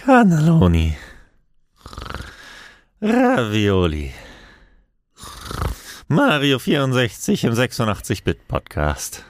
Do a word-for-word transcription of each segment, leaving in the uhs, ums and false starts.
Cannelloni, Ravioli, Mario vierundsechzig im sechsundachtzig-Bit-Podcast.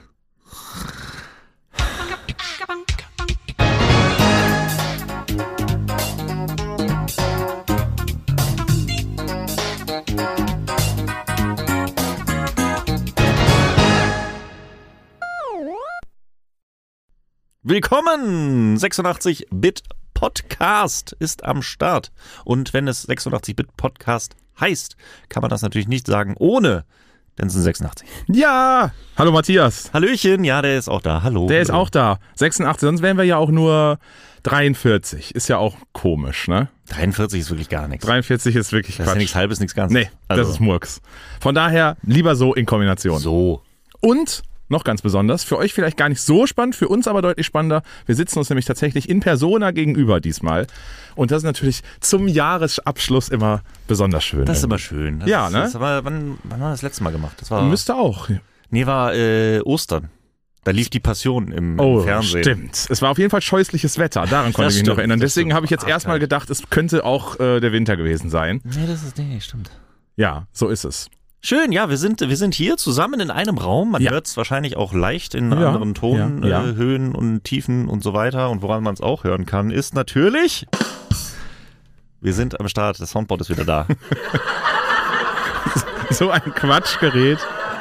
Willkommen! sechsundachtzig-Bit-Podcast ist am Start. Und wenn es sechsundachtzig-Bit-Podcast heißt, kann man das natürlich nicht sagen ohne, denn es sind sechsundachtzig. Ja! Hallo Matthias. Hallöchen, ja, der ist auch da. Hallo. Der hallo. ist auch da. sechsundachtzig, sonst wären wir ja auch nur dreiundvierzig. Ist ja auch komisch, ne? dreiundvierzig ist wirklich gar nichts. dreiundvierzig ist wirklich Das Quatsch. ist ja nichts Halbes, nichts Ganzes. Nee, also. Das ist Murks. Von daher lieber so in Kombination. So. Und noch ganz besonders, für euch vielleicht gar nicht so spannend, für uns aber deutlich spannender. Wir sitzen uns nämlich tatsächlich in Persona gegenüber diesmal. Und das ist natürlich zum Jahresabschluss immer besonders schön. Das ist immer schön. Das Ja, ist, ne? Das war, wann, wann haben wir das letzte Mal gemacht? Das war, Müsste auch. nee, war äh, Ostern. Da lief die Passion im, Oh, im Fernsehen. Stimmt. Es war auf jeden Fall scheußliches Wetter. Daran konnte ich mich stimmt, noch erinnern. das Deswegen stimmt. habe ich jetzt Ach, erstmal geil. gedacht, es könnte auch äh, der Winter gewesen sein. Nee, das ist, nee, stimmt. Ja, so ist es. Schön, ja, wir sind, wir sind hier zusammen in einem Raum. Man Ja. hört es wahrscheinlich auch leicht in Ja, anderen Tonhöhen ja, ja. äh, Höhen und Tiefen und so weiter. Und woran man es auch hören kann, ist natürlich, wir sind am Start. Das Soundboard ist wieder da. So ein Quatschgerät.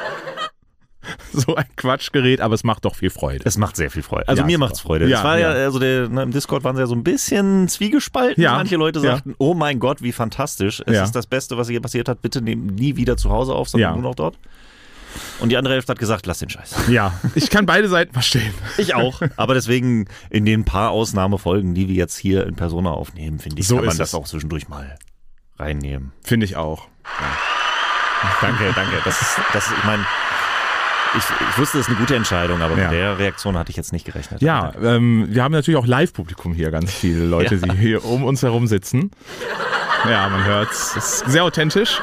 So ein Quatschgerät, aber es macht doch viel Freude. Es macht sehr viel Freude. Also Ja, mir super. macht's Freude. Ja, es war ja, ja. also der, ne, im Discord waren sie ja so ein bisschen zwiegespalten. Ja, Manche Leute ja. sagten, oh mein Gott, wie fantastisch. Es Ja. ist das Beste, was hier passiert hat. Bitte nehmt nie wieder zu Hause auf, sondern Ja. nur noch dort. Und die andere Hälfte hat gesagt, lass den Scheiß. Ja, ich kann beide Seiten verstehen. Ich auch. Aber deswegen in den paar Ausnahmefolgen, die wir jetzt hier in Persona aufnehmen, finde ich, So kann man ist das es. auch zwischendurch mal reinnehmen. Finde ich auch. Danke, danke. Das ist, das ist, ich meine, ich, ich wusste, das ist eine gute Entscheidung, aber Ja. mit der Reaktion hatte ich jetzt nicht gerechnet. Ja, ähm, wir haben natürlich auch Live-Publikum hier, ganz viele Leute, Ja. die hier um uns herum sitzen. Ja, man hört's. Das ist sehr authentisch.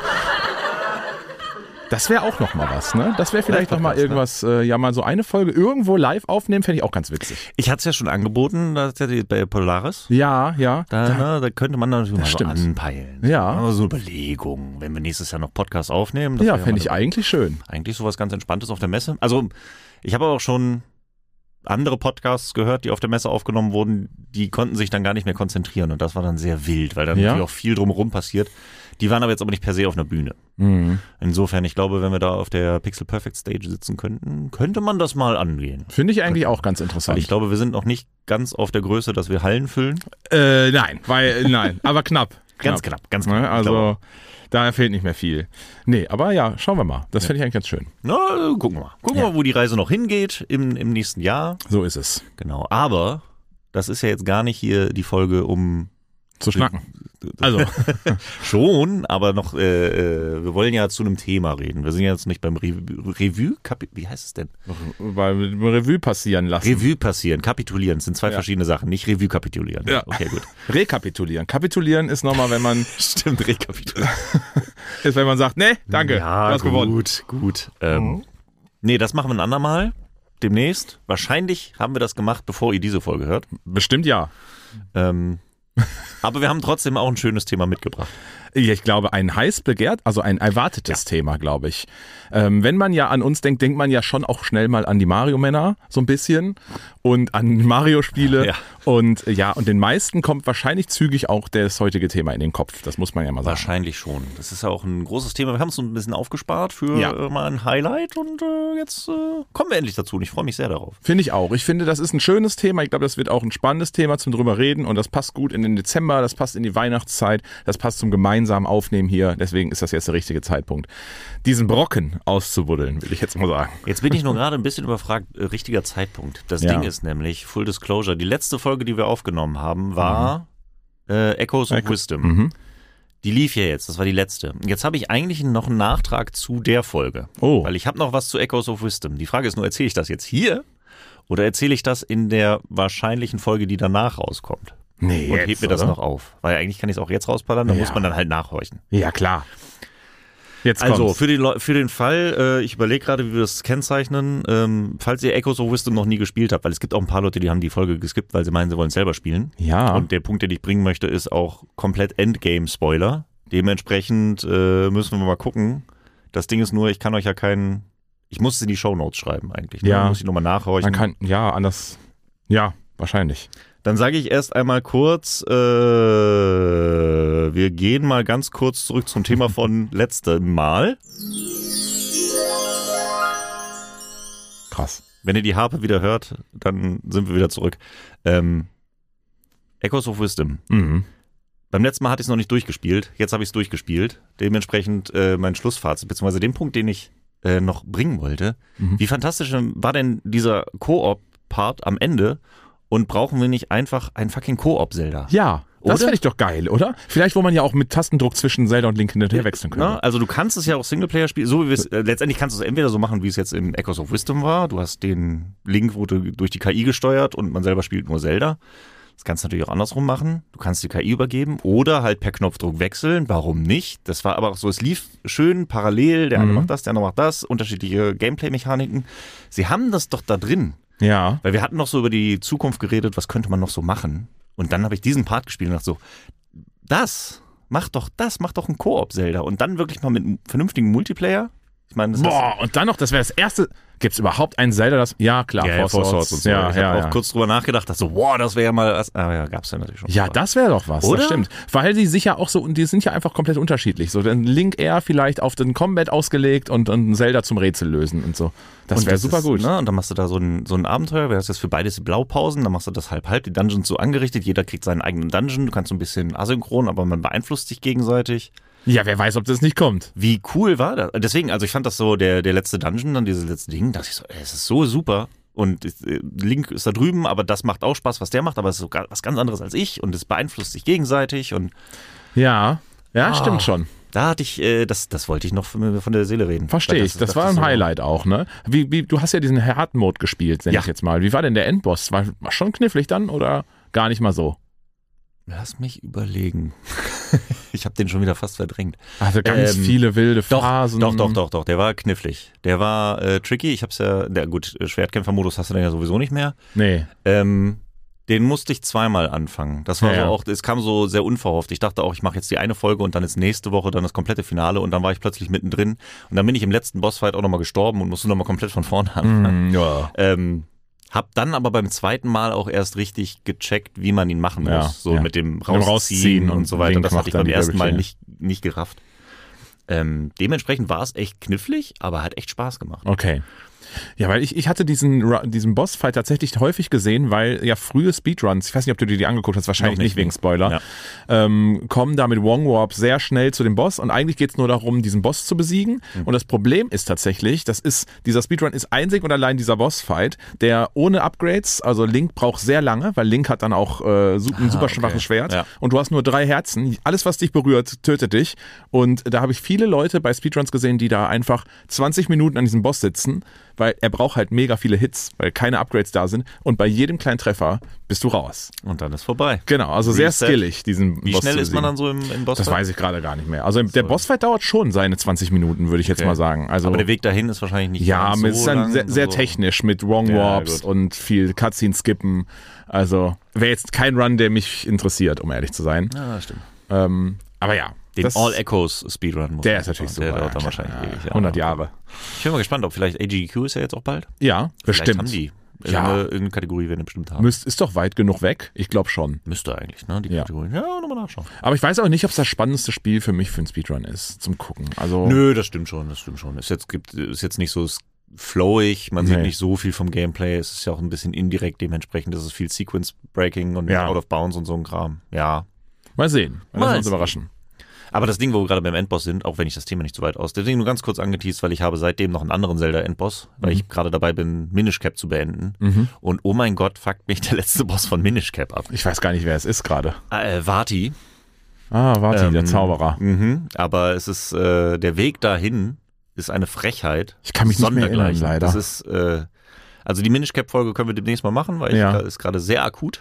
Das wäre auch noch mal was, ne? Das wäre vielleicht noch mal Live-Podcast, irgendwas, äh, ja mal so eine Folge irgendwo live aufnehmen, fände ich auch ganz witzig. Ich hatte es ja schon angeboten, das ist ja die, bei Polaris. Ja, ja. Da, ne, da könnte man natürlich mal so stimmt. anpeilen. Ja. Aber so Überlegungen, wenn wir nächstes Jahr noch Podcast aufnehmen. Das Ja, wäre fände mal ich eigentlich schön. eigentlich sowas ganz Entspanntes auf der Messe. Also ich habe auch schon andere Podcasts gehört, die auf der Messe aufgenommen wurden, die konnten sich dann gar nicht mehr konzentrieren und das war dann sehr wild, weil dann Ja. natürlich auch viel drumherum passiert. Die waren aber jetzt aber nicht per se auf einer Bühne. Mhm. Insofern, ich glaube, wenn wir da auf der Pixel Perfect Stage sitzen könnten, könnte man das mal angehen. Finde ich eigentlich auch ganz Weil interessant. ich glaube, wir sind noch nicht ganz auf der Größe, dass wir Hallen füllen. Äh, nein, weil, nein, aber knapp. Ganz knapp, ganz knapp. Ne? Ich Also, glaube. da fehlt nicht mehr viel. Nee, aber ja, schauen wir mal. Das finde ich eigentlich ganz schön. Na, gucken wir mal. Gucken wir Ja. mal, wo die Reise noch hingeht im, im nächsten Jahr. So ist es. Genau. Aber das ist ja jetzt gar nicht hier die Folge, um Zu schnacken. Also, schon, aber noch, äh, äh, wir wollen ja zu einem Thema reden. Wir sind ja jetzt nicht beim Revue, Revue Kapi- wie heißt es denn? beim Revue passieren lassen. Revue passieren, kapitulieren, das sind zwei Ja. verschiedene Sachen, nicht Revue kapitulieren. Ja. Okay, gut. Rekapitulieren. Kapitulieren ist nochmal, wenn man, Stimmt, rekapitulieren. ist, wenn man sagt, nee, danke, Ja, du hast gewonnen. gut, gut. Ähm, Mhm. Nee, das machen wir ein andermal, demnächst. Wahrscheinlich haben wir das gemacht, bevor ihr diese Folge hört. Bestimmt ja. Ähm, aber wir haben trotzdem auch ein schönes Thema mitgebracht. Ja, ich glaube, ein heiß begehrt, also ein erwartetes Thema, glaube ich. Ähm, wenn man ja an uns denkt, denkt man ja schon auch schnell mal an die Mario-Männer, so ein bisschen. Und an Mario-Spiele. Ja. Und äh, ja, und den meisten kommt wahrscheinlich zügig auch das heutige Thema in den Kopf. Das muss man ja mal sagen. Wahrscheinlich schon. Das ist ja auch ein großes Thema. Wir haben es so ein bisschen aufgespart für Ja. äh, mal ein Highlight und äh, jetzt äh, kommen wir endlich dazu und ich freue mich sehr darauf. Finde ich auch. Ich finde, das ist ein schönes Thema. Ich glaube, das wird auch ein spannendes Thema zum drüber reden. Und das passt gut in den Dezember, das passt in die Weihnachtszeit, das passt zum gemeinsamen Aufnehmen hier. Deswegen ist das jetzt der richtige Zeitpunkt, diesen Brocken auszubuddeln, will ich jetzt mal sagen. Jetzt bin ich nur gerade ein bisschen überfragt, äh, richtiger Zeitpunkt. Das Ja. Ding ist nämlich, Full Disclosure, die letzte Folge, die wir aufgenommen haben, war äh, Echoes of Echo- Wisdom. Mhm. Die lief ja jetzt, das war die letzte. Jetzt habe ich eigentlich noch einen Nachtrag zu der Folge. Oh. Weil ich habe noch was zu Echoes of Wisdom. Die Frage ist nur, erzähle ich das jetzt hier oder erzähle ich das in der wahrscheinlichen Folge, die danach rauskommt? Nee, Und jetzt, heb mir das oder? noch auf. Weil eigentlich kann ich es auch jetzt rausballern, da Ja. muss man dann halt nachhorchen. Ja, klar. Jetzt Also kommt's. für den, Leu- für den Fall, äh, ich überlege gerade, wie wir das kennzeichnen, ähm, falls ihr Echoes of Wisdom noch nie gespielt habt, weil es gibt auch ein paar Leute, die haben die Folge geskippt, weil sie meinen, sie wollen es selber spielen. Ja. Und der Punkt, den ich bringen möchte, ist auch komplett Endgame-Spoiler. Dementsprechend äh, müssen wir mal gucken. Das Ding ist nur, ich kann euch ja keinen, ich muss es in die Shownotes schreiben eigentlich. Ne? Ja. Muss ich nochmal nachhorchen. Man kann, ja, anders. Ja, wahrscheinlich. Dann sage ich erst einmal kurz, äh, wir gehen mal ganz kurz zurück zum Thema von letztem Mal. Krass. Wenn ihr die Harpe wieder hört, dann sind wir wieder zurück. Ähm, Echoes of Wisdom. Mhm. Beim letzten Mal hatte ich es noch nicht durchgespielt, jetzt habe ich es durchgespielt. Dementsprechend äh, mein Schlussfazit, beziehungsweise den Punkt, den ich äh, noch bringen wollte. Mhm. Wie fantastisch war denn dieser Koop-Part am Ende? Und brauchen wir nicht einfach ein fucking Koop-Zelda? Ja, das Oder? fände ich doch geil, oder? Vielleicht, wo man ja auch mit Tastendruck zwischen Zelda und Link hin und her wechseln könnte. Na, also du kannst es ja auch Singleplayer spielen, so wie wir es, äh, letztendlich kannst du es entweder so machen, wie es jetzt in Echoes of Wisdom war. Du hast den Link wurde durch die K I gesteuert und man selber spielt nur Zelda. Das kannst du natürlich auch andersrum machen. Du kannst die K I übergeben oder halt per Knopfdruck wechseln. Warum nicht? Das war aber auch so, es lief schön parallel. Der eine Mhm. macht das, der andere macht das. Unterschiedliche Gameplay-Mechaniken. Sie haben das doch da drin. Ja. Weil wir hatten noch so über die Zukunft geredet, was könnte man noch so machen. Und dann habe ich diesen Part gespielt und dachte so, das, mach doch das, mach doch ein Koop-Zelda. Und dann wirklich mal mit einem vernünftigen Multiplayer. Ich meine, das Boah, und dann noch, das wäre das erste. Gibt es überhaupt einen Zelda, das. Ja, klar, ja, ja, Four Swords. und so. Ja, ich ja, habe ja. auch kurz drüber nachgedacht, dachte so, wow, das wäre ja mal was. Aber ja, gab's ja natürlich schon. Ja, das wäre doch was, Oder? das stimmt. Weil die sich ja auch so, und die sind ja einfach komplett unterschiedlich. So, ein Link eher vielleicht auf den Combat ausgelegt und ein Zelda zum Rätsel lösen und so. Das Und wäre super ist, gut. Ne? Und dann machst du da so ein, so ein Abenteuer, wäre das jetzt für beides die Blaupausen, dann machst du das halb-halb, die Dungeons so angerichtet, jeder kriegt seinen eigenen Dungeon, du kannst so ein bisschen asynchron, aber man beeinflusst sich gegenseitig. Ja, wer weiß, ob das nicht kommt. Wie cool war das? Deswegen, also ich fand das so, der, der letzte Dungeon, dann dieses letzte Ding, dachte ich so, ey, es ist so super. Und äh, Link ist da drüben, aber das macht auch Spaß, was der macht, aber es ist so ga- was ganz anderes als ich und es beeinflusst sich gegenseitig und Ja, ja, Ah. stimmt schon. da hatte ich, äh, das, das wollte ich noch von, von der Seele reden. Verstehe Weil ich. Das war ein so, Highlight auch, ne? Wie, wie, du hast ja diesen Hard-Mode gespielt, nenne Ja. ich jetzt mal. Wie war denn der Endboss? War, war schon knifflig dann oder gar nicht mal so? Lass mich überlegen. Ich habe den schon wieder fast verdrängt. Also ganz Ähm, viele wilde Doch, Phasen. doch, doch, doch, doch. Der war knifflig. Der war äh, tricky. Ich hab's ja, der, gut, Schwertkämpfermodus hast du dann ja sowieso nicht mehr. Nee. Ähm, den musste ich zweimal anfangen. Das war Ja, so ja. auch, es kam so sehr unverhofft. Ich dachte auch, ich mache jetzt die eine Folge und dann ist nächste Woche dann das komplette Finale und dann war ich plötzlich mittendrin und dann bin ich im letzten Bossfight auch nochmal gestorben und musste nochmal komplett von vorne anfangen. Mm, ja. Ähm, hab dann aber beim zweiten Mal auch erst richtig gecheckt, wie man ihn machen muss. Ja, so ja. mit dem dem Rausziehen, Rausziehen und und so weiter. Link Das macht hatte ich dann beim die ersten Mal Wirbelchen. nicht, nicht gerafft. Ähm, dementsprechend war es echt knifflig, aber hat echt Spaß gemacht. Okay. Ja, weil ich, ich hatte diesen, Ru- diesen Bossfight tatsächlich häufig gesehen, weil ja frühe Speedruns, ich weiß nicht, ob du dir die angeguckt hast, wahrscheinlich Noch nicht, nicht, wegen Spoiler, Ja. ähm, kommen da mit Wong Warp sehr schnell zu dem Boss und eigentlich geht's nur darum, diesen Boss zu besiegen. Mhm. Und das Problem ist tatsächlich, das ist, dieser Speedrun ist einzig und allein dieser Bossfight, der ohne Upgrades, also Link braucht sehr lange, weil Link hat dann auch äh, su- ein Ah, super okay. schwaches Schwert Ja. und du hast nur drei Herzen. Alles, was dich berührt, tötet dich. Und da habe ich viele Leute bei Speedruns gesehen, die da einfach zwanzig Minuten an diesem Boss sitzen, weil er braucht halt mega viele Hits, weil keine Upgrades da sind und bei jedem kleinen Treffer bist du raus. Und dann ist vorbei. Genau, also sehr Reset. skillig, diesen Wie Boss schnell zu ist man besiegen. dann so im, im Boss? Das weiß ich gerade gar nicht mehr. Also der Bossfight dauert schon seine zwanzig Minuten, würde ich jetzt Okay. mal sagen. Also Aber der Weg dahin ist wahrscheinlich nicht ja, ganz mit, so ist dann lang, sehr, sehr also- technisch mit Wrong Ja, Warps gut. und viel Cutscene skippen. Also wäre jetzt kein Run, der mich interessiert, um ehrlich zu sein. Ja, das stimmt. Ähm, aber ja, Den das- All Echoes Speedrun muss der man ist natürlich sagen. super. Der dauert dann ja, wahrscheinlich klar, ewig. Ja. hundert Jahre. Ich bin mal gespannt, ob vielleicht A G Q ist ja jetzt auch bald. Ja, Vielleicht bestimmt. haben die. Ja. Irgendeine, irgendeine Kategorie werden die bestimmt haben. Müsst, ist doch weit genug weg. Ich glaube schon. Müsste eigentlich, ne? Die Ja. Kategorie. Ja, nochmal nachschauen. Aber ich weiß auch nicht, ob es das spannendste Spiel für mich für einen Speedrun ist, zum Gucken. Also Nö, das stimmt schon, das stimmt schon. Ist jetzt, gibt, ist jetzt nicht so flowig, man sieht Nee. nicht so viel vom Gameplay, es ist ja auch ein bisschen indirekt, dementsprechend ist es viel Sequence-Breaking und Ja. Out of Bounds und so ein Kram. Ja. mal sehen. Lassen Mal wir uns sehen. überraschen. Aber das Ding, wo wir gerade beim Endboss sind, auch wenn ich das Thema nicht zu weit aus, deswegen nur ganz kurz angeteased, weil ich habe seitdem noch einen anderen Zelda-Endboss, weil Mhm. ich gerade dabei bin, Minish Cap zu beenden. Mhm. Und oh mein Gott, fuckt mich der letzte Boss von Minish Cap ab. Ich weiß gar nicht, wer es ist gerade. Äh, Vati. Ah, warte, der Ähm, Zauberer. Mhm, aber es ist, äh, der Weg dahin ist eine Frechheit. Ich kann mich nicht mehr erinnern, Sondergleichen. leider. Das ist, äh, also die Minish Cap Folge können wir demnächst mal machen, weil Ja. ich, ist gerade sehr akut.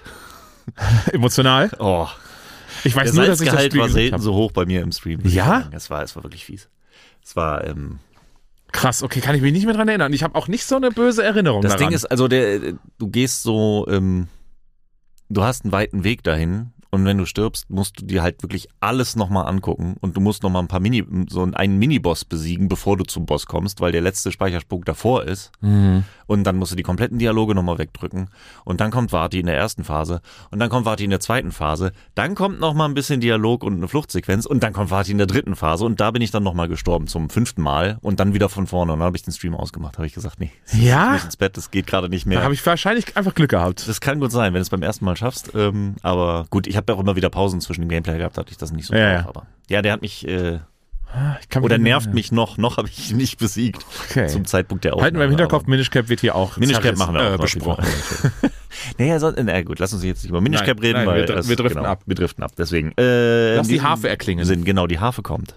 Emotional. Oh, Ich weiß der nur, dass ich das Salzgehalt Spiel war gesehen selten habe. so hoch bei mir im Stream. Ja? Es war, es war wirklich fies. Es war, ähm, Krass, okay, kann ich mich nicht mehr dran erinnern. Ich habe auch nicht so eine böse Erinnerung das daran. Ding ist, also der, du gehst so, ähm, du hast einen weiten Weg dahin. Und wenn du stirbst, musst du dir halt wirklich alles nochmal angucken und du musst nochmal ein paar Mini, so einen Miniboss besiegen, bevor du zum Boss kommst, weil der letzte Speicherpunkt davor ist. Mhm. Und dann musst du die kompletten Dialoge nochmal wegdrücken. Und dann kommt Vati in der ersten Phase. Und dann kommt Vati in der zweiten Phase. Dann kommt nochmal ein bisschen Dialog und eine Fluchtsequenz. Und dann kommt Vati in der dritten Phase. Und da bin ich dann nochmal gestorben zum fünften Mal. Und dann wieder von vorne. Und dann habe ich den Stream ausgemacht. Habe ich gesagt, nee, Ja? nicht ins Bett, das geht gerade nicht mehr. Da habe ich wahrscheinlich einfach Glück gehabt. Das kann gut sein, wenn du es beim ersten Mal schaffst. Ähm, aber gut, ich habe ja auch immer wieder Pausen zwischen dem Gameplay gehabt, hatte ich das nicht so Ja, drauf. ja. Aber ja, der hat mich, äh, Ich kann mich oder nicht nervt erinnern. mich noch, noch habe ich ihn nicht besiegt. Okay. Zum Zeitpunkt der Aufnahme. Halten wir im Hinterkopf, aber- Minish Cap wird hier auch Minish Cap zerrissen, machen wir auch äh, noch besprochen. Naja, so, na gut, lass uns jetzt nicht über Minish Cap Nein, reden, nein, weil wir dr- das- wir driften genau, ab. Wir driften ab, deswegen. Äh, Lass in die diesem Harfe erklingen. Sinn, genau, die Harfe kommt.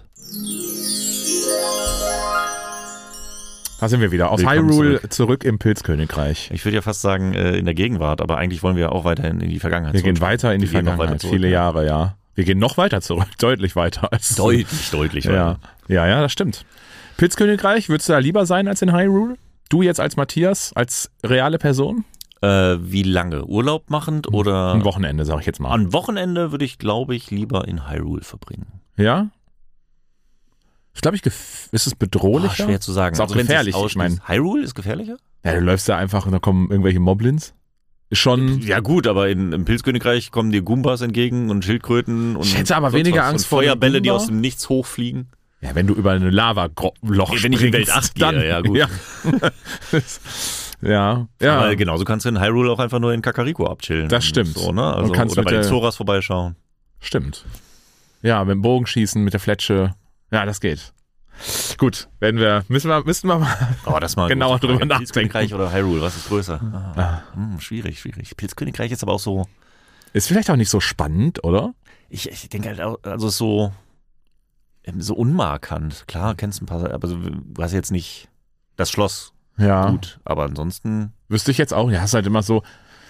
Da sind wir wieder. Aus Willkommen Hyrule zurück. zurück. im Pilzkönigreich. Ich würde ja fast sagen, äh, in der Gegenwart, aber eigentlich wollen wir auch weiterhin in die Vergangenheit Wir gehen zurück. weiter in die Wir gehen noch weiter Vergangenheit. zurück, Viele ja. Jahre, ja. Wir gehen noch weiter zurück. Deutlich weiter als. Deutlich, deutlich Ja. weiter. ja, ja, das stimmt. Pilzkönigreich, würdest du da lieber sein als in Hyrule? Du jetzt als Matthias, als reale Person? Äh, wie lange? Urlaub machend oder? Ein Wochenende, sag ich jetzt mal. Am Wochenende würde ich, glaube ich, lieber in Hyrule verbringen. Ja? Ist, glaube ich, gef- ist es Boah, bedrohlicher? schwer zu sagen. Ist auch wenn sich's gefährlich, ich ausschließt- mein- Hyrule ist gefährlicher? Ja, du läufst da einfach und da kommen irgendwelche Moblins. Ist schon. Ja gut, aber in, im Pilzkönigreich kommen dir Goombas entgegen und Schildkröten und Ich hätte aber sonst weniger was. Angst und vor einem Feuerbälle, die Goomba. aus dem Nichts hochfliegen. Ja, wenn du über eine Lava-Loch Nee, wenn ich in Welt acht gehe, dann, ja, gut. Ja, ja. ja. Aber genauso kannst du in Hyrule auch einfach nur in Kakariko abchillen. Das stimmt. Und So, ne? Also, Und kannst oder mit bei den der- Zoras vorbeischauen. Stimmt. Ja, mit dem Bogenschießen, mit der Fletsche. Ja, das geht. Gut, werden wir, müssen wir, müssen wir mal. Oh, das mal Genauer gute drüber Frage. nachdenken. Pilzkönigreich oder Hyrule, was ist größer? Ah. Hm, schwierig, schwierig. Pilzkönigreich ist aber auch so, Ist vielleicht auch nicht so spannend, oder? ich, ich denke halt auch, also ist so, ähm, so unmarkant. Klar, kennst ein paar, aber so, du hast jetzt nicht das Schloss Ja. gut, aber ansonsten Wüsste ich jetzt auch. Ja, ist halt immer so.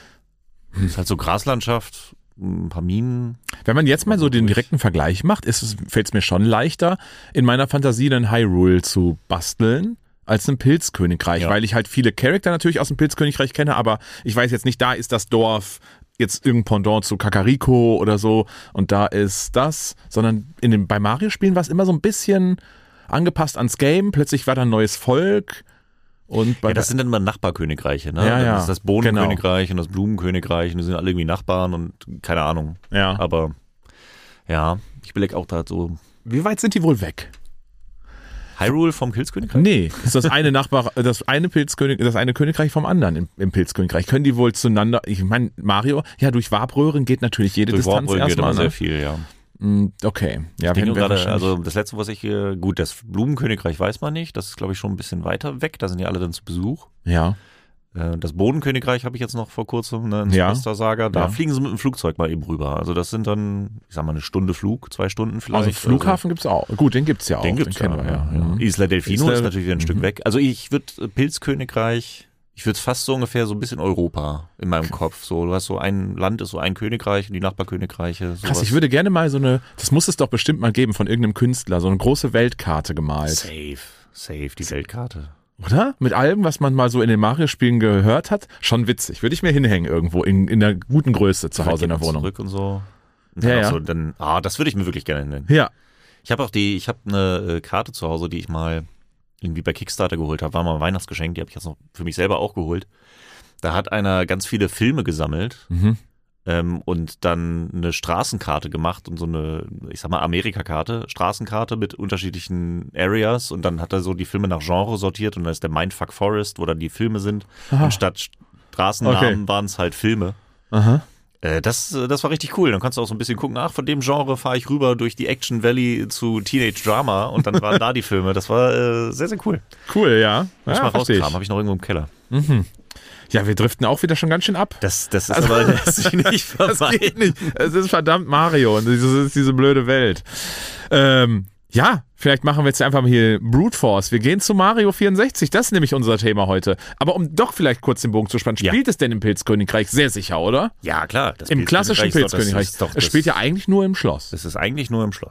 ist halt so Graslandschaft, ein paar Minen. Wenn man jetzt mal so den direkten Vergleich macht, fällt es mir schon leichter, in meiner Fantasie einen Hyrule zu basteln, als ein Pilzkönigreich, Ja. weil ich halt viele Charakter natürlich aus dem Pilzkönigreich kenne, aber ich weiß jetzt nicht, da ist das Dorf jetzt irgendein Pendant zu Kakariko oder so und da ist das, sondern in den, bei Mario-Spielen war es immer so ein bisschen angepasst ans Game, plötzlich war da ein neues Volk und bei Ja, das sind dann mal Nachbarkönigreiche, ne? Ja, Dann ja, ist das Bohnenkönigreich und das Blumenkönigreich und die sind alle irgendwie Nachbarn und keine Ahnung. ja. Aber ja, ich beleg auch da so Wie weit sind die wohl weg? Hyrule vom Pilzkönigreich? Nee, ist das eine Nachbar, das eine Pilzkönig, das eine Königreich vom anderen im, im Pilzkönigreich. Können die wohl zueinander, ich meine, Mario, ja, durch Warbröhren geht natürlich jede Durch Distanz Warbrücken geht erstmal. immer sehr Ne? viel, ja. Mm, Okay, ja, Ich denke wenn wir gerade, wahrscheinlich- also das letzte, was ich hier, gut, das Blumenkönigreich weiß man nicht, das ist glaube ich schon ein bisschen weiter weg, da sind ja alle dann zu Besuch. ja, Äh, Das Bodenkönigreich habe ich jetzt noch vor kurzem, ne, in Ja. Semester Saga, da Ja. fliegen sie mit dem Flugzeug mal eben rüber. Also das sind dann, ich sag mal, eine Stunde Flug, zwei Stunden vielleicht. also Flughafen gibt's auch. Gut, den gibt's ja auch. Den gibt's kennen ja, wir ja. ja. Mhm. Isla Delfino Isla- ist natürlich wieder ein Stück Mhm. weg. Also ich würde Pilzkönigreich, ich würde es fast so ungefähr so ein bisschen Europa in meinem Kopf. So, du hast so ein Land, ist so ein Königreich und die Nachbarkönigreiche. Sowas. Krass, ich würde gerne mal so eine, das muss es doch bestimmt mal geben von irgendeinem Künstler, so eine große Weltkarte gemalt. Safe, safe, die Weltkarte. Oder? Mit allem, was man mal so in den Mario-Spielen gehört hat. Schon witzig. Würde ich mir hinhängen irgendwo in, in der guten Größe zu Hause in der Geht man Wohnung. Zurück und so. Und Ja, dann auch ja. So, dann, ah, das würde ich mir wirklich gerne nennen. Ja. Ich habe auch die, ich habe eine äh, Karte zu Hause, die ich mal irgendwie bei Kickstarter geholt habe. War mal ein Weihnachtsgeschenk, die habe ich jetzt noch für mich selber auch geholt. Da hat einer ganz viele Filme gesammelt Mhm. ähm, und dann eine Straßenkarte gemacht und so eine, ich sag mal, Amerika-Karte, Straßenkarte mit unterschiedlichen Areas und dann hat er so die Filme nach Genre sortiert und dann ist der Mindfuck Forest, wo dann die Filme sind. Aha. Und statt Straßennamen Okay. waren es halt Filme. Aha. Äh, das, äh, das war richtig cool. Dann kannst du auch so ein bisschen gucken, ach, von dem Genre fahre ich rüber durch die Action Valley zu Teenage Drama und dann waren da die Filme. Das war äh, sehr, sehr cool. Cool, ja. Muss ja, mal verstehe ich. rauskramen, habe ich noch irgendwo im Keller. Mhm. Ja, wir driften auch wieder schon ganz schön ab. Das, das ist Also- aber lässt sich nicht Das vermeiden. geht nicht. Es ist verdammt Mario und es ist diese blöde Welt. Ähm, ja, vielleicht machen wir jetzt einfach mal hier Brute Force. Wir gehen zu Mario vierundsechzig. Das ist nämlich unser Thema heute. Aber um doch vielleicht kurz den Bogen zu spannen, Ja. spielt es denn im Pilzkönigreich? Sehr sicher, oder? Ja, klar. Das Im klassischen Pilzkönigreich ist doch- Pilzkönigreich. Das, ist doch Es das, spielt ja eigentlich nur im Schloss. das ist eigentlich nur im Schloss.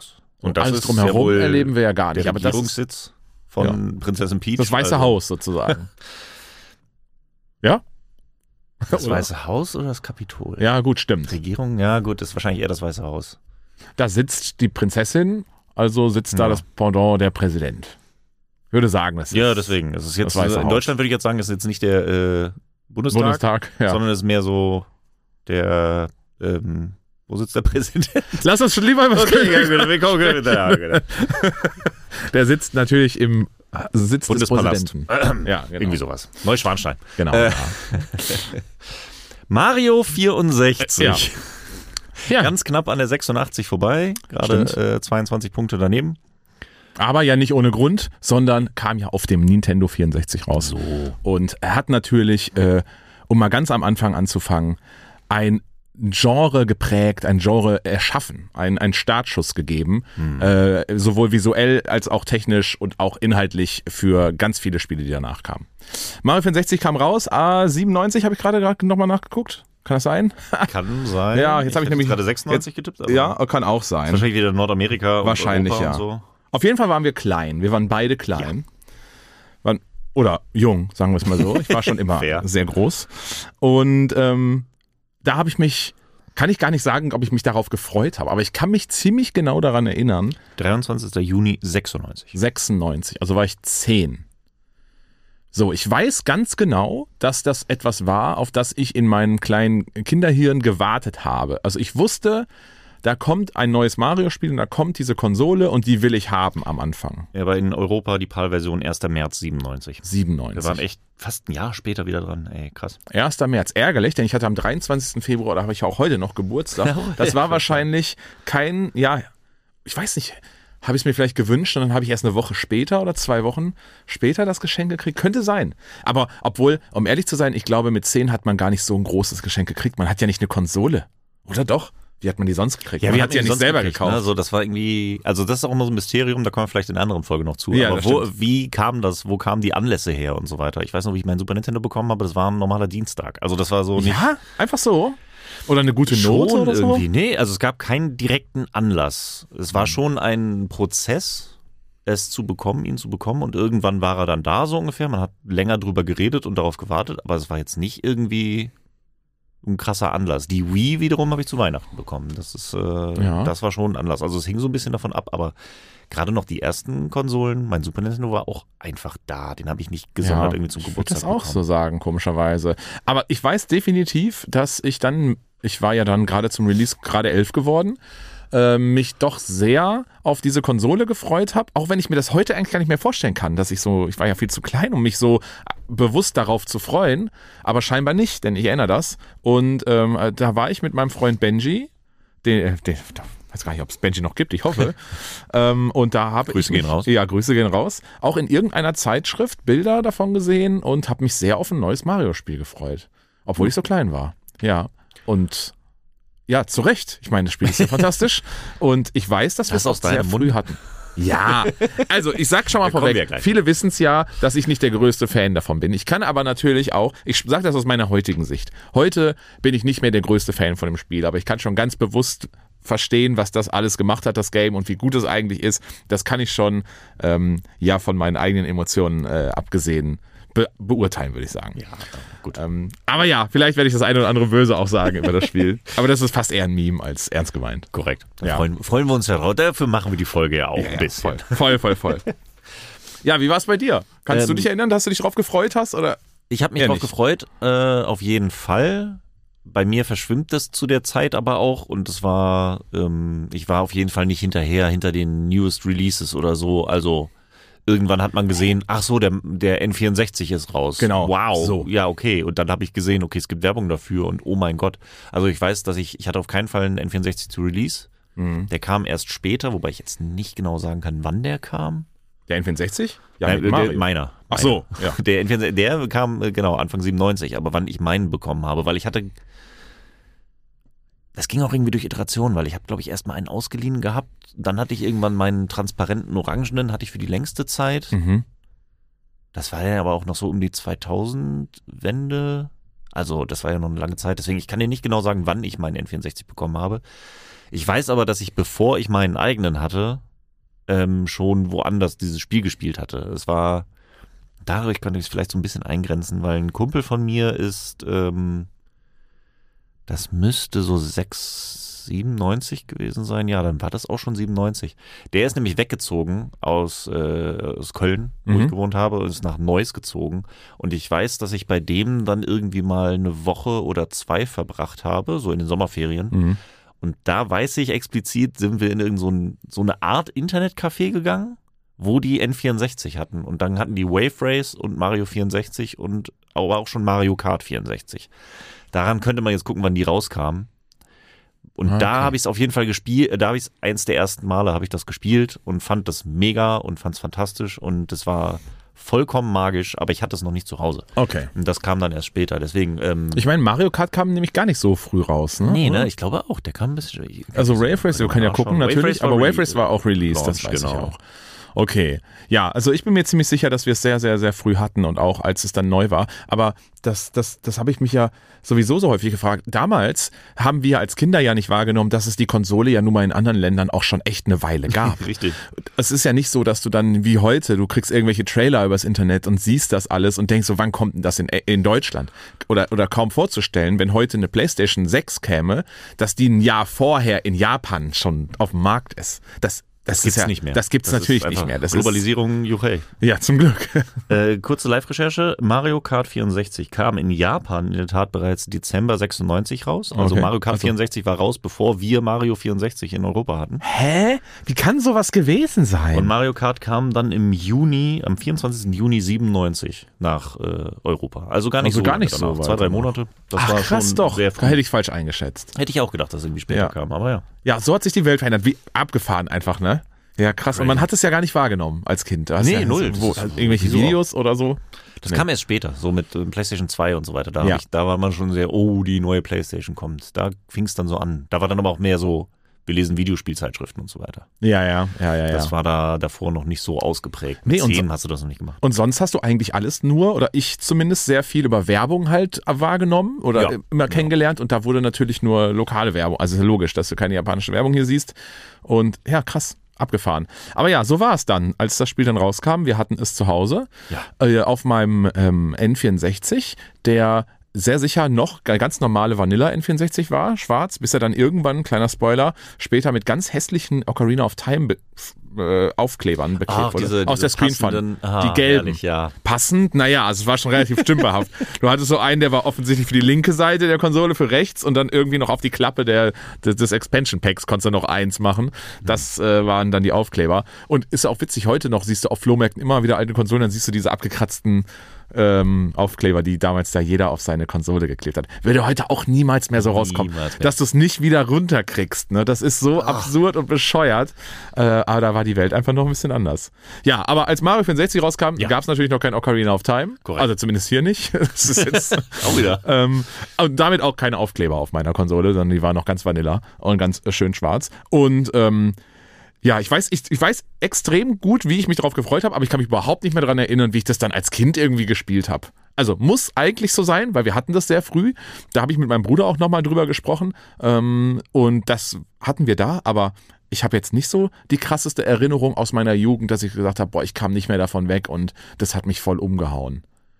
Und alles drumherum ja erleben wir ja gar nicht. Der Aber das ist Regierungssitz von ja. Prinzessin Peach. Das Weiße also. Haus sozusagen. Ja? Das oder? Weiße Haus oder das Kapitol? Ja, gut, stimmt. Regierung, ja gut, das ist wahrscheinlich eher das Weiße Haus. Da sitzt die Prinzessin, also sitzt ja. da das Pendant der Präsident. Ich würde sagen, das ist ja, deswegen. Es ist jetzt, das in Deutschland würde ich jetzt sagen, es ist jetzt nicht der äh, Bundestag, Bundestag ja. sondern es ist mehr so der, ähm, wo sitzt der Präsident? Lass uns schon lieber was okay, ja, wir kommen ja, genau. Der sitzt natürlich im Sitz des Präsidenten. Ja, genau. Irgendwie sowas. Neuschwanstein. Genau. Äh, ja. Mario vierundsechzig. Ja. Ja. Ganz knapp an der sechsundachtzig vorbei. Gerade äh, zweiundzwanzig Punkte daneben. Aber ja nicht ohne Grund, sondern kam ja auf dem Nintendo vierundsechzig raus. So. Und er hat natürlich, äh, um mal ganz am Anfang anzufangen, ein Genre geprägt, ein Genre erschaffen, ein, ein Startschuss gegeben, hm. äh, sowohl visuell als auch technisch und auch inhaltlich für ganz viele Spiele, die danach kamen. Mario vierundsechzig kam raus, A siebenundneunzig habe ich gerade nochmal nachgeguckt. Kann das sein? Kann sein. Ja, jetzt habe ich, ich nämlich gerade sechsundneunzig getippt. Aber ja, kann auch sein. Wahrscheinlich wieder Nordamerika und wahrscheinlich, Europa ja. und so. Auf jeden Fall waren wir klein. Wir waren beide klein. Ja. Waren, oder jung, sagen wir es mal so. Ich war schon immer sehr groß. Und ähm, da habe ich mich, kann ich gar nicht sagen, ob ich mich darauf gefreut habe, aber ich kann mich ziemlich genau daran erinnern. dreiundzwanzigster Juni sechsundneunzig. sechsundneunzig, also war ich zehn. So, ich weiß ganz genau, dass das etwas war, auf das ich in meinem kleinen Kinderhirn gewartet habe. Also ich wusste, da kommt ein neues Mario-Spiel und da kommt diese Konsole und die will ich haben am Anfang. Ja, aber in Europa die PAL-Version erster März siebenundneunzig. siebenundneunzig. Wir waren echt fast ein Jahr später wieder dran. Ey, krass. erster März, ärgerlich, denn ich hatte am dreiundzwanzigsten Februar, da habe ich auch heute noch Geburtstag. Das war wahrscheinlich kein, ja, ich weiß nicht, habe ich es mir vielleicht gewünscht und dann habe ich erst eine Woche später oder zwei Wochen später das Geschenk gekriegt. Könnte sein. Aber obwohl, um ehrlich zu sein, ich glaube, mit zehn hat man gar nicht so ein großes Geschenk gekriegt. Man hat ja nicht eine Konsole. Oder doch? Wie hat man die sonst gekriegt? Ja, man wir hat sie ja nicht selber gekauft. Ne? Also das war irgendwie, also das ist auch immer so ein Mysterium, da kommen wir vielleicht in einer anderen Folge noch zu. Ja, aber wo, wie kam das, wo kamen die Anlässe her und so weiter? Ich weiß noch, wie ich meinen Super Nintendo bekommen habe, das war ein normaler Dienstag. Also das war so nicht... Ja, einfach so? Oder eine gute Note schon oder so? Irgendwie. Nee, also es gab keinen direkten Anlass. Es war schon ein Prozess, es zu bekommen, ihn zu bekommen und irgendwann war er dann da so ungefähr. Man hat länger drüber geredet und darauf gewartet, aber es war jetzt nicht irgendwie ein krasser Anlass. Die Wii wiederum habe ich zu Weihnachten bekommen. Das ist, äh, ja. das war schon ein Anlass. Also es hing so ein bisschen davon ab, aber gerade noch die ersten Konsolen, mein Super Nintendo war auch einfach da. Den habe ich nicht gesondert ja, irgendwie zum Geburtstag bekommen. Ich würde das auch bekommen. so sagen, komischerweise. Aber ich weiß definitiv, dass ich dann, ich war ja dann gerade zum Release gerade elf geworden, äh, mich doch sehr auf diese Konsole gefreut habe, auch wenn ich mir das heute eigentlich gar nicht mehr vorstellen kann, dass ich so, ich war ja viel zu klein, um mich so bewusst darauf zu freuen, aber scheinbar nicht, denn ich erinnere das. Und ähm, da war ich mit meinem Freund Benji, den, den ich weiß gar nicht, ob es Benji noch gibt, ich hoffe. ähm, und da habe ich Grüße mich, gehen raus. Ja, Grüße gehen raus. Auch in irgendeiner Zeitschrift Bilder davon gesehen und habe mich sehr auf ein neues Mario-Spiel gefreut. Obwohl ich so klein war. Ja. Und ja, zu Recht. Ich meine, das Spiel ist ja fantastisch. Und ich weiß, dass wir es auch sehr früh hatten. Ja, also ich sag schon mal vorweg, viele wissen es ja, dass ich nicht der größte Fan davon bin. Ich kann aber natürlich auch, ich sage das aus meiner heutigen Sicht, heute bin ich nicht mehr der größte Fan von dem Spiel, aber ich kann schon ganz bewusst verstehen, was das alles gemacht hat, das Game, und wie gut es eigentlich ist. Das kann ich schon ähm, ja von meinen eigenen Emotionen äh, abgesehen be- beurteilen, würde ich sagen. Ja, gut. Ähm, aber ja, vielleicht werde ich das eine oder andere Böse auch sagen über das Spiel. Aber das ist fast eher ein Meme als ernst gemeint. Korrekt. Dann Ja. freuen, freuen wir uns ja drauf. Dafür machen wir die Folge ja auch Ja, ein ja, bisschen. Voll, voll, voll. voll. Ja, wie war es bei dir? Kannst Ähm, du dich erinnern, dass du dich drauf gefreut hast? Oder? Ich habe mich Eher drauf nicht. gefreut, äh, auf jeden Fall. Bei mir verschwimmt es zu der Zeit aber auch und es war, ähm, ich war auf jeden Fall nicht hinterher, hinter den Newest Releases oder so. Also irgendwann hat man gesehen, ach so, der, der N vierundsechzig ist raus. Genau. Wow. So. Ja, okay. Und dann habe ich gesehen, okay, es gibt Werbung dafür und oh mein Gott. Also ich weiß, dass ich, ich hatte auf keinen Fall einen N vierundsechzig zu Release. Mhm. Der kam erst später, wobei ich jetzt nicht genau sagen kann, wann der kam. Der N vierundsechzig? Ja, Nein, mit der, Mario. meiner. Ach so, meiner. ja. Der N vierundsechzig, der kam, äh, genau, Anfang siebenundneunzig, aber wann ich meinen bekommen habe, weil ich hatte, das ging auch irgendwie durch Iterationen, weil ich habe, glaube ich, erst mal einen ausgeliehen gehabt, dann hatte ich irgendwann meinen transparenten Orangenen, hatte ich für die längste Zeit. Mhm. Das war ja aber auch noch so um die zweitausend-Wende, also das war ja noch eine lange Zeit, deswegen ich kann dir nicht genau sagen, wann ich meinen N vierundsechzig bekommen habe. Ich weiß aber, dass ich, bevor ich meinen eigenen hatte, ähm, schon woanders dieses Spiel gespielt hatte. Es war, dadurch konnte ich es vielleicht so ein bisschen eingrenzen, weil ein Kumpel von mir ist, ähm, das müsste so sechs, siebenundneunzig gewesen sein. Ja, dann war das auch schon siebenundneunzig. Der ist nämlich weggezogen aus, äh, aus Köln, wo Mhm. ich gewohnt habe, und ist nach Neuss gezogen. Und ich weiß, dass ich bei dem dann irgendwie mal eine Woche oder zwei verbracht habe, so in den Sommerferien. Mhm. Und da weiß ich explizit, sind wir in irgend so, ein, so eine Art Internetcafé gegangen, wo die N vierundsechzig hatten. Und dann hatten die Wave Race und Mario vierundsechzig und aber auch schon Mario Kart vierundsechzig. Daran könnte man jetzt gucken, wann die rauskamen. Und Okay. da habe ich es auf jeden Fall gespielt, da habe ich es eins der ersten Male habe ich das gespielt und fand das mega und fand es fantastisch und es war vollkommen magisch, aber ich hatte es noch nicht zu Hause. Okay. Und das kam dann erst später, deswegen ähm, Ich meine, Mario Kart kam nämlich gar nicht so früh raus, ne? nee, Oder? ne, ich glaube auch, der kam ein bisschen Also Wave Race, wir können ja gucken, Wave natürlich, Race war aber Wave released. Race war auch released, das Launch, weiß genau. ich auch. Okay, ja, also ich bin mir ziemlich sicher, dass wir es sehr, sehr, sehr früh hatten und auch als es dann neu war. Aber das, das, das habe ich mich ja sowieso so häufig gefragt. Damals haben wir als Kinder ja nicht wahrgenommen, dass es die Konsole ja nun mal in anderen Ländern auch schon echt eine Weile gab. Richtig. Es ist ja nicht so, dass du dann wie heute, du kriegst irgendwelche Trailer übers Internet und siehst das alles und denkst so, wann kommt denn das in, in Deutschland? Oder, oder kaum vorzustellen, wenn heute eine PlayStation sechs käme, dass die ein Jahr vorher in Japan schon auf dem Markt ist. Das Das, gibt's ist ja, nicht mehr. Das gibt's Das ist natürlich einfach nicht mehr. Das Globalisierung, juchey. Ist, ja, zum Glück. Äh, kurze Live-Recherche. Mario Kart vierundsechzig kam in Japan in der Tat bereits Dezember sechsundneunzig raus. Also Okay. Mario Kart Also- vierundsechzig war raus, bevor wir Mario vierundsechzig in Europa hatten. Hä? Wie kann sowas gewesen sein? Und Mario Kart kam dann im Juni, am vierundzwanzigsten Juni siebenundneunzig nach äh, Europa. Also gar nicht Also so gar lange nicht so danach. weit Zwei, drei danach. Monate. Das Ach war krass schon doch, sehr da früh. hätte ich falsch eingeschätzt. Hätte ich auch gedacht, dass es irgendwie später Ja. kam, aber ja. Ja, so hat sich die Welt verändert. Wie abgefahren einfach, ne? Ja, krass. Und man hat es ja gar nicht wahrgenommen als Kind. Da hast Nee, ja, null. Wo, Das ist- irgendwelche wieso auch? Videos oder so. Das Nee. kam erst später, so mit äh, PlayStation zwei und so weiter. Da, hab Ja. ich, da war man schon sehr, oh, die neue PlayStation kommt. Da fing es dann so an. Da war dann aber auch mehr so, wir lesen Videospielzeitschriften und so weiter. Ja, ja, ja, ja, Das ja. war da davor noch nicht so ausgeprägt. Nee, Mit und zehn so- hast du das noch nicht gemacht. Und sonst hast du eigentlich alles nur, oder ich zumindest, sehr viel über Werbung halt wahrgenommen oder Ja. immer kennengelernt. Und da wurde natürlich nur lokale Werbung. Also ist ja logisch, dass du keine japanische Werbung hier siehst. Und ja, krass. Abgefahren. Aber ja, so war es dann, als das Spiel dann rauskam. Wir hatten es zu Hause Ja. äh, auf meinem ähm, N vierundsechzig, der sehr sicher noch ganz normale Vanilla N vierundsechzig war, schwarz, bis er dann irgendwann, kleiner Spoiler, später mit ganz hässlichen Ocarina of Time be äh, Aufklebern beklebt Ach, wurde. diese, Aus der diese Screenfun. passenden- ah, Die gelben. Ehrlich, ja. Passend, naja, also es war schon relativ stümperhaft. Du hattest so einen, der war offensichtlich für die linke Seite der Konsole, für rechts, und dann irgendwie noch auf die Klappe der, des, des Expansion Packs konntest du noch eins machen. Das äh, waren dann die Aufkleber. Und ist auch witzig, heute noch siehst du auf Flohmärkten immer wieder alte Konsolen, dann siehst du diese abgekratzten ähm, Aufkleber, die damals da jeder auf seine Konsole geklebt hat. Würde heute auch niemals mehr so rauskommen, Niemals mehr. dass du es nicht wieder runterkriegst. Ne? Das ist so absurd und bescheuert. Äh, aber da war die Welt einfach noch ein bisschen anders. Ja, aber als Mario vierundsechzig rauskam, Ja. gab es natürlich noch kein Ocarina of Time. Korrekt. Also zumindest hier nicht. Das ist jetzt Auch wieder. ähm, und damit auch keine Aufkleber auf meiner Konsole, sondern die waren noch ganz vanilla und ganz äh, schön schwarz. Und ähm, ja, ich weiß, ich, ich weiß extrem gut, wie ich mich darauf gefreut habe, aber ich kann mich überhaupt nicht mehr daran erinnern, wie ich das dann als Kind irgendwie gespielt habe. Also muss eigentlich so sein, weil wir hatten das sehr früh. Da habe ich mit meinem Bruder auch nochmal drüber gesprochen. Ähm, und das hatten wir da, aber ich habe jetzt nicht so die krasseste Erinnerung aus meiner Jugend, dass ich gesagt habe, boah, ich kam nicht mehr davon weg und das hat mich voll umgehauen.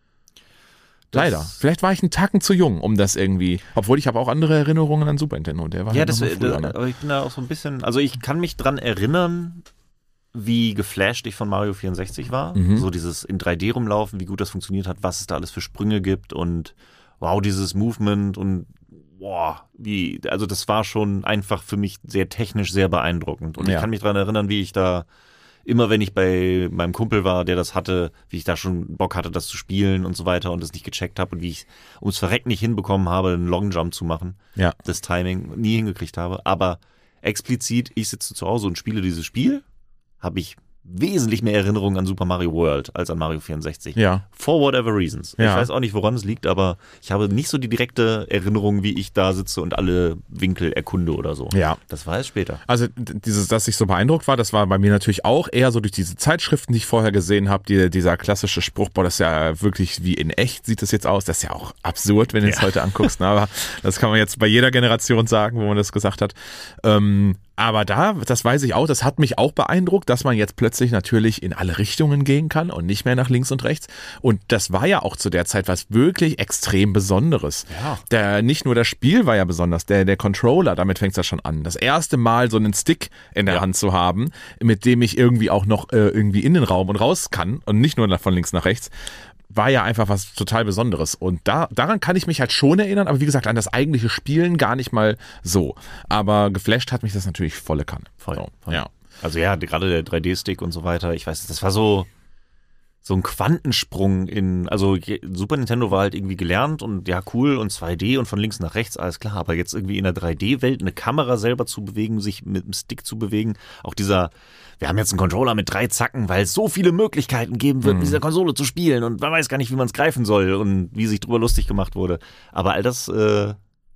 Leider. Vielleicht war ich einen Tacken zu jung, um das irgendwie. Obwohl ich habe auch andere Erinnerungen an Super Nintendo. Der war Ja, halt das, noch mal früher, das, ne? aber ich bin da auch so ein bisschen, also ich kann mich dran erinnern, wie geflasht ich von Mario vierundsechzig war. Mhm. So dieses in drei D rumlaufen, wie gut das funktioniert hat, was es da alles für Sprünge gibt und wow, dieses Movement und boah, wie, also das war schon einfach für mich sehr technisch sehr beeindruckend. Und Ja. ich kann mich dran erinnern, wie ich da immer, wenn ich bei meinem Kumpel war, der das hatte, wie ich da schon Bock hatte, das zu spielen und so weiter und das nicht gecheckt habe und wie ich ums Verrecken nicht hinbekommen habe, einen Longjump zu machen. Ja. Das Timing nie hingekriegt habe. Aber explizit, ich sitze zu Hause und spiele dieses Spiel, habe ich wesentlich mehr Erinnerungen an Super Mario World als an Mario vierundsechzig. Ja. For whatever reasons. Ja. Ich weiß auch nicht, woran es liegt, aber ich habe nicht so die direkte Erinnerung, wie ich da sitze und alle Winkel erkunde oder so. Ja. Das war es später. Also d- dieses, dass ich so beeindruckt war, das war bei mir natürlich auch eher so durch diese Zeitschriften, die ich vorher gesehen habe, die, dieser klassische Spruch, boah, das ist ja wirklich wie in echt sieht das jetzt aus. Das ist ja auch absurd, wenn du es Ja. heute anguckst. Ne? Aber das kann man jetzt bei jeder Generation sagen, wo man das gesagt hat. Ähm, Aber da, das weiß ich auch, das hat mich auch beeindruckt, dass man jetzt plötzlich natürlich in alle Richtungen gehen kann und nicht mehr nach links und rechts. Und das war ja auch zu der Zeit was wirklich extrem Besonderes. Ja. Der, nicht nur das Spiel war ja besonders, der, der Controller, damit fängt es ja schon an. Das erste Mal so einen Stick in der Ja. Hand zu haben, mit dem ich irgendwie auch noch äh, irgendwie in den Raum und raus kann und nicht nur von links nach rechts, war ja einfach was total Besonderes. Und da, daran kann ich mich halt schon erinnern, aber wie gesagt, an das eigentliche Spielen gar nicht mal so. Aber geflasht hat mich das natürlich volle Kanne. Voll, So, voll. ja. Also ja, gerade der drei D-Stick und so weiter, ich weiß, das war so so ein Quantensprung in, also je- Super Nintendo war halt irgendwie gelernt und ja cool und zwei D und von links nach rechts, alles klar, aber jetzt irgendwie in der drei D-Welt eine Kamera selber zu bewegen, sich mit dem Stick zu bewegen, auch dieser, wir haben jetzt einen Controller mit drei Zacken, weil es so viele Möglichkeiten geben wird, mit dieser Konsole zu spielen und man weiß gar nicht, wie man es greifen soll und wie sich drüber lustig gemacht wurde. Aber all das, äh,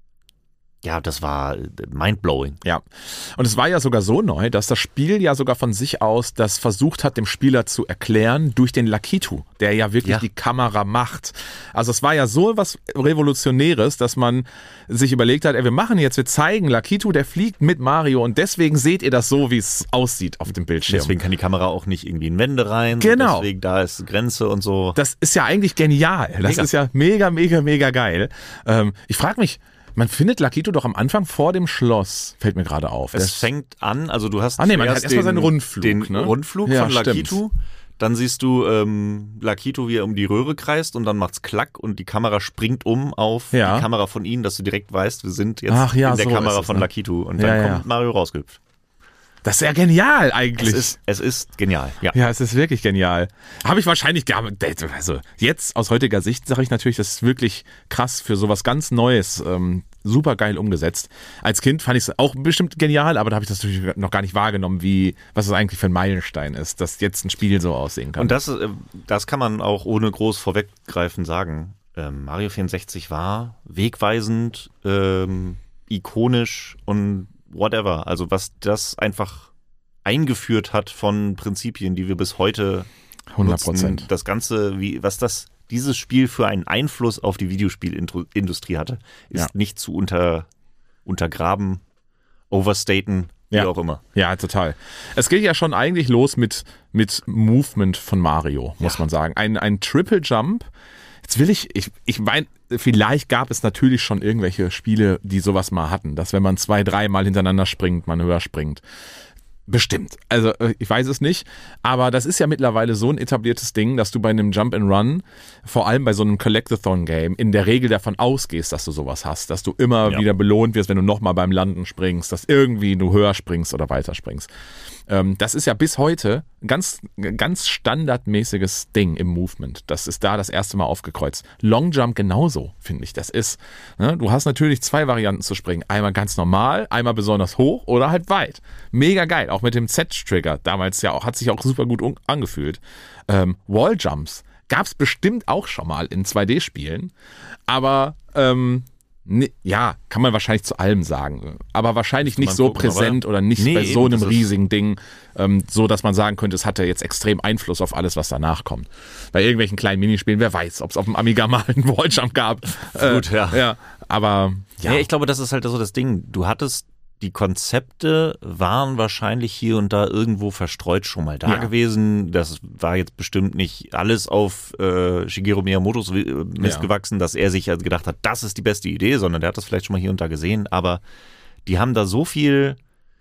ja, das war mindblowing. Ja, und es war ja sogar so neu, dass das Spiel ja sogar von sich aus das versucht hat, dem Spieler zu erklären durch den Lakitu, der ja wirklich Ja. die Kamera macht. Also es war ja so was Revolutionäres, dass man sich überlegt hat, ey, wir machen jetzt, wir zeigen Lakitu, der fliegt mit Mario und deswegen seht ihr das so, wie es aussieht auf dem Bildschirm. Deswegen kann die Kamera auch nicht irgendwie in Wände rein. Genau. Deswegen da ist Grenze und so. Das ist ja eigentlich genial. Das Mega. ist ja mega, mega, mega geil. Ähm, ich frage mich, man findet Lakitu doch am Anfang vor dem Schloss, fällt mir gerade auf. Es Das- fängt an, also du hast Ah, nee, man zuerst hat erstmal den, seinen Rundflug, den ne? Rundflug Ja, von stimmt. Lakitu. Dann siehst du ähm, Lakitu, wie er um die Röhre kreist und dann macht's Klack und die Kamera springt um auf Ja. die Kamera von ihnen, dass du direkt weißt, wir sind jetzt Ach ja, in der so Kamera ist es, von ne? Lakitu und Ja, dann ja. kommt Mario rausgehüpft. Das ist ja genial eigentlich. Es ist, es ist genial, ja. Ja, es ist wirklich genial. Habe ich wahrscheinlich, ja, also jetzt aus heutiger Sicht sage ich natürlich, das ist wirklich krass für sowas ganz Neues, ähm, super geil umgesetzt. Als Kind fand ich es auch bestimmt genial, aber da habe ich das natürlich noch gar nicht wahrgenommen, wie, was das eigentlich für ein Meilenstein ist, dass jetzt ein Spiel so aussehen kann. Und das, äh, das kann man auch ohne groß vorweggreifen sagen. Ähm, Mario vierundsechzig war wegweisend, ähm, ikonisch und whatever. Also was das einfach eingeführt hat von Prinzipien, die wir bis heute hundert nutzen. Prozent. Das Ganze, wie, was das, dieses Spiel für einen Einfluss auf die Videospielindustrie hatte, ist Ja. nicht zu unter, untergraben, overstaten, wie Ja. auch immer. Ja, total. Es geht ja schon eigentlich los mit, mit Movement von Mario, muss Ja. man sagen. Ein, ein Triple Jump. Jetzt will ich, ich, ich meine, vielleicht gab es natürlich schon irgendwelche Spiele, die sowas mal hatten, dass wenn man zwei, dreimal hintereinander springt, man höher springt. Bestimmt. Also äh, ich weiß es nicht, aber das ist ja mittlerweile so ein etabliertes Ding, dass du bei einem Jump and Run, vor allem bei so einem Collectathon-Game, in der Regel davon ausgehst, dass du sowas hast, dass du immer Ja. wieder belohnt wirst, wenn du nochmal beim Landen springst, dass irgendwie du höher springst oder weiter springst. Ähm, das ist ja bis heute ein ganz, ganz standardmäßiges Ding im Movement. Das ist da das erste Mal aufgekreuzt. Long Jump genauso, finde ich. Das ist, ne, du hast natürlich zwei Varianten zu springen. Einmal ganz normal, einmal besonders hoch oder halt weit. Mega geil. Auch mit dem Z-Trigger. Damals ja auch, hat sich auch super gut un- angefühlt. Ähm, Walljumps gab es bestimmt auch schon mal in zwei D-Spielen. Aber, ähm, ne, ja, kann man wahrscheinlich zu allem sagen. Aber wahrscheinlich Müsste nicht man so gucken, aber- präsent oder nicht Nee, bei so eben, einem das ist- riesigen Ding, ähm, so dass man sagen könnte, es hatte jetzt extrem Einfluss auf alles, was danach kommt. Bei irgendwelchen kleinen Minispielen, wer weiß, ob es auf dem Amiga mal einen Walljump gab. Äh, Gut, ja. ja. Aber, ja. Ja, ich glaube, das ist halt so das Ding. Du hattest, die Konzepte waren wahrscheinlich hier und da irgendwo verstreut schon mal da Ja. gewesen. Das war jetzt bestimmt nicht alles auf äh, Shigeru Miyamotos äh, Mist Ja. gewachsen, dass er sich also gedacht hat, das ist die beste Idee, sondern der hat das vielleicht schon mal hier und da gesehen. Aber die haben da so viel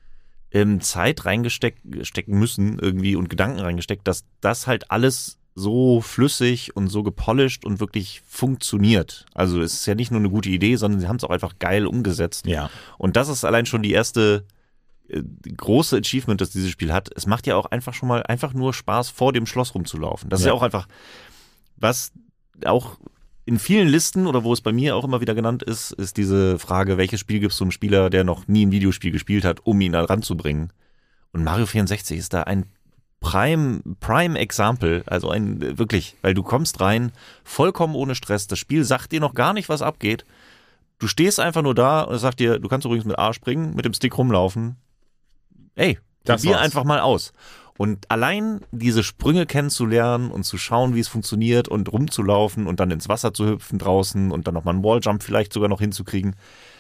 ähm, Zeit reingestecken müssen irgendwie und Gedanken reingesteckt, dass das halt alles so flüssig und so gepolished und wirklich funktioniert. Also es ist ja nicht nur eine gute Idee, sondern sie haben es auch einfach geil umgesetzt. Ja. Und das ist allein schon die erste äh, große Achievement, das dieses Spiel hat. Es macht ja auch einfach schon mal einfach nur Spaß, vor dem Schloss rumzulaufen. Das ist Ja. ja auch einfach, was auch in vielen Listen oder wo es bei mir auch immer wieder genannt ist, ist diese Frage, welches Spiel gibst du einem Spieler, der noch nie ein Videospiel gespielt hat, um ihn da ranzubringen? Und Mario vierundsechzig ist da ein Prime, Prime Example, also ein äh, wirklich, weil du kommst rein, vollkommen ohne Stress, das Spiel sagt dir noch gar nicht, was abgeht. Du stehst einfach nur da und es sagt dir, du kannst übrigens mit A springen, mit dem Stick rumlaufen. Ey, Das probier war's. einfach mal aus. Und allein diese Sprünge kennenzulernen und zu schauen, wie es funktioniert und rumzulaufen und dann ins Wasser zu hüpfen draußen und dann nochmal einen Walljump vielleicht sogar noch hinzukriegen,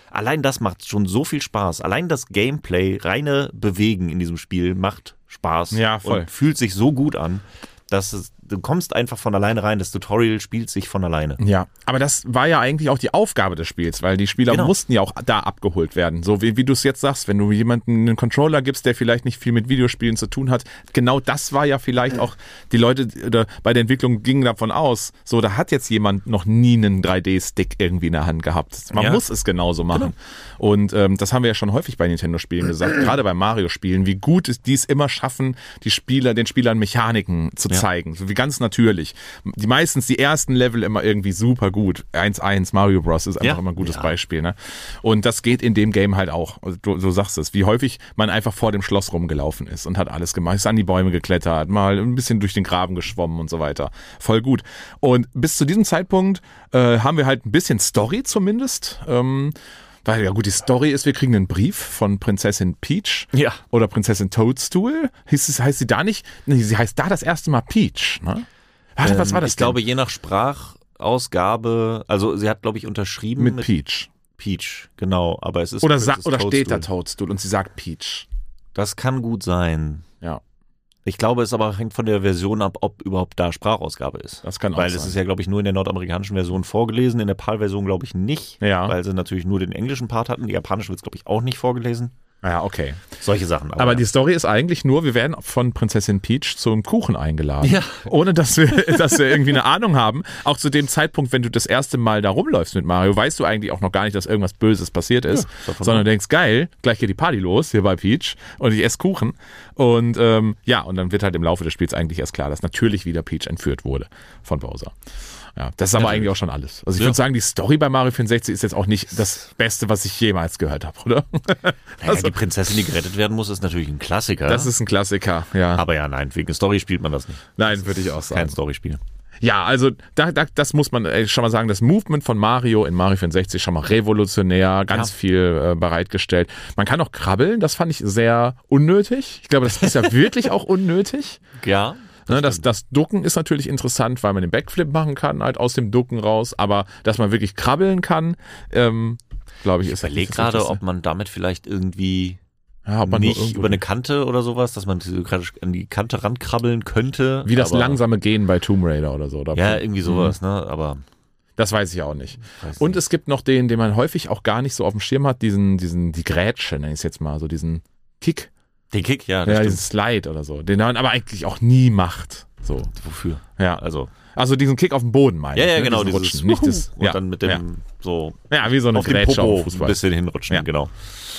allein das macht schon so viel Spaß. Allein das Gameplay, reine Bewegen in diesem Spiel macht Spaß. Ja, voll. Und fühlt sich so gut an, dass es, du kommst einfach von alleine rein. Das Tutorial spielt sich von alleine. Ja, aber das war ja eigentlich auch die Aufgabe des Spiels, weil die Spieler Genau. mussten ja auch da abgeholt werden. So wie, wie du es jetzt sagst, wenn du jemandem einen Controller gibst, der vielleicht nicht viel mit Videospielen zu tun hat, genau das war ja vielleicht auch, die Leute oder bei der Entwicklung gingen davon aus, so da hat jetzt jemand noch nie einen drei D-Stick irgendwie in der Hand gehabt. Man Ja. muss es genauso machen. Genau. Und ähm, das haben wir ja schon häufig bei Nintendo-Spielen gesagt, gerade bei Mario-Spielen, wie gut es die es immer schaffen, die Spieler, den Spielern Mechaniken zu Ja. zeigen, so wie ganz natürlich. Die meistens die ersten Level immer irgendwie super gut. eins eins Mario Bros. Ist einfach Ja. immer ein gutes Ja. Beispiel. Ne? Und das geht in dem Game halt auch. Also Du, du sagst es, wie häufig man einfach vor dem Schloss rumgelaufen ist und hat alles gemacht. Ist an die Bäume geklettert, mal ein bisschen durch den Graben geschwommen und so weiter. Voll gut. Und bis zu diesem Zeitpunkt äh, haben wir halt ein bisschen Story zumindest. Ähm, weil ja gut, die Story ist, wir kriegen einen Brief von Prinzessin Peach Ja. oder Prinzessin Toadstool. Heißt, es, heißt sie da nicht? Nee, sie heißt da das erste Mal Peach, ne? Warte, was war das Ich glaube, denn? je nach Sprachausgabe, also sie hat, glaube ich, unterschrieben Mit mit, Peach. Peach, genau. Aber es ist Oder, Princess sa- oder steht da Toadstool. Toadstool und sie sagt Peach. Das kann gut sein. Ja, Ich glaube, es aber hängt von der Version ab, ob überhaupt da Sprachausgabe ist. das kann auch Weil sein. es ist ja, glaube ich, nur in der nordamerikanischen Version vorgelesen, in der PAL-Version, glaube ich, nicht. Ja. Weil sie natürlich nur den englischen Part hatten. Die japanische wird, glaube ich, auch nicht vorgelesen. Ja, okay. Solche Sachen. Aber ja. die Story ist eigentlich nur, wir werden von Prinzessin Peach zum Kuchen eingeladen. Ja. Ohne dass wir, dass wir irgendwie eine Ahnung haben. Auch zu dem Zeitpunkt, wenn du das erste Mal da rumläufst mit Mario, weißt du eigentlich auch noch gar nicht, dass irgendwas Böses passiert ist. Ja, davon sondern du denkst, geil, gleich geht die Party los hier bei Peach und ich esse Kuchen. Und ähm, ja, und dann wird halt im Laufe des Spiels eigentlich erst klar, dass natürlich wieder Peach entführt wurde von Bowser. Ja, das ist aber Natürlich. eigentlich auch schon alles. Also ich Ja. würde sagen, die Story bei Mario vierundsechzig ist jetzt auch nicht das Beste, was ich jemals gehört habe, oder? Naja, die Prinzessin, die gerettet werden muss, ist natürlich ein Klassiker. Das ist ein Klassiker, ja. aber ja, nein, wegen Story spielt man das nicht. Nein, würde ich auch Kein sagen. Storyspiel. Ja, also da, da, das muss man äh, schon mal sagen, das Movement von Mario in Mario vierundsechzig schon mal revolutionär, ganz Ja. viel äh, bereitgestellt. Man kann auch krabbeln, das fand ich sehr unnötig. Ich glaube, das ist ja wirklich auch unnötig. Ja. Ne, das, das Ducken ist natürlich interessant, weil man den Backflip machen kann, halt aus dem Ducken raus, aber dass man wirklich krabbeln kann, ähm, glaube ich, ist Ich überlege ist gerade, interessant. ob man damit vielleicht irgendwie ja, ob man nur nicht irgendwo- über eine Kante oder sowas, dass man so gerade an die Kante rankrabbeln könnte. wie das aber, langsame Gehen bei Tomb Raider oder so. Oder Ja, irgendwie sowas, ne? Aber Das weiß ich auch nicht. weiß Und nicht. es gibt noch den, den man häufig auch gar nicht so auf dem Schirm hat, diesen, diesen, die Grätsche, nenne ich es jetzt mal, so diesen Kick, den Kick, ja, das ja, stimmt. diesen Slide oder so, den man aber eigentlich auch nie macht. So, Wofür? ja. Also, Also diesen Kick auf dem Boden meine ja, ich. ja, ne? genau, diesen dieses Rutschen, nicht das, und ja, dann mit dem ja. so ja, wie so eine auf den Grätsche Popo auf dem ein Fußball. bisschen hinrutschen, Ja. genau.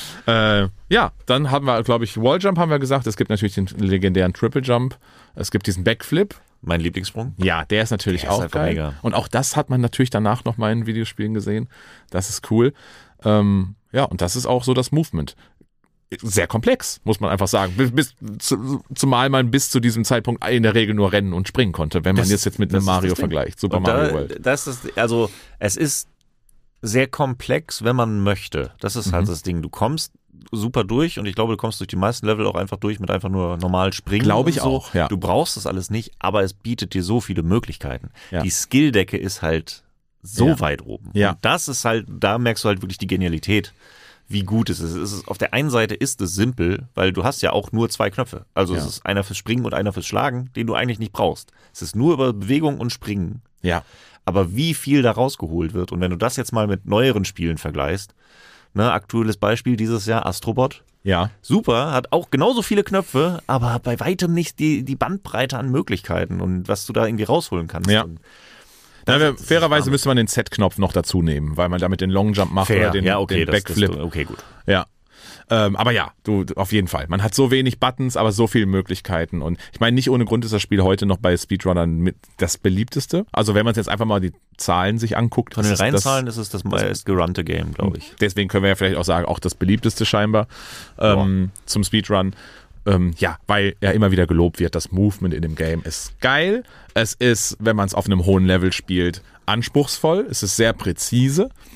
Äh, ja, dann haben wir, glaube ich, Walljump haben wir gesagt. Es gibt natürlich den legendären Triple Jump. Es gibt diesen Backflip. Mein Lieblingssprung. Ja, der ist natürlich Der ist auch einfach geil. mega. Und auch das hat man natürlich danach noch mal in Videospielen gesehen. Das ist cool. Ähm, ja, und das ist auch so das Movement. Sehr komplex, muss man einfach sagen. Bis, bis, zu, zumal man bis zu diesem Zeitpunkt in der Regel nur rennen und springen konnte, wenn man Das- jetzt, jetzt mit das einem ist Mario das Ding. vergleicht. Super Und Mario da, World. das ist, also, es ist sehr komplex, wenn man möchte. Das ist halt Mhm. das Ding. Du kommst super durch und ich glaube, du kommst durch die meisten Level auch einfach durch mit einfach nur normal springen. Glaube ich und so. auch, ja. Du brauchst das alles nicht, aber es bietet dir so viele Möglichkeiten. Ja. Die Skilldecke ist halt so Ja. weit oben. Ja. Und das ist halt, da merkst du halt wirklich die Genialität, wie gut es ist. Es ist. Auf der einen Seite ist es simpel, weil du hast ja auch nur zwei Knöpfe. Also Ja. es ist einer fürs Springen und einer fürs Schlagen, den du eigentlich nicht brauchst. Es ist nur über Bewegung und Springen. Ja. Aber wie viel da rausgeholt wird und wenn du das jetzt mal mit neueren Spielen vergleichst, ne, aktuelles Beispiel dieses Jahr, Astrobot, Ja. super, hat auch genauso viele Knöpfe, aber bei weitem nicht die, die Bandbreite an Möglichkeiten und was du da irgendwie rausholen kannst. Ja. Und Na, wir, das ist fairerweise spannend. müsste man den Z-Knopf noch dazu nehmen, weil man damit den Longjump macht Fair. oder den, ja, okay, den das, Backflip. Das, okay, gut. Ja. Ähm, aber ja, du, du, auf jeden Fall. Man hat so wenig Buttons, aber so viele Möglichkeiten. Und ich meine, nicht ohne Grund ist das Spiel heute noch bei Speedrunnern mit das beliebteste. Also wenn man jetzt einfach mal die Zahlen sich anguckt. Von den ist es Reinzahlen das, ist es das meist gerunte Game, glaube ich. deswegen können wir ja vielleicht auch sagen, auch das beliebteste scheinbar ähm, zum Speedrun. Ähm, ja, weil ja immer wieder gelobt wird, das Movement in dem Game ist geil. Es ist, wenn man es auf einem hohen Level spielt, anspruchsvoll. Es ist sehr präzise.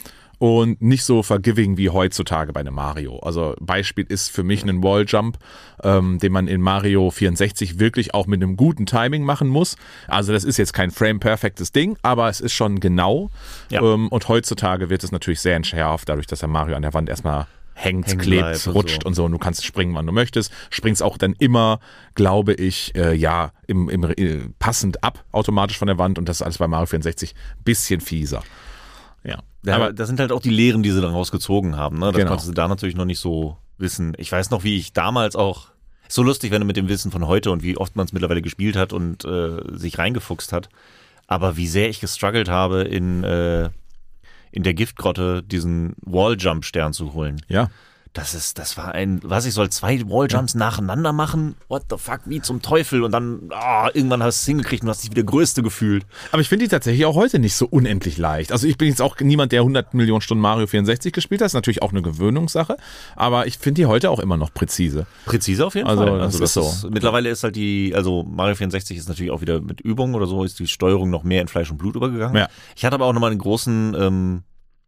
und nicht so forgiving wie heutzutage bei einem Mario. Also Beispiel ist für mich ein Walljump, ähm, den man in Mario vierundsechzig wirklich auch mit einem guten Timing machen muss. Also das ist jetzt kein frame-perfektes Ding, aber es ist schon genau. Ja. Ähm, und heutzutage wird es natürlich sehr entschärft, dadurch, dass der Mario an der Wand erstmal hängt, Hängen klebt, rutscht so. und so. Und du kannst springen, wann du möchtest. Springst auch dann immer, glaube ich, äh, ja, im, im, äh, passend ab, automatisch von der Wand. Und das ist alles bei Mario vierundsechzig ein bisschen fieser. Ja. ja aber das sind halt auch die Lehren, die sie dann rausgezogen haben. Ne? Das genau. konntest du da natürlich noch nicht so wissen. Ich weiß noch, wie ich damals auch, so lustig, wenn du mit dem Wissen von heute und wie oft man es mittlerweile gespielt hat und äh, sich reingefuchst hat. Aber wie sehr ich gestruggelt habe in... Äh, in der Giftgrotte diesen Walljump-Stern zu holen. Ja. Das ist, das war ein, was, ich soll zwei Walljumps ja. nacheinander machen? What the fuck, wie zum Teufel? Und dann, ah, irgendwann hast du es hingekriegt und hast dich wie der Größte gefühlt. Aber ich finde die tatsächlich auch heute nicht so unendlich leicht. Also ich bin jetzt auch niemand, der hundert Millionen Stunden Mario vierundsechzig gespielt hat. Das ist natürlich auch eine Gewöhnungssache. Aber ich finde die heute auch immer noch präzise. Präzise auf jeden also, Fall. Also das, das ist so. Ist, mittlerweile ist halt die, also Mario vierundsechzig ist natürlich auch wieder mit Übung oder so, ist die Steuerung noch mehr in Fleisch und Blut übergegangen. Ja. Ich hatte aber auch nochmal einen großen, ähm,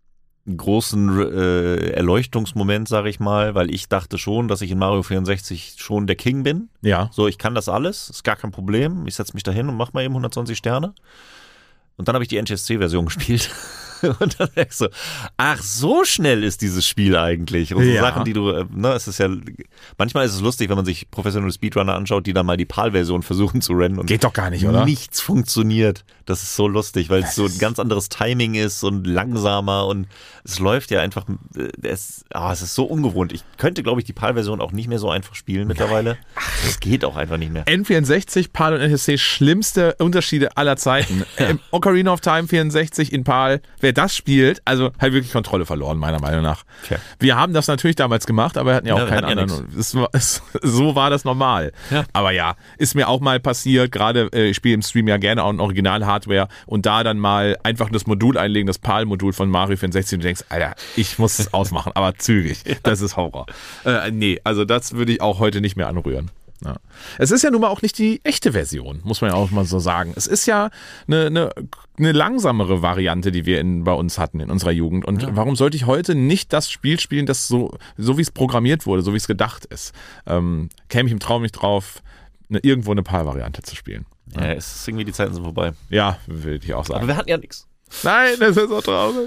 großen äh, Erleuchtungsmoment, sage ich mal, weil ich dachte schon, dass ich in Mario vierundsechzig schon der King bin. Ja. So, ich kann das alles, ist gar kein Problem. Ich setze mich da hin und mache mal eben hundertzwanzig Sterne. Und dann habe ich die N T S C-Version gespielt. Und dann denkst du, ach, so schnell ist dieses Spiel eigentlich. Und so ja. Sachen, die du, ne, es ist ja, manchmal ist es lustig, wenn man sich professionelle Speedrunner anschaut, die dann mal die PAL-Version versuchen zu rennen. Und geht doch gar nicht, oder? Nichts funktioniert. Das ist so lustig, weil es so ein ganz anderes Timing ist und langsamer und es läuft ja einfach, es, oh, es ist so ungewohnt. Ich könnte, glaube ich, die PAL-Version auch nicht mehr so einfach spielen mittlerweile. Es geht auch einfach nicht mehr. N vierundsechzig, PAL und N T S C, schlimmste Unterschiede aller Zeiten. Ja. Im Ocarina of Time vierundsechzig in PAL, wer das spielt, also hat wirklich Kontrolle verloren, meiner Meinung nach. Okay. Wir haben das natürlich damals gemacht, aber wir hatten ja auch ja, keinen anderen. Ja es war, es, so war das normal. Ja. Aber ja, ist mir auch mal passiert, gerade äh, ich spiele im Stream ja gerne auch ein Original-Hardware und da dann mal einfach das Modul einlegen, das PAL-Modul von Mario vierundsechzig und du denkst, Alter, ich muss es ausmachen, aber zügig. Das ist Horror. Äh, nee, also das würde ich auch heute nicht mehr anrühren. Ja. Es ist ja nun mal auch nicht die echte Version, muss man ja auch mal so sagen. Es ist ja eine, eine, eine langsamere Variante, die wir in, bei uns hatten in unserer Jugend. Und ja. warum sollte ich heute nicht das Spiel spielen, das so, so wie es programmiert wurde, so wie es gedacht ist? Ähm, käme ich im Traum nicht drauf, eine, irgendwo eine PAL-Variante zu spieben. Ja, ja, es ist irgendwie, die Zeiten sind vorbei. Ja, würde ich auch sagen. Aber wir hatten ja nichts. Nein, das ist so traurig.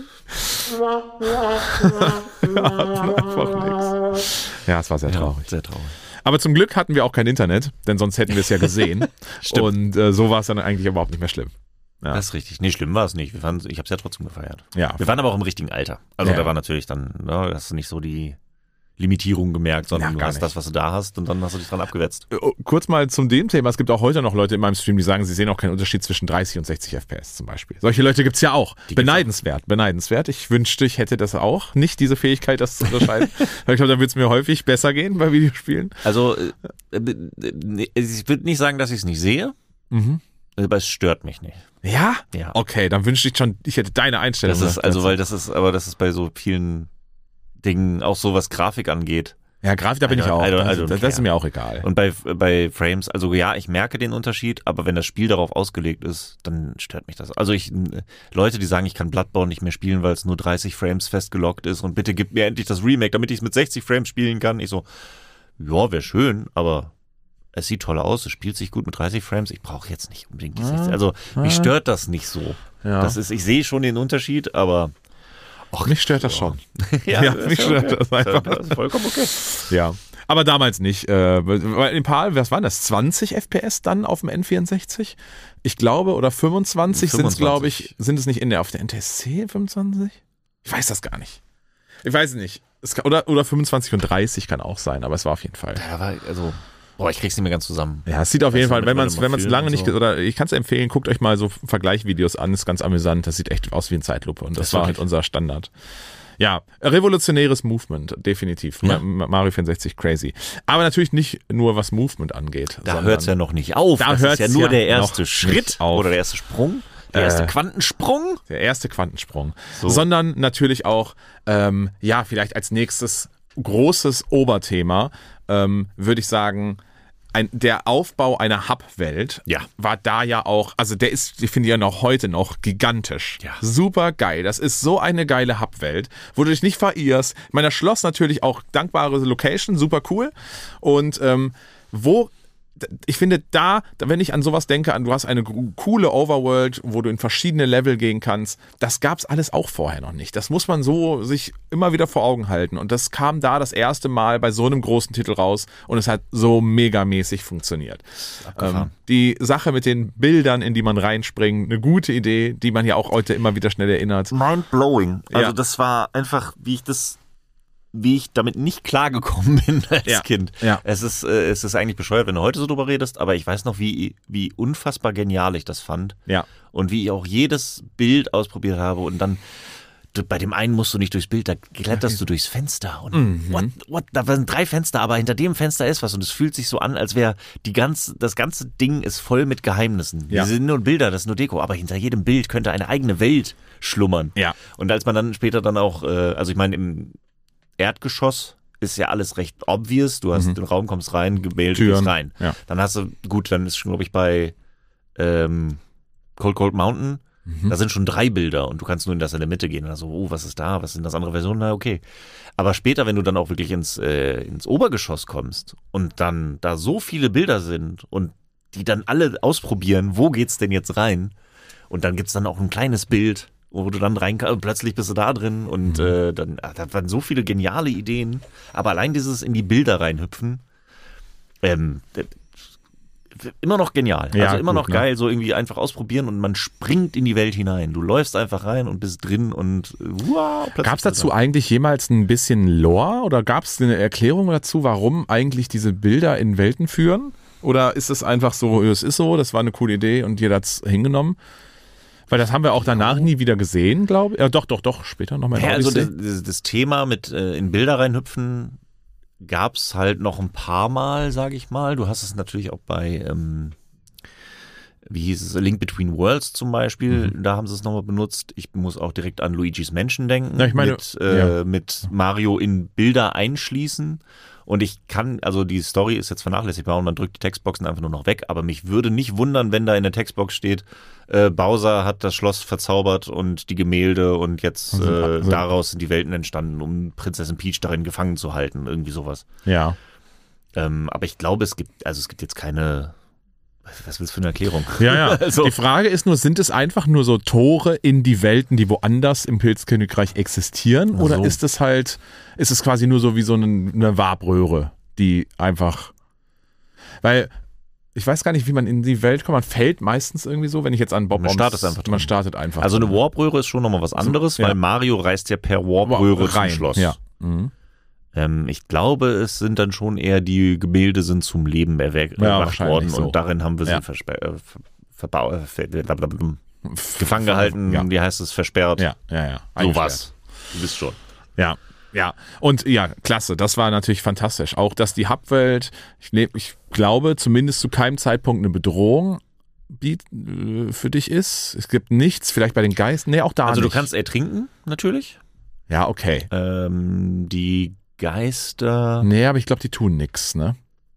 Wir hatten einfach nichts. Ja, es war sehr traurig. Ja, sehr traurig. Aber zum Glück hatten wir auch kein Internet, denn sonst hätten wir es ja gesehen. Und äh, so war es dann eigentlich überhaupt nicht mehr schlimm. Ja. Das ist richtig. Nee, schlimm war es nicht. Wir fanden, ich habe es ja trotzdem gefeiert. Ja. Wir waren aber auch im richtigen Alter. Also ja. da war natürlich dann, ne, hast du nicht so die Limitierung gemerkt, sondern ja, du hast nicht. das, was du da hast und dann hast du dich dran abgewetzt. Kurz mal zum dem Thema. Es gibt auch heute noch Leute in meinem Stream, die sagen, sie sehen auch keinen Unterschied zwischen dreißig und sechzig F P S zum Beispiel. Solche Leute gibt's ja auch. Die beneidenswert, auch. beneidenswert. Ich wünschte, ich hätte das auch. Nicht diese Fähigkeit, das zu unterscheiden. Ich glaube, dann würde es mir häufig besser gehen bei Videospielen. Also, äh, ich würde nicht sagen, dass ich es nicht sehe, mhm. aber es stört mich nicht. Ja? Ja. Okay, dann wünschte ich schon, ich hätte deine Einstellung. Das ist, also, weil das ist, aber das ist bei so vielen Dingen, auch so was Grafik angeht. Ja, Grafik, da bin ich auch. I don't, I don't das, das ist mir auch egal. Und bei, bei Frames, also ja, ich merke den Unterschied, aber wenn das Spiel darauf ausgelegt ist, dann stört mich das. Also ich, Leute, die sagen, ich kann Bloodborne nicht mehr spielen, weil es nur dreißig Frames festgelockt ist und bitte gib mir endlich das Remake, damit ich es mit sechzig Frames spielen kann. Ich so, ja, wäre schön, aber es sieht toll aus, es spielt sich gut mit dreißig Frames, ich brauche jetzt nicht unbedingt die sechzig. Also mich stört das nicht so. Ja. Das ist, ich sehe schon den Unterschied, aber Och, mich stört das schon. ja, ja mich stört okay. das einfach. Das ist vollkommen okay. Ja, aber damals nicht. Äh, in PAL, was waren das? zwanzig F P S dann auf dem N vierundsechzig? Ich glaube, oder fünfundzwanzig, sind es, glaube ich, sind es nicht in der, auf der N T S C fünfundzwanzig? Ich weiß das gar nicht. Ich weiß es nicht. Es kann, oder, oder fünfundzwanzig und dreißig kann auch sein, aber es war auf jeden Fall. Ja, war, also... Boah, ich krieg's nicht mehr ganz zusammen. Ja, es sieht auf jeden Fall, wenn man es wenn man es lange nicht, so. oder ich kann es empfehlen, guckt euch mal so Vergleichvideos an, ist ganz amüsant, das sieht echt aus wie eine Zeitlupe und das, das war halt unser Standard. Ja, revolutionäres Movement, definitiv. Ja. Mario vierundsechzig, crazy. Aber natürlich nicht nur, was Movement angeht. Da hört's ja noch nicht auf. Da das hört's ist ja nur ja der erste Schritt oder der erste Sprung. Der erste äh, Quantensprung. Der erste Quantensprung. So. Sondern natürlich auch, ähm, ja, vielleicht als nächstes großes Oberthema, ähm, würde ich sagen, ein, der Aufbau einer Hub-Welt Ja. war da ja auch, also der ist, ich finde ja noch heute noch gigantisch. Ja. Super geil. Das ist so eine geile Hub-Welt, wo du dich nicht verirrst. Ich meine, das Schloss natürlich auch dankbare Location, super cool. Und ähm, wo ich finde, da, wenn ich an sowas denke, an du hast eine coole Overworld, wo du in verschiedene Level gehen kannst, das gab's alles auch vorher noch nicht. Das muss man so sich immer wieder vor Augen halten. Und das kam da das erste Mal bei so einem großen Titel raus und es hat so megamäßig funktioniert. Ähm, die Sache mit den Bildern, in die man reinspringt, eine gute Idee, die man ja auch heute immer wieder schnell erinnert. Mind-blowing. Also Ja. das war einfach, wie ich das wie ich damit nicht klargekommen bin als Ja. Kind. Ja. Es ist, äh, es ist eigentlich bescheuert, wenn du heute so drüber redest, aber ich weiß noch, wie, wie unfassbar genial ich das fand. Ja. Und wie ich auch jedes Bild ausprobiert habe und dann du, bei dem einen musst du nicht durchs Bild, da kletterst du durchs Fenster und Mhm. what, what, da sind drei Fenster, aber hinter dem Fenster ist was und es fühlt sich so an, als wäre die ganze, das ganze Ding ist voll mit Geheimnissen. Ja. Die sind nur Bilder, das ist nur Deko, aber hinter jedem Bild könnte eine eigene Welt schlummern. Ja. Und als man dann später dann auch, äh, also ich meine im Erdgeschoss ist ja alles recht obvious. Du hast Mhm. den Raum, kommst rein, Gemälde, Türen, gehst rein. ja. Dann hast du, gut, dann ist schon, glaube ich, bei ähm, Cold Cold Mountain, Mhm. da sind schon drei Bilder und du kannst nur in das in der Mitte gehen. Also, oh, was ist da? Was sind das andere Versionen? Na, okay. Aber später, wenn du dann auch wirklich ins, äh, ins Obergeschoss kommst und dann da so viele Bilder sind und die dann alle ausprobieren, wo geht's denn jetzt rein? Und dann gibt's dann auch ein kleines Bild, wo du dann rein kannst, plötzlich bist du da drin und Mhm. äh, dann, ach, da waren so viele geniale Ideen, aber allein dieses in die Bilder reinhüpfen, ähm, das- immer noch genial, Ja, also immer gut, noch ne? geil, so irgendwie einfach ausprobieren und man springt in die Welt hinein, du läufst einfach rein und bist drin und äh, wow, plötzlich Gab es bist du dazu da. eigentlich jemals ein bisschen Lore oder gab es eine Erklärung dazu, warum eigentlich diese Bilder in Welten führen? Oder ist es einfach so, es ist so, das war eine coole Idee und jeder hat es hingenommen? Weil das haben wir auch danach nie wieder gesehen, glaube ich. Ja, doch, doch, doch, später nochmal. Ja, also das, das, das Thema mit äh, in Bilder reinhüpfen gab's halt noch ein paar Mal, sage ich mal. Du hast es natürlich auch bei, ähm, wie hieß es, A Link Between Worlds zum Beispiel, Mhm. da haben sie es nochmal benutzt. Ich muss auch direkt an Luigi's Mansion denken, Ja, ich meine, mit, äh, ja. mit Mario in Bilder einschließen. Und ich kann, also die Story ist jetzt vernachlässigbar und man drückt die Textboxen einfach nur noch weg, aber mich würde nicht wundern, wenn da in der Textbox steht, äh, Bowser hat das Schloss verzaubert und die Gemälde und jetzt Also, äh, also- daraus sind die Welten entstanden, um Prinzessin Peach darin gefangen zu halten, irgendwie sowas. Ja. Ähm, aber ich glaube, es gibt, also es gibt jetzt keine, was, was willst du für eine Erklärung? Ja, ja. Also- Die Frage ist nur, sind es einfach nur so Tore in die Welten, die woanders im Pilzkönigreich existieren? Ach Oder so. ist es halt, ist es quasi nur so wie so eine, eine Warbröhre, die einfach, weil ich weiß gar nicht, wie man in die Welt kommt. Man fällt meistens irgendwie so, wenn ich jetzt an Bob Man Bombs- startet einfach drin. Man startet einfach. Also eine drin. Warp-Röhre ist schon nochmal was anderes, ja. weil Mario reist ja per Warp-Röhre rein. zum Schloss. Ja. Mhm. Ähm, ich glaube, es sind dann schon eher die Gemälde sind zum Leben erweck- Ja, erwacht wahrscheinlich worden so. und darin haben wir sie Ja. versper- äh, ver- verbau- äh, ver- blablabla. gefangen gehalten, Ja, wie heißt es, versperrt. ja, ja. ja. Sowas. Du bist schon. Ja, ja. Und ja, klasse, das war natürlich fantastisch. Auch, dass die Hub-Welt, ich, ne, ich glaube, zumindest zu keinem Zeitpunkt eine Bedrohung biet, äh, für dich ist. Es gibt nichts, vielleicht bei den Geistern, nee, auch da Also nicht. du kannst ertrinken, natürlich. Ja, okay. Ähm, die Geister Nee, aber ich glaube, die tun nichts, ne?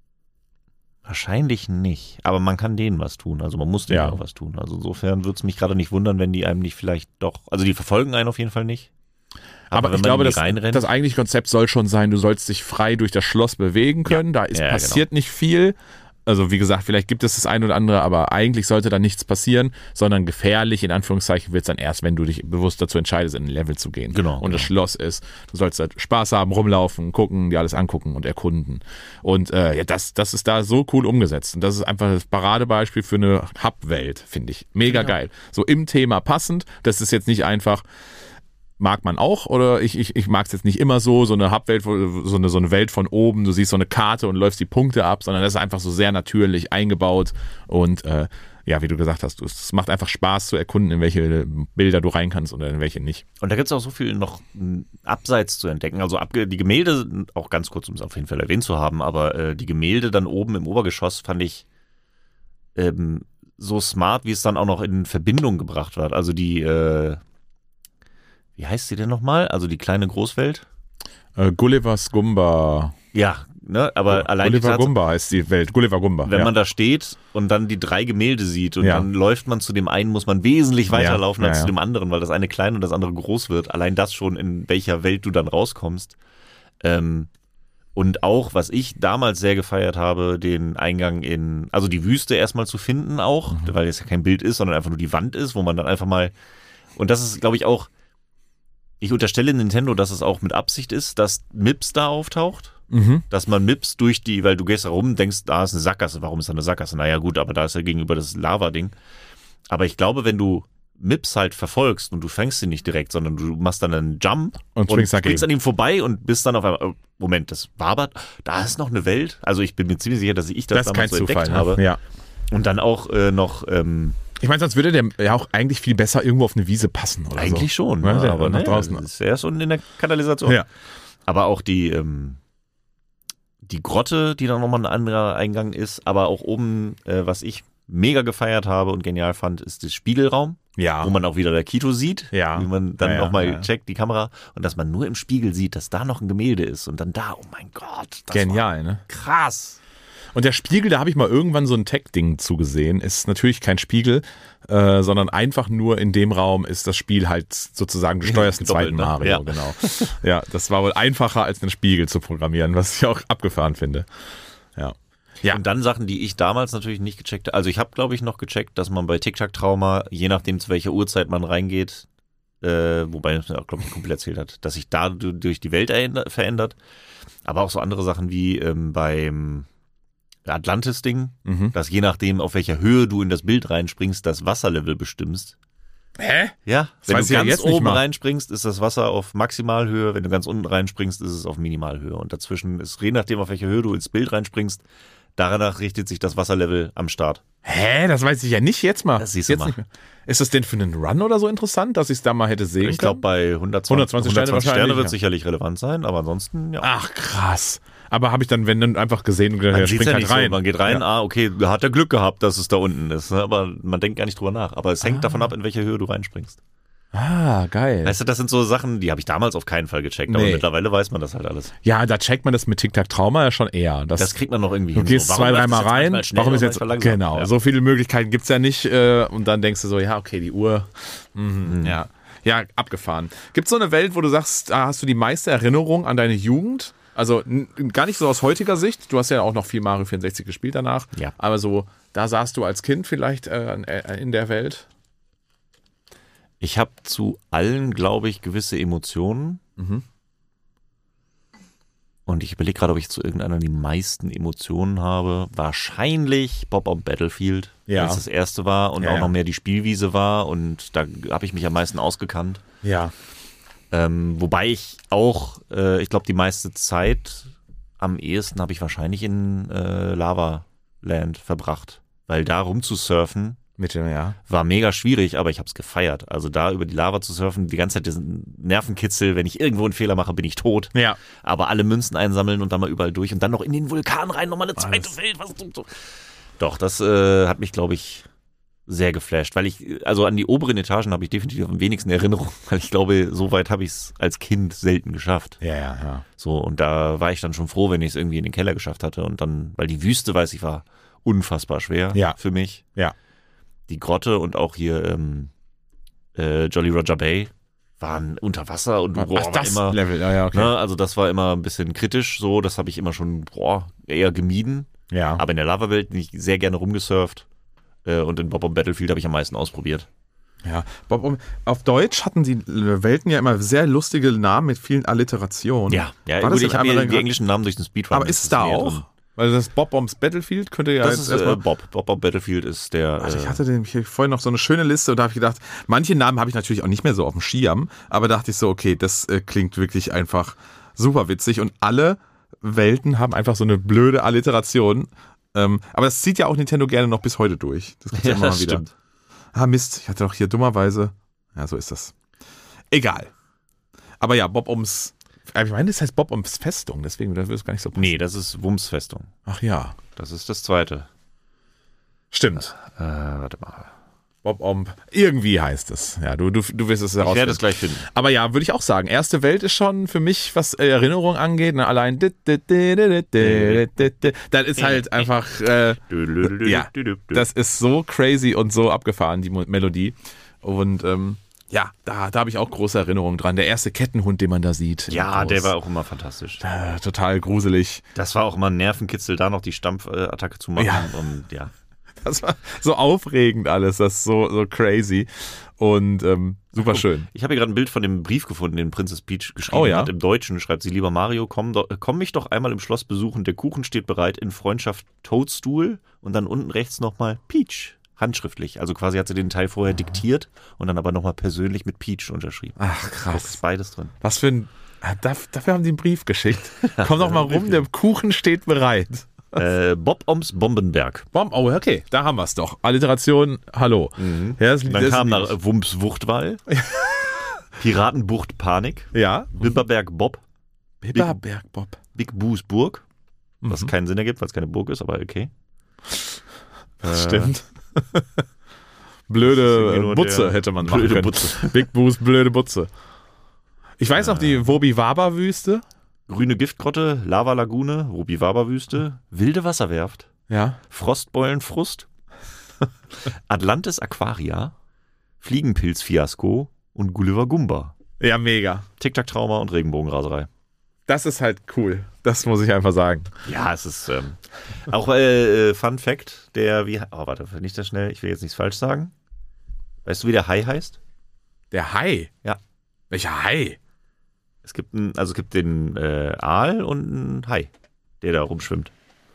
wahrscheinlich nicht. Aber man kann denen was tun. Also man muss denen Ja. auch was tun. Also insofern würde es mich gerade nicht wundern, wenn die einem nicht vielleicht doch, also die verfolgen einen auf jeden Fall nicht. Aber, wenn ich man glaube, in die das, reinrennt, das eigentliche Konzept soll schon sein, du sollst dich frei durch das Schloss bewegen können. Da ist Ja, passiert nicht viel. Also wie gesagt, vielleicht gibt es das ein oder andere, aber eigentlich sollte da nichts passieren, sondern gefährlich, in Anführungszeichen, wird es dann erst, wenn du dich bewusst dazu entscheidest, in ein Level zu gehen. Genau, Und das genau. Schloss ist, du sollst halt Spaß haben, rumlaufen, gucken, dir alles angucken und erkunden. Und äh, ja, das, das ist da so cool umgesetzt. Und das ist einfach das Paradebeispiel für eine Hub-Welt, finde ich. Mega Ja. geil. So im Thema passend. Das ist jetzt nicht einfach, mag man auch, oder ich, ich, ich mag es jetzt nicht immer so, so eine Hubwelt, wo- so eine, so eine Welt von oben, du siehst so eine Karte und läufst die Punkte ab, sondern das ist einfach so sehr natürlich eingebaut und äh, ja, wie du gesagt hast, du- es macht einfach Spaß zu erkunden, in welche Bilder du rein kannst oder in welche nicht. und da gibt es auch so viel noch m, abseits zu entdecken. Also abge die Gemälde, sind auch ganz kurz, um es auf jeden Fall erwähnt zu haben, aber äh, die Gemälde dann oben im Obergeschoss fand ich ähm, so smart, wie es dann auch noch in Verbindung gebracht wird. Also die, äh, wie heißt sie denn nochmal? Also die kleine Großwelt? Äh, Gullivers Gumba. Ja, ne, aber allein die Gulliver Tatsache, Gumba heißt die Welt. Gulliver Gumba. wenn ja. man da steht und dann die drei Gemälde sieht und Ja. dann läuft man zu dem einen, muss man wesentlich weiterlaufen Ja, als ja, zu ja. dem anderen, weil das eine klein und das andere groß wird. Allein das schon, in welcher Welt du dann rauskommst. Ähm, und auch, was ich damals sehr gefeiert habe, den Eingang in, also die Wüste erstmal zu finden auch, Mhm. weil es ja kein Bild ist, sondern einfach nur die Wand ist, wo man dann einfach mal, und das ist, glaube ich, auch, ich unterstelle Nintendo, dass es auch mit Absicht ist, dass Mips da auftaucht. Mhm. Dass man Mips durch die, weil du gehst da rum, denkst, da ist eine Sackgasse, warum ist da eine Sackgasse? Naja gut, aber da ist ja gegenüber das Lava-Ding. Aber ich glaube, wenn du Mips halt verfolgst und du fängst sie nicht direkt, sondern du machst dann einen Jump Und springst dagegen. springst an ihm vorbei und bist dann auf einmal, oh, Moment, das war aber, da ist noch eine Welt. Also ich bin mir ziemlich sicher, dass ich das, Das ist kein damals so Zufall. entdeckt habe. Ne? Ja. Und dann auch äh, noch, ähm, Ich meine, sonst würde der ja auch eigentlich viel besser irgendwo auf eine Wiese passen oder eigentlich so. schon, Ja, ne? der- aber nach ne, draußen. das ist erst unten in der Kanalisation. Ja. Aber auch die, ähm, die Grotte, die dann nochmal ein anderer Eingang ist, aber auch oben, äh, was ich mega gefeiert habe und genial fand, ist der Spiegelraum, Ja. wo man auch wieder der Kito sieht, Ja. wie man dann Ja, ja, nochmal ja. checkt, die Kamera, und dass man nur im Spiegel sieht, dass da noch ein Gemälde ist und dann da, oh mein Gott, das Genial, ne? war krass. Und der Spiegel, da habe ich mal irgendwann so ein Tech-Ding zugesehen, ist natürlich kein Spiegel, äh, sondern einfach nur in dem Raum ist das Spiel halt sozusagen, du steuerst den Gedoppelt, zweiten ne? Mario, Ja. genau. Ja, das war wohl einfacher als einen Spiegel zu programmieren, was ich auch abgefahren finde. Ja. Ja. Und dann Sachen, die ich damals natürlich nicht gecheckt habe. Also ich habe, glaube ich, noch gecheckt, dass man bei Tic-Tac-Trauma, je nachdem zu welcher Uhrzeit man reingeht, äh, wobei es mir auch, glaube ich, komplett erzählt hat, dass sich da du- durch die Welt änder- verändert. Aber auch so andere Sachen wie ähm, beim Atlantis-Ding, Mhm. dass je nachdem, auf welcher Höhe du in das Bild reinspringst, das Wasserlevel bestimmst. Hä? Ja, wenn weiß du ich ja ganz jetzt nicht oben mal. reinspringst, ist das Wasser auf Maximalhöhe. Wenn du ganz unten reinspringst, ist es auf Minimalhöhe. Und dazwischen ist, je nachdem, auf welcher Höhe du ins Bild reinspringst, danach richtet sich das Wasserlevel am Start. Hä? Das weiß ich ja nicht jetzt mal. Das siehst du jetzt mal. Nicht mehr. Ist das denn für einen Run oder so interessant, dass ich es da mal hätte sehen Ich glaube, können? bei hundertzwanzig, hundertzwanzig Sterne hundertzwanzig Sterne wahrscheinlich, wird ja. sicherlich relevant sein, aber ansonsten, ja. Ach, krass. Aber habe ich dann, wenn dann einfach gesehen und gedacht, Man ja, sieht's springt ja halt nicht rein. so. Man geht rein, Ja. ah, okay, hat er Glück gehabt, dass es da unten ist. Ne? Aber man denkt gar nicht drüber nach. Aber es hängt Ah. davon ab, in welche Höhe du reinspringst. Ah, geil. Weißt du, das sind so Sachen, die habe ich damals auf keinen Fall gecheckt. Aber Nee. mittlerweile weiß man das halt alles. Ja, da checkt man das mit Tic-Tac-Trauma ja schon eher. Das, Das kriegt man noch irgendwie du hin. gehst So, warum zwei, läuft dreimal das jetzt rein, manchmal schnell warum ist und jetzt, manchmal langsam? genau, Ja. so viele Möglichkeiten gibt's ja nicht äh, und dann denkst du so, ja, okay, die Uhr, mhm, ja, ja, abgefahren. Gibt's so eine Welt, wo du sagst, da hast du die meiste Erinnerung an deine Jugend? Also n- gar nicht so aus heutiger Sicht, du hast ja auch noch viel Mario vierundsechzig gespielt danach, Ja. aber so, da saßt du als Kind vielleicht äh, in der Welt? Ich habe zu allen, glaube ich, gewisse Emotionen. Mhm. Und ich überlege gerade, ob ich zu irgendeiner die meisten Emotionen habe. Wahrscheinlich Bob on Battlefield, Ja. weil es das erste war und Ja, auch ja. noch mehr die Spielwiese war. Und da habe ich mich am meisten ausgekannt. Ja. Ähm, wobei ich auch, äh, ich glaube, die meiste Zeit am ehesten habe ich wahrscheinlich in äh, Lava Land verbracht. Weil da rumzusurfen Mit dem, ja. war mega schwierig, aber ich habe es gefeiert. Also da über die Lava zu surfen, die ganze Zeit diesen Nervenkitzel, wenn ich irgendwo einen Fehler mache, bin ich tot. Ja. Aber alle Münzen einsammeln und dann mal überall durch und dann noch in den Vulkan rein, nochmal eine zweite Alles. Welt. Was so. Doch, das äh, hat mich, glaube ich, sehr geflasht. Weil ich, also an die oberen Etagen habe ich definitiv am wenigsten Erinnerung, weil ich glaube, so weit habe ich es als Kind selten geschafft. Ja, ja, ja. So, und da war ich dann schon froh, wenn ich es irgendwie in den Keller geschafft hatte. Und dann, weil die Wüste, weiß ich, war unfassbar schwer Ja. für mich. Ja. Die Grotte und auch hier ähm, äh, Jolly Roger Bay waren unter Wasser und du Ach, boah, das war immer, Level, ja, ja, okay. ne, also das war immer ein bisschen kritisch, so, das habe ich immer schon boah, eher gemieden. Ja. Aber in der Lava-Welt bin ich sehr gerne rumgesurft äh, und in Bob on Battlefield habe ich am meisten ausprobiert. Ja, Bob, um, auf Deutsch hatten die Welten ja immer sehr lustige Namen mit vielen Alliterationen. Ja, ja War gut, das ich in habe mir anderen- die englischen Namen durch den Speedrun. Aber ist es da näher auch? drin. Weil das Bob Bombs Battlefield könnte ja Das jetzt ist erstmal. äh, Bob. Bob on Battlefield ist der. Also ich äh, hatte den, ich vorhin noch so eine schöne Liste und da habe ich gedacht, manche Namen habe ich natürlich auch nicht mehr so auf dem Schirm, aber dachte ich so, okay, das äh, klingt wirklich einfach super witzig und alle Welten haben einfach so eine blöde Alliteration. Ähm, aber das zieht ja auch Nintendo gerne noch bis heute durch. Das gibt's ja, Ja, immer mal das wieder. stimmt. Ah Mist, ich hatte doch hier dummerweise. Ja, so ist das. Egal. Aber ja, Bob ums. Ich meine, das heißt Bob ums Festung, deswegen das wird es gar nicht so passen. Nee, das ist Wumms Ach ja, Das ist das zweite. stimmt. Äh, warte mal. Bob Omb. Irgendwie heißt es. Ja, du, du, du wirst es Ich werde herausfinden. es gleich finden. Aber ja, würde ich auch sagen. Erste Welt ist schon für mich, was Erinnerung angeht, ne, allein das ist halt einfach, äh, ja, das ist so crazy und so abgefahren, die Mo- Melodie. Und ähm, ja, da, da habe ich auch große Erinnerungen dran. Der erste Kettenhund, den man da sieht. Ja, Groß. der war auch immer fantastisch. äh, total gruselig. Das war auch immer ein Nervenkitzel, da noch die Stampfattacke zu machen. Ja. Und ja. Das war so aufregend alles, das ist so, so crazy und ähm, super schön. Ich habe hier gerade ein Bild von dem Brief gefunden, den Princess Peach geschrieben Oh ja? hat. Im Deutschen schreibt sie: Lieber Mario, komm, do, komm mich doch einmal im Schloss besuchen. Der Kuchen steht bereit. In Freundschaft Toadstool. Und dann unten rechts nochmal Peach. Handschriftlich. Also quasi hat sie den Teil vorher diktiert und dann aber nochmal persönlich mit Peach unterschrieben. Ach Da krass. ist beides drin. Was für ein, ah, darf, dafür haben die einen Brief geschickt. Komm doch mal rum, der Kuchen steht bereit. Äh, Bob Oms Bombenberg. Bom, oh, okay, da haben wir es doch. Alliteration, hallo. Ja, das, Und dann das kam lieb ich. nach Wumps Wuchtwall. Piratenbucht Panik. Ja, Bibberberg Bob. Bibberberg Bob. Big Boos Burg. Mhm. Was keinen Sinn ergibt, weil es keine Burg ist, aber okay. Das Äh, stimmt. Das ist Blöde irgendwie äh, nur Butze der hätte man machen blöde können. Butze. Big Boos, blöde Butze. Ich weiß noch, die Wobi-Waba-Wüste. Grüne Giftgrotte, Lavalagune, Rubi-Waba-Wüste, wilde Wasserwerft, Ja. Frostbeulenfrust, Atlantis Aquaria, Fliegenpilz-Fiasko und Gulliver Gumba. Ja, mega. Tic-Tac-Trauma und Regenbogenraserei. Das ist halt cool. Das muss ich einfach sagen. Ja, es ist ähm, auch äh, äh, Fun Fact, der wie, oh warte, nicht das schnell, ich will jetzt nichts falsch sagen. Weißt du, wie der Hai heißt? Der Hai. Ja. Welcher Hai? Es gibt einen, also es gibt den äh, Aal und einen Hai, der da rumschwimmt.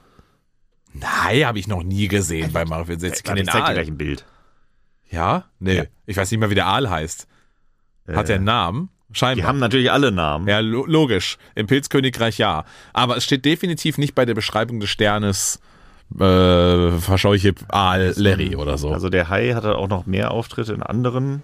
Ein Hai habe ich noch nie gesehen bei Mario vierundsechzig. Ich Warte, kenne ich den zeig dir Aal. gleich ein Bild. Ja? Nee. Ja. Ich weiß nicht mehr, wie der Aal heißt. Hat Äh, der einen Namen? Die Scheinbar. haben natürlich alle Namen. Ja, lo logisch. Im Pilzkönigreich ja. Aber es steht definitiv nicht bei der Beschreibung des Sternes äh, Verscheuche Aal Larry oder so. Also der Hai hatte auch noch mehr Auftritte in anderen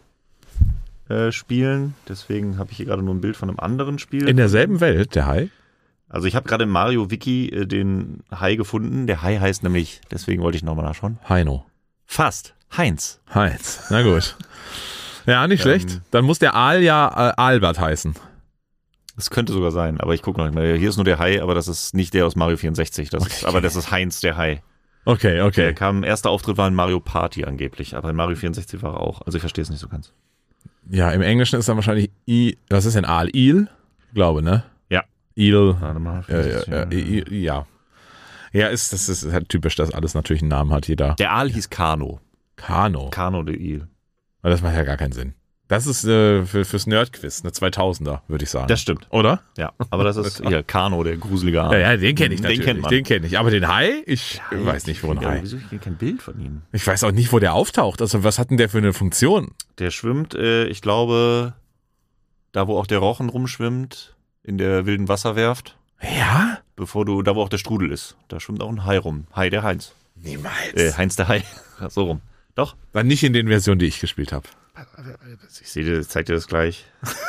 äh, Spielen. Deswegen habe ich hier gerade nur ein Bild von einem anderen Spiel. In derselben Welt, der Hai? Also ich habe gerade im Mario Wiki äh, den Hai gefunden. Der Hai heißt nämlich, deswegen wollte ich nochmal nachschauen. Heino. Fast. Heinz. Heinz. Na gut. Ja, nicht schlecht. Dann muss der Aal ja äh, Albert heißen. Das könnte sogar sein, aber ich gucke noch nicht mal. Hier ist nur der Hai, aber das ist nicht der aus Mario vierundsechzig. Das ist, aber das ist Heinz, der Hai. Okay, Der okay. kam, erster Auftritt war in Mario Party angeblich, aber in Mario vierundsechzig war er auch. Also ich verstehe es nicht so ganz. Ja, im Englischen ist dann wahrscheinlich I, was ist denn Aal? Il? Ich glaube, ne? Ja. Il. Warte mal. Äh, äh, äh, I- ja. Ja, ist, das ist halt typisch, dass alles natürlich einen Namen hat, jeder. Der Aal hieß Kano. Kano. Kano de Il. Aber das macht ja gar keinen Sinn. Das ist äh, für, fürs Nerdquiz, eine zweitausender, würde ich sagen. Das stimmt. Oder? Ja, aber das ist hier Kano, der gruselige Aal. Ja, ja, den kenne ich natürlich. Den kennt man. Den kenne ich. Aber den Hai, ich weiß nicht, wo ein Ja, Hai. wieso? Ich kriege kein Bild von ihm. Ich weiß auch nicht, wo der auftaucht. Also, was hat denn der für eine Funktion? Der schwimmt, äh, ich glaube, da wo auch der Rochen rumschwimmt, in der wilden Wasserwerft, Ja? bevor du, da wo auch der Strudel ist, da schwimmt auch ein Hai rum. Hai der Heinz. Niemals. Äh, Heinz der Hai. So rum. Doch. Dann nicht in den Versionen, die ich gespielt habe. Ich sehe dir, zeig dir das gleich.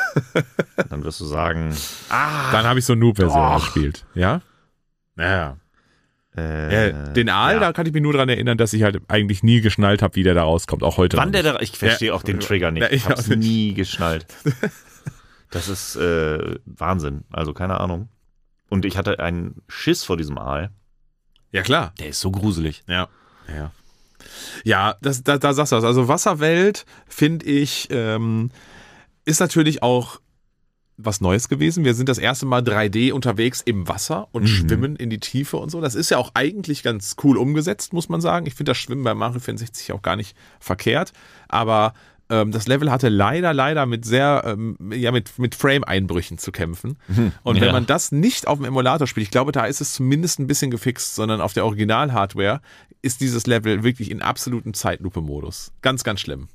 Dann wirst du sagen, Dann habe ich so Noob-Version Och. gespielt. Ja? Naja. äh, Äh, den Aal, ja. da kann ich mich nur dran erinnern, dass ich halt eigentlich nie geschnallt habe, wie der da rauskommt. Auch heute Wann noch der nicht. da, ich verstehe Ja. auch den Trigger nicht. Ja, ich Ich hab's auch nicht. nie geschnallt. Das ist äh, Wahnsinn. Also keine Ahnung. Und ich hatte einen Schiss vor diesem Aal. Ja, klar. Der ist so gruselig. Ja. Ja. Ja, das, da, da sagst du was. Also Wasserwelt, finde ich, ähm, ist natürlich auch was Neues gewesen. Wir sind das erste Mal drei D unterwegs im Wasser und Mhm. schwimmen in die Tiefe und so. Das ist ja auch eigentlich ganz cool umgesetzt, muss man sagen. Ich finde das Schwimmen bei Mario vierundsechzig auch gar nicht verkehrt. Aber ähm, das Level hatte leider, leider mit sehr, ähm, ja, mit, mit Frame-Einbrüchen zu kämpfen. Und wenn Ja. man das nicht auf dem Emulator spielt, ich glaube, da ist es zumindest ein bisschen gefixt, sondern auf der Original-Hardware ist dieses Level wirklich in absolutem Zeitlupe-Modus. Ganz, ganz schlimm.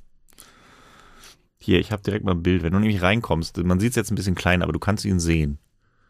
Hier, ich habe direkt mal ein Bild. Wenn du nämlich reinkommst, man sieht es jetzt ein bisschen klein, aber du kannst ihn sehen.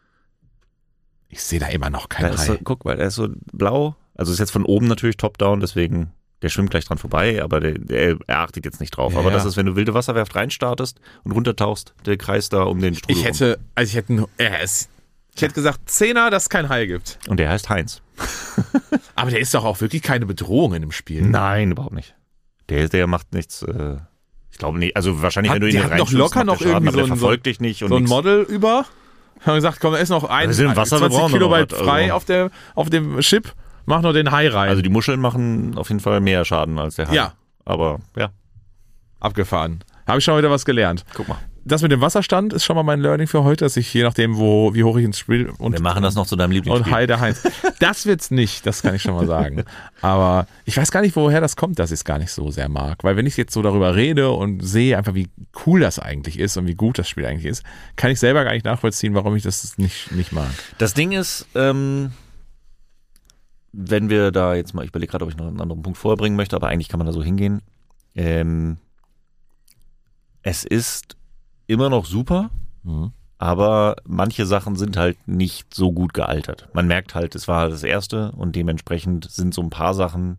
Ich sehe da immer noch Da keinen ist so, Hai. guck mal, der ist so blau. Also ist jetzt von oben natürlich top-down, deswegen, der schwimmt gleich dran vorbei, aber der, der er achtet jetzt nicht drauf. Ja, aber ja. das ist, wenn du wilde Wasserwerft reinstartest und runtertauchst, der Kreis da um den Strudel Ich hätte, also ich hätte, einen- er ist, ich hätte gesagt, Zehner, dass es kein Hai gibt. rum. Und der heißt Heinz. Aber der ist doch auch wirklich keine Bedrohung in dem Spiel. Nein, überhaupt nicht. Der, der macht nichts. Äh, ich glaube nicht. Also wahrscheinlich, hat, wenn du ihn die hatten doch locker noch Schaden, irgendwie so der ein, verfolgt dich nicht. Und so ein nix. Model über. Haben gesagt, komm, da ist noch ein, sind im Wasser, wir zwanzig brauchen Kilobyte noch was, frei also. auf, der, auf dem Chip. Mach noch den Hai rein. Also die Muscheln machen auf jeden Fall mehr Schaden als der Hai. Ja. Aber ja. Abgefahren. Habe ich schon wieder was gelernt. Guck mal. Das mit dem Wasserstand ist schon mal mein Learning für heute, dass ich je nachdem, wo, wie hoch ich ins Spiel und Wir machen das noch zu deinem Lieblingsspiel. und Hai der Heinz. Das wird's nicht, das kann ich schon mal sagen. Aber ich weiß gar nicht, woher das kommt, dass ich es gar nicht so sehr mag. Weil wenn ich jetzt so darüber rede und sehe einfach, wie cool das eigentlich ist und wie gut das Spiel eigentlich ist, kann ich selber gar nicht nachvollziehen, warum ich das nicht, nicht mag. Das Ding ist, ähm, wenn wir da jetzt mal, ich überlege gerade, ob ich noch einen anderen Punkt vorbringen möchte, aber eigentlich kann man da so hingehen. Ähm, es ist immer noch super, Mhm. aber manche Sachen sind halt nicht so gut gealtert. Man merkt halt, es war das erste und dementsprechend sind so ein paar Sachen,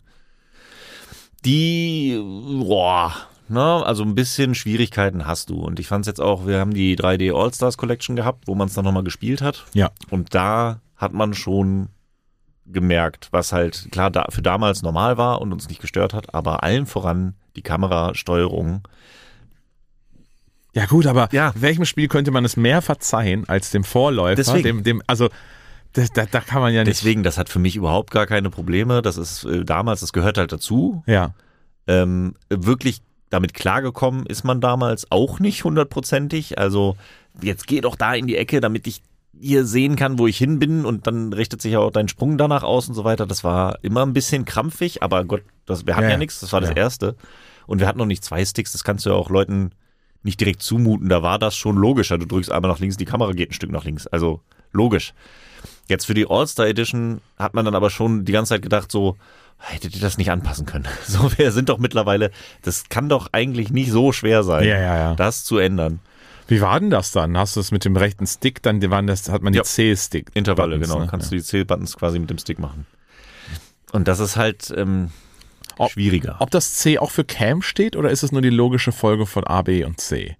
die, boah, ne, also ein bisschen Schwierigkeiten hast du. Und ich fand es jetzt auch, wir haben die drei D All-Stars Collection gehabt, wo man es dann nochmal gespielt hat. Ja. Und da hat man schon gemerkt, was halt klar da, für damals normal war und uns nicht gestört hat, aber allen voran die Kamerasteuerung. Ja gut, aber Ja. welchem Spiel könnte man es mehr verzeihen als dem Vorläufer? Deswegen. Dem, dem, also da, da, da kann man ja nicht. Deswegen, das hat für mich überhaupt gar keine Probleme. Das ist äh, damals, das gehört halt dazu. Ja. Ähm, wirklich damit klargekommen ist man damals auch nicht hundertprozentig. Also jetzt geh doch da in die Ecke, damit ich hier sehen kann, wo ich hin bin und dann richtet sich ja auch dein Sprung danach aus und so weiter. Das war immer ein bisschen krampfig, aber Gott, das, wir hatten Ja, ja, ja. nichts, das war das Ja. Erste. Und wir hatten noch nicht zwei Sticks, das kannst du ja auch Leuten nicht direkt zumuten. Da war das schon logischer. Du drückst einmal nach links, die Kamera geht ein Stück nach links. Also logisch. Jetzt für die All-Star Edition hat man dann aber schon die ganze Zeit gedacht, so, hättet ihr das nicht anpassen können? So, wir sind doch mittlerweile, das kann doch eigentlich nicht so schwer sein, Ja, ja, ja. das zu ändern. Wie war denn das dann? Hast du es mit dem rechten Stick, dann waren das, hat man die Ja. C-Stick. Intervalle, Buttons, genau. ne? Kannst ja. du die C-Buttons quasi mit dem Stick machen. Und das ist halt ähm, Ob- schwieriger. Ob das C auch für Cam steht oder ist es nur die logische Folge von A, B und C?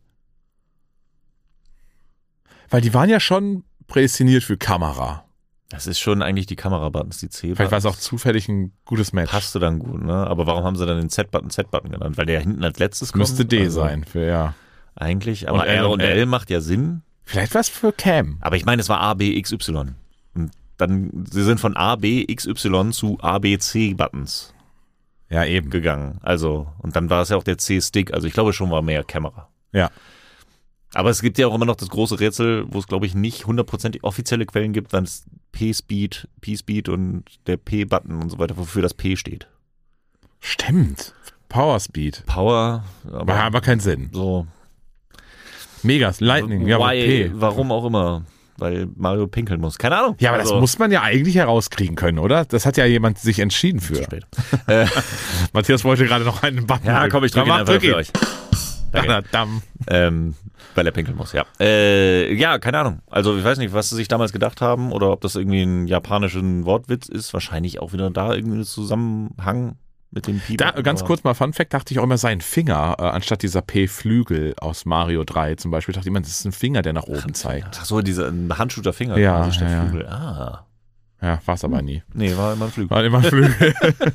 Weil die waren ja schon prädestiniert für Kamera. Das ist schon eigentlich die Kamera-Buttons, die C-Buttons. Vielleicht war es auch zufällig ein gutes Match. Passte dann gut, ne? Aber warum haben sie dann den Z-Button Z-Button genannt? Weil der hinten als letztes kommt? Müsste D Also sein. Für, ja. Eigentlich, aber Und L R und und L. L macht ja Sinn. Vielleicht war es für Cam. Aber ich meine, es war A, B, X, Y. Und dann, sie sind von A, B, X, Y zu A, B, C-Buttons Ja, eben. gegangen. Also, und dann war es ja auch der C-Stick. Also ich glaube schon war mehr Kamera. Ja. Aber es gibt ja auch immer noch das große Rätsel, wo es, glaube ich, nicht hundertprozentig offizielle Quellen gibt, dann ist P-Speed, P-Speed und der P-Button und so weiter, wofür das P steht. Stimmt. Power Speed. Power, aber War aber keinen Sinn. so. Megas, Lightning, ja, aber Why, P. warum auch immer. Weil Mario pinkeln muss. Keine Ahnung. Ja, aber Also, das muss man ja eigentlich herauskriegen können, oder? Das hat ja jemand sich entschieden zu für. spät. äh, Matthias wollte gerade noch einen Button. ja, komm, ich drücke ihn Dann mach, einfach drück für ihn. euch. Da, damm. Ähm, weil er pinkeln muss, ja. Äh, ja, keine Ahnung. Also ich weiß nicht, was sie sich damals gedacht haben oder ob das irgendwie ein japanischen Wortwitz ist. Wahrscheinlich auch wieder da irgendwie ein Zusammenhang mit dem Pi. Da, ganz kurz mal Fun Fact, dachte ich auch immer, sein Finger, äh, anstatt dieser P-Flügel aus Mario drei zum Beispiel, dachte ich immer, das ist ein Finger, der nach oben zeigt. Ach so, dieser ein Handschuh Finger Ja, quasi statt ja, ja. Flügel. Ah. Ja, war es aber nie. Nee, war immer ein Flügel. War immer Flügel.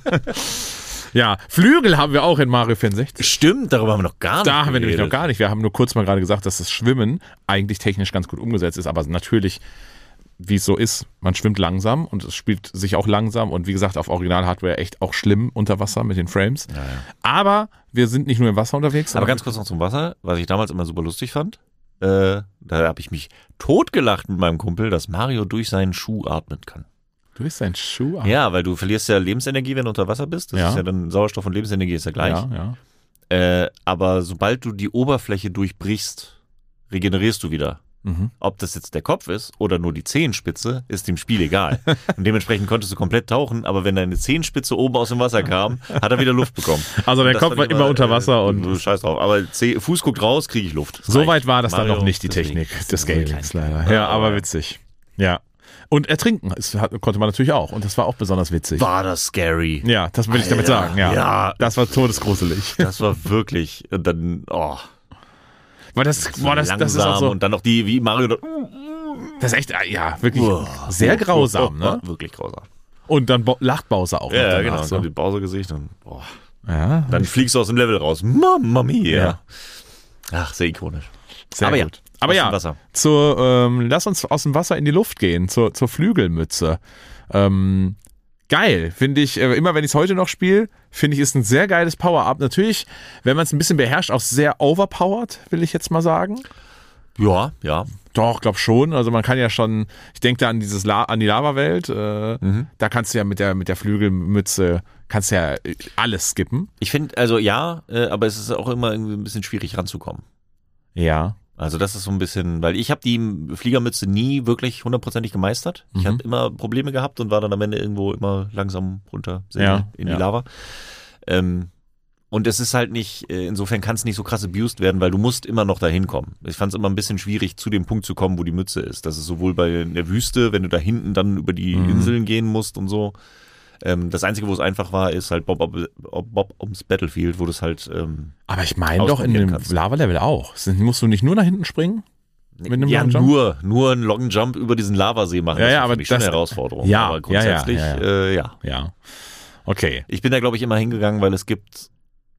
Ja, Flügel haben wir auch in Mario vierundsechzig. Stimmt, darüber haben wir noch gar nicht Da haben wir nämlich noch geredet. gar nicht. Wir haben nur kurz mal gerade gesagt, dass das Schwimmen eigentlich technisch ganz gut umgesetzt ist, aber natürlich, wie es so ist, man schwimmt langsam und es spielt sich auch langsam und wie gesagt, auf Original-Hardware echt auch schlimm unter Wasser mit den Frames. Ja, ja. Aber wir sind nicht nur im Wasser unterwegs. Aber sondern- ganz kurz noch zum Wasser, was ich damals immer super lustig fand. Äh, da habe ich mich totgelacht mit meinem Kumpel, dass Mario durch seinen Schuh atmen kann. Du bist ein Schuh. Ja, weil du verlierst ja Lebensenergie, wenn du unter Wasser bist. Das Ja. ist ja dann Sauerstoff und Lebensenergie ist ja gleich. Ja, ja. Äh, aber sobald du die Oberfläche durchbrichst, regenerierst du wieder. Mhm. Ob das jetzt der Kopf ist oder nur die Zehenspitze, ist dem Spiel egal. Und dementsprechend konntest du komplett tauchen, aber wenn deine Zehenspitze oben aus dem Wasser kam, hat er wieder Luft bekommen. Also der Und das Kopf fand war ich immer unter Wasser äh, und Scheiß drauf. Aber Zeh, Fuß guckt raus, kriege ich Luft. Das so reicht. weit war das dann Mario, noch nicht, die deswegen. Technik des So eine Gamings Kleinigkeit. leider. Ja, aber Aber- witzig. Ja. Und ertrinken ist, hat, konnte man natürlich auch und das war auch besonders witzig. War das scary. Ja, das will ich damit Alter, sagen. Ja. ja. Das war todesgruselig. Das war wirklich, und dann, oh. Weil das, So boah, das, das ist auch so, und dann noch die, wie Mario, da- das ist echt, äh, ja, wirklich Uah. sehr grausam, ne? Wirklich grausam. Und dann Bo- lacht Bowser auch noch Ja, danach, genau. So. So. Die Bowser-Gesicht und, boah. Ja. Dann fliegst du aus dem Level raus. Mamma mia. Ja. Ach, sehr ikonisch. Sehr Aber gut. ja, Aber aus ja, dem Wasser. Zur, ähm, lass uns aus dem Wasser in die Luft gehen, zur, zur Flügelmütze. Ähm, geil, finde ich, äh, immer wenn ich es heute noch spiele, finde ich, ist ein sehr geiles Power-Up. Natürlich, wenn man es ein bisschen beherrscht, auch sehr overpowered, will ich jetzt mal sagen. Ja, ja. Doch, glaub schon. Also man kann ja schon, ich denke da an dieses La- an die Lava-Welt, äh, Mhm. da kannst du ja mit der, mit der Flügelmütze, kannst ja alles skippen. Ich finde, also ja, äh, aber es ist auch immer irgendwie ein bisschen schwierig ranzukommen. Ja. Also das ist so ein bisschen, weil ich habe die Fliegermütze nie wirklich hundertprozentig gemeistert. Ich Mhm. habe immer Probleme gehabt und war dann am Ende irgendwo immer langsam runter Ja, in die ja. Lava. Ähm, und es ist halt nicht, äh, insofern kann es nicht so krass abused werden, weil du musst immer noch dahin kommen. Ich fand es immer ein bisschen schwierig, zu dem Punkt zu kommen, wo die Mütze ist. Das ist sowohl bei in der Wüste, wenn du da hinten dann über die Mhm. Inseln gehen musst und so. Ähm, das Einzige, wo es einfach war, ist halt Bob, Bob, Bob ums Battlefield, wo du es halt ähm, Aber ich meine doch in ausprobieren dem kannst. Lava-Level auch. Sind- Musst du nicht nur nach hinten springen? Mit einem ja, Long Jump? nur, nur einen Long Jump über diesen Lavasee machen. Ja, das ja, war aber für mich schon das- eine Herausforderung. Ja, aber ja, grundsätzlich, ja, ja, ja. Äh, ja. Ja. Okay. Ich bin da, glaube ich, immer hingegangen, weil es gibt,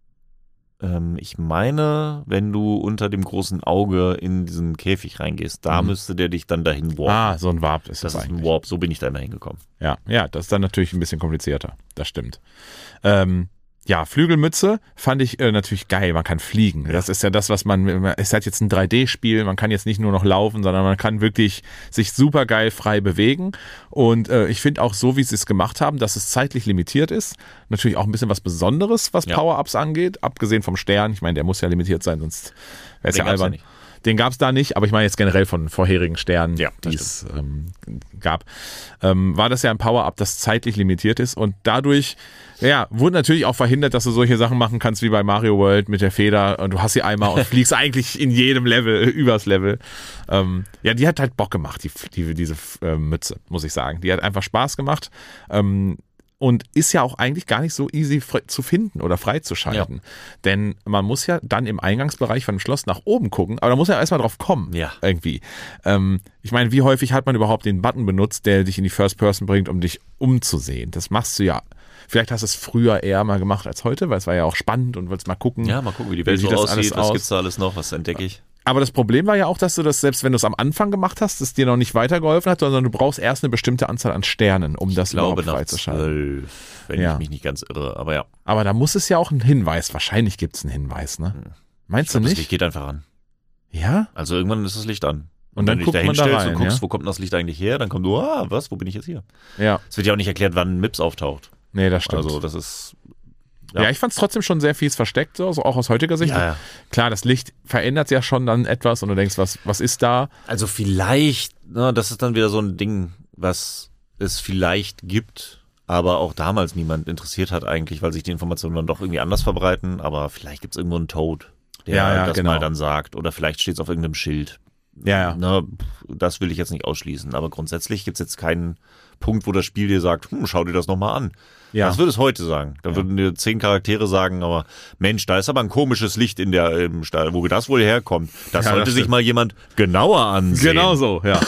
ähm, ich meine, wenn du unter dem großen Auge in diesen Käfig reingehst, da Mhm. müsste der dich dann dahin warpen. Ah, so ein Warp ist das, das ist ein eigentlich. Warp, so bin ich da immer hingekommen. Ja, ja, das ist dann natürlich ein bisschen komplizierter. Das stimmt. Ähm, ja, Flügelmütze fand ich äh, natürlich geil. Man kann fliegen. Das ist ja das, was man, es ist halt jetzt ein drei D-Spiel. Man kann jetzt nicht nur noch laufen, sondern man kann wirklich sich super geil frei bewegen. Und äh, ich finde auch so, wie sie es gemacht haben, dass es zeitlich limitiert ist. Natürlich auch ein bisschen was Besonderes, was Ja. Power-Ups angeht. Abgesehen vom Stern. Ich meine, der muss ja limitiert sein, sonst wäre es Den ja gab's ja albern. nicht. Den gab es da nicht, aber ich meine jetzt generell von vorherigen Sternen, Ja, das die es ähm, gab, ähm, war das ja ein Power-Up, das zeitlich limitiert ist und dadurch, ja, wurde natürlich auch verhindert, dass du solche Sachen machen kannst wie bei Mario World mit der Feder und du hast sie einmal und fliegst eigentlich in jedem Level, übers Level. Ähm, ja, die hat halt Bock gemacht, die, die, diese äh, Mütze, muss ich sagen. Die hat einfach Spaß gemacht. Ähm, Und ist ja auch eigentlich gar nicht so easy fre- zu finden oder freizuschalten. Ja. Denn man muss ja dann im Eingangsbereich von dem Schloss nach oben gucken, aber da muss ja erstmal drauf kommen. Ja. Irgendwie. Ähm, ich meine, wie häufig hat man überhaupt den Button benutzt, der dich in die First Person bringt, um dich umzusehen? Das machst du ja. Vielleicht hast du es früher eher mal gemacht als heute, weil es war ja auch spannend und wolltest mal gucken. Ja, mal gucken, wie die wie Welt sieht so das alles aussieht. Was aus? gibt's da alles noch? Was entdecke ich? Aber das Problem war ja auch, dass du das, selbst wenn du es am Anfang gemacht hast, es dir noch nicht weitergeholfen hat, sondern du brauchst erst eine bestimmte Anzahl an Sternen, um das Ich glaube überhaupt nach freizuschalten. zwölf, wenn Ja. ich mich nicht ganz irre. Aber ja, Aber da muss es ja auch einen Hinweis, wahrscheinlich gibt es einen Hinweis, ne? Meinst ich du glaub, das nicht? Licht geht einfach an. Ja? Also irgendwann ist das Licht an. Und dann wenn guckt du dich man da da hinstellst rein, und guckst, ja? wo kommt denn das Licht eigentlich her, dann kommt du, ah, was, wo bin ich jetzt hier? Ja. Es wird ja auch nicht erklärt, wann Mips auftaucht. Nee, das stimmt. Also das ist, ja. ja. ich fand es trotzdem schon sehr fies versteckt, so, also auch aus heutiger Sicht. ja, ja. Klar, das Licht verändert ja schon dann etwas und du denkst, was, was ist da? Also vielleicht, ne, das ist dann wieder so ein Ding, was es vielleicht gibt, aber auch damals niemand interessiert hat eigentlich, weil sich die Informationen dann doch irgendwie anders verbreiten. Aber vielleicht gibt es irgendwo einen Toad, der Ja, ja, das genau. mal dann sagt. Oder vielleicht steht es auf irgendeinem Schild. Ja, ja. Ne, das will ich jetzt nicht ausschließen. Aber grundsätzlich gibt es jetzt keinen Punkt, wo das Spiel dir sagt, hm, schau dir das nochmal an. Ja. Das würde es heute sagen. Da Ja. würden dir zehn Charaktere sagen, aber Mensch, da ist aber ein komisches Licht in der im Stall, wo das wohl herkommt. Das Ja, sollte das sich stimmt. mal jemand genauer ansehen. Genau so, ja.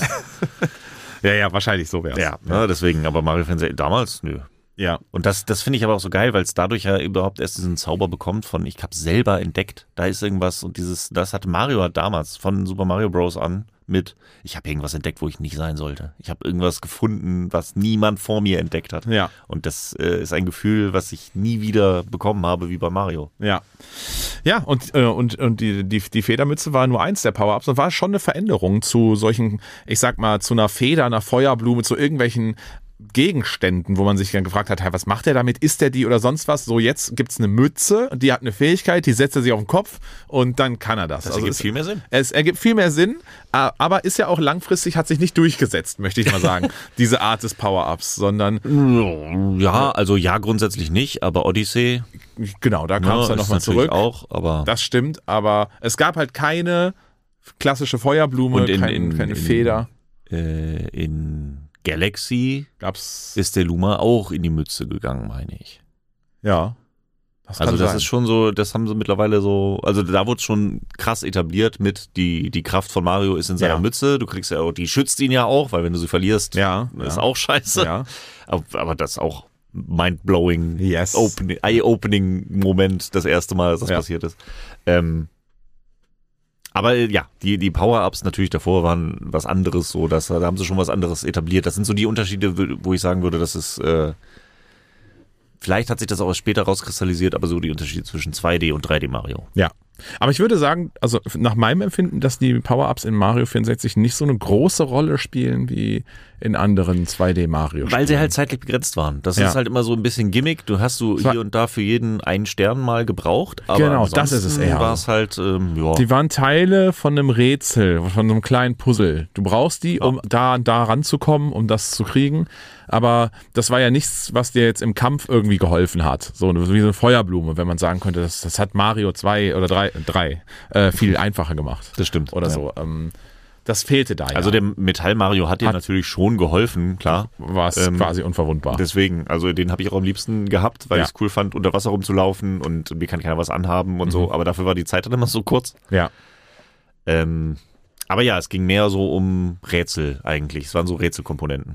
ja, ja, wahrscheinlich so wär's. Ja, ne, deswegen, aber Mario Fernseher damals, nö. Ja. Und das, das finde ich aber auch so geil, weil es dadurch ja überhaupt erst diesen Zauber bekommt von, ich habe selber entdeckt, da ist irgendwas und dieses, das hat Mario hat damals von Super Mario Bros. An mit, ich habe irgendwas entdeckt, wo ich nicht sein sollte. Ich habe irgendwas gefunden, was niemand vor mir entdeckt hat. Ja. Und das äh, ist ein Gefühl, was ich nie wieder bekommen habe wie bei Mario. Ja. Ja, und, äh, und, und die, die, die Federmütze war nur eins der Power-Ups und war schon eine Veränderung zu solchen, ich sag mal, zu einer Feder, einer Feuerblume, zu irgendwelchen Gegenständen, wo man sich dann gefragt hat, hey, was macht er damit? Ist der die oder sonst was? So, jetzt gibt's eine Mütze, die hat eine Fähigkeit, die setzt er sich auf den Kopf und dann kann er das. Das also ergibt es, viel mehr Sinn. Es ergibt viel mehr Sinn, aber ist ja auch langfristig, hat sich nicht durchgesetzt, möchte ich mal sagen, diese Art des Power-Ups, sondern Ja, also ja, grundsätzlich nicht, aber Odyssey, genau, da kam es ja, dann ist nochmal natürlich zurück. auch, aber Das stimmt, aber es gab halt keine klassische Feuerblume, Und in- kein, in- keine in- Feder. äh, in Galaxy Gab's, ist der Luma auch in die Mütze gegangen, meine ich. ja. Das Also kann das sein. ist schon so, das haben sie mittlerweile so, also da wurde schon krass etabliert mit, die, die Kraft von Mario ist in seiner Ja. Mütze, du kriegst ja auch, die schützt ihn ja auch, weil wenn du sie verlierst, Ja, ist ja. auch scheiße. Ja. Aber, aber das auch mind-blowing, yes. opening, eye-opening-Moment das erste Mal, dass das ja. passiert ist. Ähm, aber ja, die, die Power-Ups natürlich davor waren was anderes, so, dass, da haben sie schon was anderes etabliert. Das sind so die Unterschiede, wo ich sagen würde, das ist, äh, vielleicht hat sich das auch erst später rauskristallisiert, aber so die Unterschiede zwischen zwei D und drei D Mario. Ja. Aber ich würde sagen, also nach meinem Empfinden, dass die Power-Ups in Mario vierundsechzig nicht so eine große Rolle spielen wie in anderen zwei D Mario-Spielen. Weil sie halt zeitlich begrenzt waren. Das ja. ist halt immer so ein bisschen Gimmick. Du hast so hier und da für jeden einen Stern mal gebraucht. Aber genau, das ist es eher. War es halt, ähm, ja. Die waren Teile von einem Rätsel, von einem kleinen Puzzle. Du brauchst die, um ja. da und da ranzukommen, um das zu kriegen. Aber das war ja nichts, was dir jetzt im Kampf irgendwie geholfen hat. So wie so eine Feuerblume, wenn man sagen könnte, das, das hat Mario zwei oder drei, drei äh, viel einfacher gemacht. Das stimmt. Oder ja. so. Ähm, das fehlte da ja. Also der Metall-Mario hat dir hat, natürlich schon geholfen, klar. War es ähm, quasi unverwundbar. Deswegen, also den habe ich auch am liebsten gehabt, weil ja. ich es cool fand, unter Wasser rumzulaufen und mir kann keiner was anhaben und mhm. so. Aber dafür war die Zeit dann immer so kurz. Ja. Ähm, aber ja, es ging mehr so um Rätsel eigentlich. Es waren so Rätselkomponenten.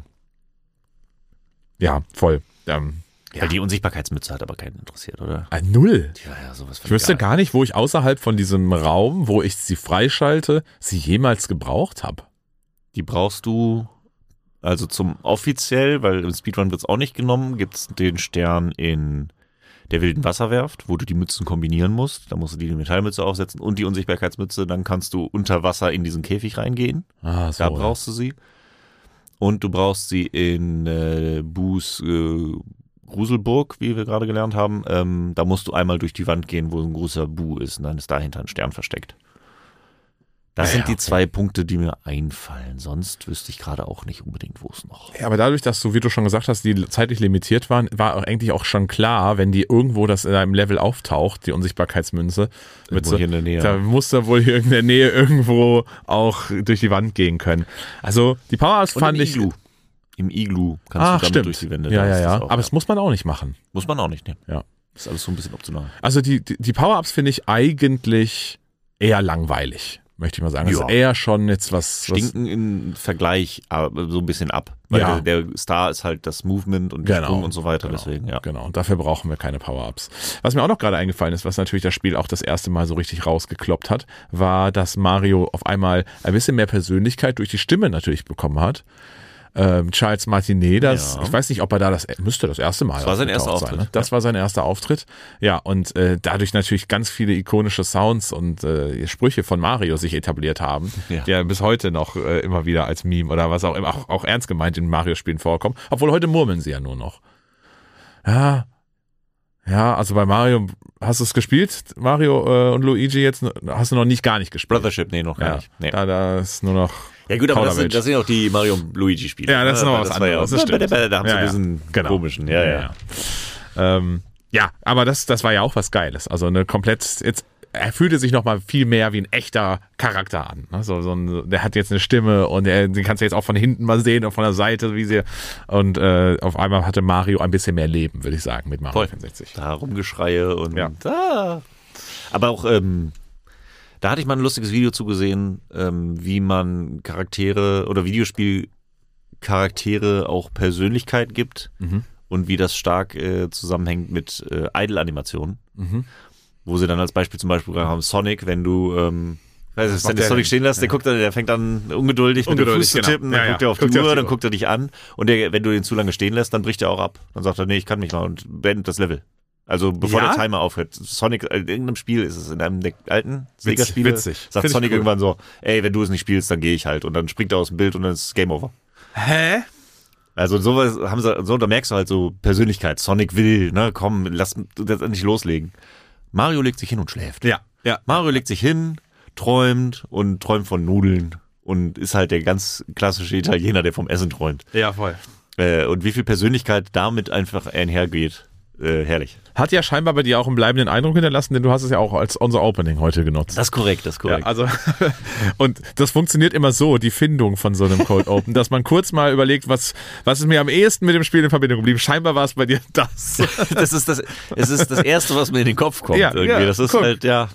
Ja, voll. Ähm, Weil ja. die Unsichtbarkeitsmütze hat aber keinen interessiert, oder? Ah, null. Ja, ja, sowas ich wüsste gar nicht, wo ich außerhalb von diesem Raum, wo ich sie freischalte, sie jemals gebraucht habe. Die brauchst du, also zum offiziell, weil im Speedrun wird es auch nicht genommen, gibt es den Stern in der wilden Wasserwerft, wo du die Mützen kombinieren musst. Da musst du die Metallmütze aufsetzen und die Unsichtbarkeitsmütze. Dann kannst du unter Wasser in diesen Käfig reingehen. Ah, so, da brauchst ja. du sie. Und du brauchst sie in äh, Boos äh, Gruselburg, wie wir gerade gelernt haben. Ähm, da musst du einmal durch die Wand gehen, wo ein großer Bu ist. Und dann ist dahinter ein Stern versteckt. Das ja, sind die okay. zwei Punkte, die mir einfallen. Sonst wüsste ich gerade auch nicht unbedingt, wo es noch. Ja, aber dadurch, dass du, wie du schon gesagt hast, die zeitlich limitiert waren, war eigentlich auch schon klar, wenn die irgendwo das in einem Level auftaucht, die Unsichtbarkeitsmünze, mit so, hier in der Nähe. Da muss da wohl hier in der Nähe irgendwo auch durch die Wand gehen können. Also die Power-Ups fand ich... Iglu. Im Iglu kannst Ach, du damit stimmt. durch die Wände. Ja, ja, ja. Auch, aber ja. das muss man auch nicht machen. Muss man auch nicht, ne? Ja. Das ist alles so ein bisschen optional. Also die, die, die Power-Ups finde ich eigentlich eher langweilig, möchte ich mal sagen. Ja. Das ist eher schon jetzt was... Stinken was im Vergleich so ein bisschen ab. Weil ja. der, der Star ist halt das Movement und der genau. Sprung und so weiter. Genau. Deswegen, ja. Genau, und dafür brauchen wir keine Power-Ups. Was mir auch noch gerade eingefallen ist, was natürlich das Spiel auch das erste Mal so richtig rausgekloppt hat, war, dass Mario auf einmal ein bisschen mehr Persönlichkeit durch die Stimme natürlich bekommen hat. Ähm, Charles Martinet, das, ja. ich weiß nicht, ob er da das, müsste das erste Mal. Das war sein erster sein, Auftritt. Ne? Das ja. war sein erster Auftritt. Ja, und äh, dadurch natürlich ganz viele ikonische Sounds und äh, Sprüche von Mario sich etabliert haben, ja. die ja bis heute noch äh, immer wieder als Meme oder was auch immer, auch, auch ernst gemeint in Mario-Spielen vorkommen. Obwohl heute murmeln sie ja nur noch. Ja, ja, also bei Mario, hast du es gespielt? Mario äh, und Luigi jetzt, hast du noch nicht, gar nicht gespielt? Brothership, nee, noch gar ja, nicht. Nee. Da, da ist nur noch... Ja gut, aber das sind, das sind auch die Mario und Luigi Spiele. Ja, das ist noch was das anderes. Ja, das stimmt. Da, da haben sie ja, ja. diesen genau. komischen. Ja, ja. ja. Ja, ähm, ja aber das, das war ja auch was Geiles. Also eine komplett, jetzt, er fühlte sich nochmal viel mehr wie ein echter Charakter an. So, so ein, der hat jetzt eine Stimme und er, den kannst du jetzt auch von hinten mal sehen und von der Seite, wie sie, und äh, auf einmal hatte Mario ein bisschen mehr Leben, würde ich sagen, mit Mario vierundsechzig. Da Rumgeschreie und ja. da. Aber auch, ähm, da hatte ich mal ein lustiges Video zugesehen, ähm, wie man Charaktere oder Videospielcharaktere auch Persönlichkeit gibt mhm. und wie das stark äh, zusammenhängt mit äh, Idle-Animationen. Mhm. Wo sie dann als Beispiel zum Beispiel haben Sonic, wenn du ähm, weiß nicht, wenn du Sonic stehen lässt, ja. der guckt dann, der fängt dann ungeduldig, ungeduldig mit dem Fuß genau. zu tippen, dann ja, guckt ja. er auf guckt die Uhr, auf die dann Uhr. guckt er dich an und der, wenn du den zu lange stehen lässt, dann bricht er auch ab. Dann sagt er, nee, ich kann nicht mal und beendet das Level. Also bevor ja? der Timer aufhört. Sonic, in irgendeinem Spiel ist es, in einem der alten Sega-Spiele, witzig. sagt Find Sonic cool. irgendwann so, ey, wenn du es nicht spielst, dann gehe ich halt. Und dann springt er aus dem Bild und dann ist Game Over. Hä? Also sowas haben sie, so, da merkst du halt so Persönlichkeit. Sonic will, ne, komm, lass das endlich loslegen. Mario legt sich hin und schläft. Ja. ja. Mario legt sich hin, träumt und träumt von Nudeln und ist halt der ganz klassische Italiener, der vom Essen träumt. Ja, voll. Äh, und wie viel Persönlichkeit damit einfach einhergeht. Äh, herrlich. Hat ja scheinbar bei dir auch einen bleibenden Eindruck hinterlassen, denn du hast es ja auch als unser Opening heute genutzt. Das ist korrekt, das ist korrekt. Ja, also und das funktioniert immer so, die Findung von so einem Cold Open, dass man kurz mal überlegt, was, was ist mir am ehesten mit dem Spiel in Verbindung geblieben. Scheinbar war es bei dir das. das ist das, es ist das Erste, was mir in den Kopf kommt. Ja, irgendwie. Ja, das ist guck. halt, ja.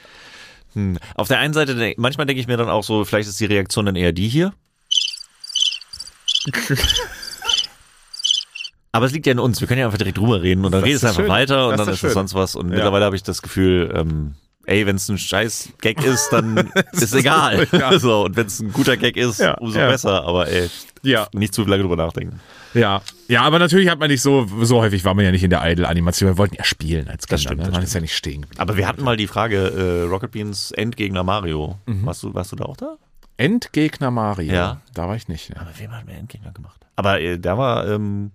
Hm. Auf der einen Seite, manchmal denke ich mir dann auch so, vielleicht ist die Reaktion dann eher die hier. Aber es liegt ja an uns. Wir können ja einfach direkt drüber reden und dann Das redest ist du einfach schön. weiter und Das dann ist ist es schön. sonst was. Und Ja. mittlerweile habe ich das Gefühl, ähm, ey, wenn es ein scheiß Gag ist, dann ist egal. Ja. So, und wenn es ein guter Gag ist, Ja, umso ja. besser. Aber ey, Ja. nicht zu lange drüber nachdenken. Ja, ja, aber natürlich hat man nicht so, so häufig war man ja nicht in der Idle-Animation. Wir wollten ja spielen als Kinder, Das stimmt, ne? das Man ist ja nicht stehen geblieben. Aber wir hatten mal die Frage, äh, Rocket Beans Endgegner Mario. Warst du, warst du da auch da? Endgegner Mario. Ja. Da war ich nicht. Ja. Aber wem haben wir Endgegner gemacht? Aber äh, da war, ähm,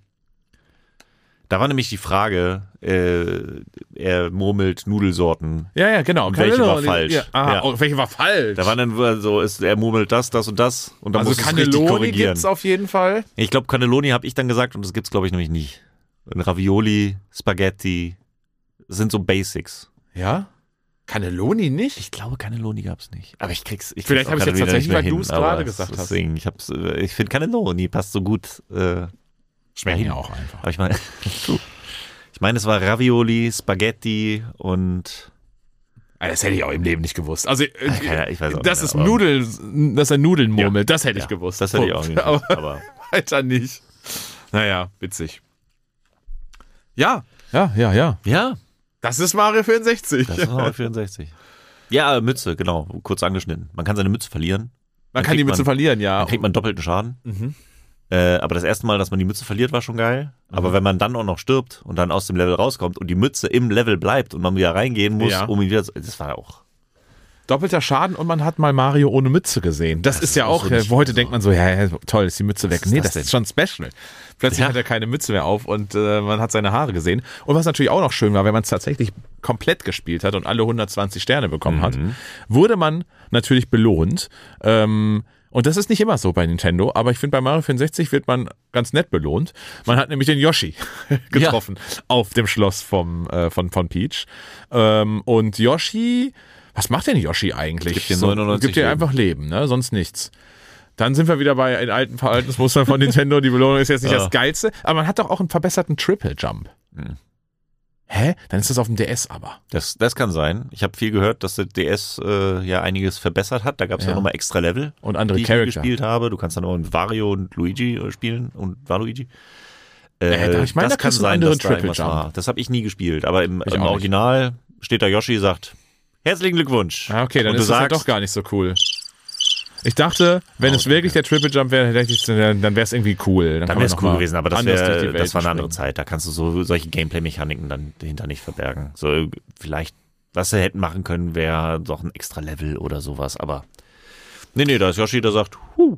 da war nämlich die Frage, äh, er murmelt Nudelsorten. Ja, ja, genau. Und welche war falsch? Ja, aha, Ja. oh, welche war falsch? Da war dann so, ist, er murmelt das, das und das und dann also muss es richtig Cannelloni korrigieren. gibt's auf jeden Fall. Ich glaube, Cannelloni habe ich dann gesagt und das gibt's glaube ich nämlich nicht. Und Ravioli, Spaghetti, das sind so Basics. Ja? Cannelloni nicht? Ich glaube, Cannelloni gab's nicht. Aber ich krieg's. Ich Vielleicht krieg's habe auch ich jetzt Cannelloni tatsächlich, nicht mehr weil hin, du es aber gerade das- gesagt hast. Deswegen, ich hab's, äh, ich finde Cannelloni passt so gut. Äh, Schmecken hin. ja auch einfach. Aber ich meine, ich meine, es war Ravioli, Spaghetti und Ah, das hätte ich auch im Leben nicht gewusst. Also, äh, keine- ich weiß auch dass nicht, es aber- Nudeln, dass er Nudeln murmelt, das hätte ich ja, gewusst. das hätte ich auch Punkt. nicht. Aber Aber weiter nicht. Naja, witzig. Ja, ja, ja, ja. ja, Das ist Mario vierundsechzig. das ist Mario vierundsechzig. Ja, Mütze, genau, kurz angeschnitten. Man kann seine Mütze verlieren. Man Dann kann die kriegt Mütze man- verlieren, ja. Dann kriegt man doppelten Schaden. Mhm. Äh, aber das erste Mal, dass man die Mütze verliert, war schon geil. Aber wenn man dann auch noch stirbt und dann aus dem Level rauskommt und die Mütze im Level bleibt und man wieder reingehen muss, Ja. um ihn wieder zu, das war auch. Doppelter Schaden und man hat mal Mario ohne Mütze gesehen. Das, Das ist ja ist auch auch, so äh, nicht- heute so. denkt man so, ja, ja, toll, ist die Mütze weg. ist Nee, das das ist schon special. Plötzlich Ja. hat er keine Mütze mehr auf und äh, man hat seine Haare gesehen. Und was natürlich auch noch schön war, wenn man es tatsächlich komplett gespielt hat und alle hundertzwanzig Sterne bekommen hat, wurde man natürlich belohnt. Ähm, und das ist nicht immer so bei Nintendo, aber ich finde, bei Mario vierundsechzig wird man ganz nett belohnt. Man hat nämlich den Yoshi getroffen auf dem Schloss vom, äh, von, von Peach. Ähm, und Yoshi, was macht denn Yoshi eigentlich? Gibt dir neunundneunzig gibt dir Leben. einfach Leben, ne? Sonst nichts. Dann sind wir wieder bei den alten Verhaltensmustern von Nintendo. Die Belohnung ist jetzt nicht Ja. das Geilste, aber man hat doch auch einen verbesserten Triple Jump. Mhm. Hä? Dann ist das auf dem D S aber. Das, das kann sein. Ich habe viel gehört, dass der D S äh, ja einiges verbessert hat. Da gab es ja, Ja. nochmal extra Level, Und andere die ich Charakter. gespielt habe. Du kannst dann auch mit Wario und Luigi äh, spielen und Waluigi. Äh, Äh, ich meine, da das kann kriegst du einen sein, anderen dass da Triple irgendwas Jump. war. Das habe ich nie gespielt. Aber im, Ich im auch nicht. Original steht da Yoshi, sagt herzlichen Glückwunsch. Ah, okay, dann und ist du das ja sagst, doch gar nicht so cool. Ich dachte, wenn Oh, es wirklich der Triple Jump wäre, hätte ich, dann wäre es irgendwie cool. Dann kann wäre es man cool noch mal gewesen, aber das, anders durch die wär, Welt das war eine andere springen. Zeit. Da kannst du so solche Gameplay-Mechaniken dann dahinter nicht verbergen. So vielleicht, was sie hätten machen können, wäre doch ein extra Level oder sowas. Aber nee, nee, da ist Yoshi, der sagt, huh.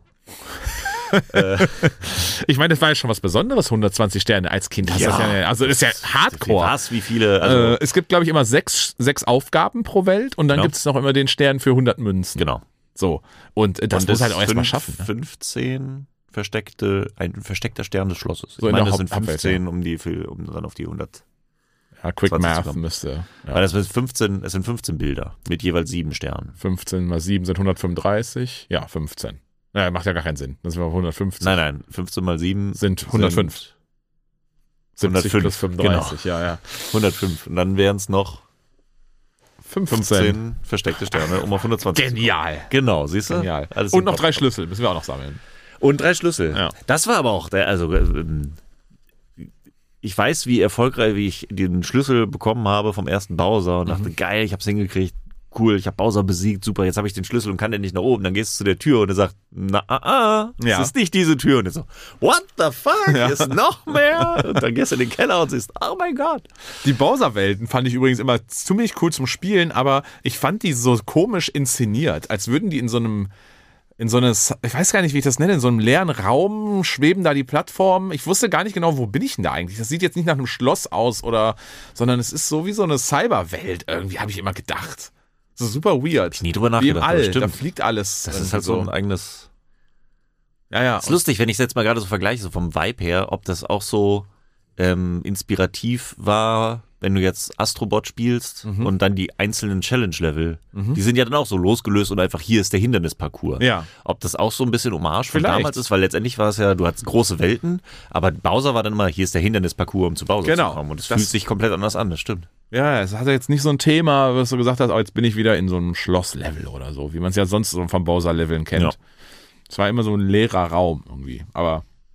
Ich meine, das war ja schon was Besonderes, hundertzwanzig Sterne als Kind. Hast Ja. das ja, also das ist ja Hardcore. Was, wie viele, also Äh, es gibt, glaube ich, immer sechs, sechs Aufgaben pro Welt und dann Genau. gibt es noch immer den Stern für hundert Münzen. genau. So. Und äh, das Und muss es halt auch erstmal fünf- schaffen. Ne? fünfzehn versteckte, ein versteckter Stern des Schlosses. So ich in meine, der das sind Hauptabwelt, fünfzehn, um die, für- um dann auf die hundert. Ja, Quick zwanzig Math zu kommen. müsste. Ja. Weil das sind fünfzehn, es sind fünfzehn Bilder mit jeweils sieben Sternen. fünfzehn mal sieben sind hundertfünfunddreißig. Ja, fünfzehn. Naja, macht ja gar keinen Sinn. Dann sind wir auf hundertfünfzig. Nein, nein, fünfzehn mal sieben Sind hundertfünf. sind siebzig hundertfünf, plus fünfunddreißig, ja, ja. hundertfünf. Und dann wären es noch fünfzehn. fünfzehn versteckte Sterne, um auf hundertzwanzig zu kommen. Genial. Genau, siehst du? Genial. Alles Und im noch Kopf. drei Schlüssel müssen wir auch noch sammeln. Und drei Schlüssel. Ja. Das war aber auch, der, also ähm, ich weiß, wie erfolgreich, wie ich den Schlüssel bekommen habe vom ersten Bowser und dachte, geil, ich hab's hingekriegt, cool, ich habe Bowser besiegt, super, jetzt habe ich den Schlüssel und kann den nicht nach oben. Dann gehst du zu der Tür und er sagt, na, ah, ah, Ja. es ist nicht diese Tür. Und ich so, what the fuck, Ja. ist noch mehr? Und dann gehst du in den Keller und siehst, oh mein Gott. Die Bowser-Welten fand ich übrigens immer ziemlich cool zum Spielen, aber ich fand die so komisch inszeniert, als würden die in so einem in so eines, ich weiß gar nicht, wie ich das nenne, in so einem leeren Raum schweben da die Plattformen. Ich wusste gar nicht genau, wo bin ich denn da eigentlich? Das sieht jetzt nicht nach einem Schloss aus oder, sondern es ist so wie so eine Cyberwelt irgendwie, habe ich immer gedacht. So super weird. Nie drüber Wie im nachgedacht, aber All, da stimmt. fliegt alles. Das ist halt so ein eigenes. Ja, ja. Ist lustig, wenn ich es jetzt mal gerade so vergleiche, so vom Vibe her, ob das auch so ähm, inspirativ war, wenn du jetzt Astrobot spielst Mhm. und dann die einzelnen Challenge-Level, die sind ja dann auch so losgelöst und einfach hier ist der Hindernisparcours. Ja. Ob das auch so ein bisschen Hommage von Vielleicht. damals ist, weil letztendlich war es ja, du hattest große Welten, aber Bowser war dann immer, hier ist der Hindernisparcours, um zu Bowser Genau. zu kommen. Und es Das- fühlt sich komplett anders an, das stimmt. Ja, es hat ja jetzt nicht so ein Thema, was du gesagt hast, oh, jetzt bin ich wieder in so einem Schlosslevel oder so, wie man es ja sonst so vom Bowser-Leveln kennt. Ja. Es war immer so ein leerer Raum irgendwie, aber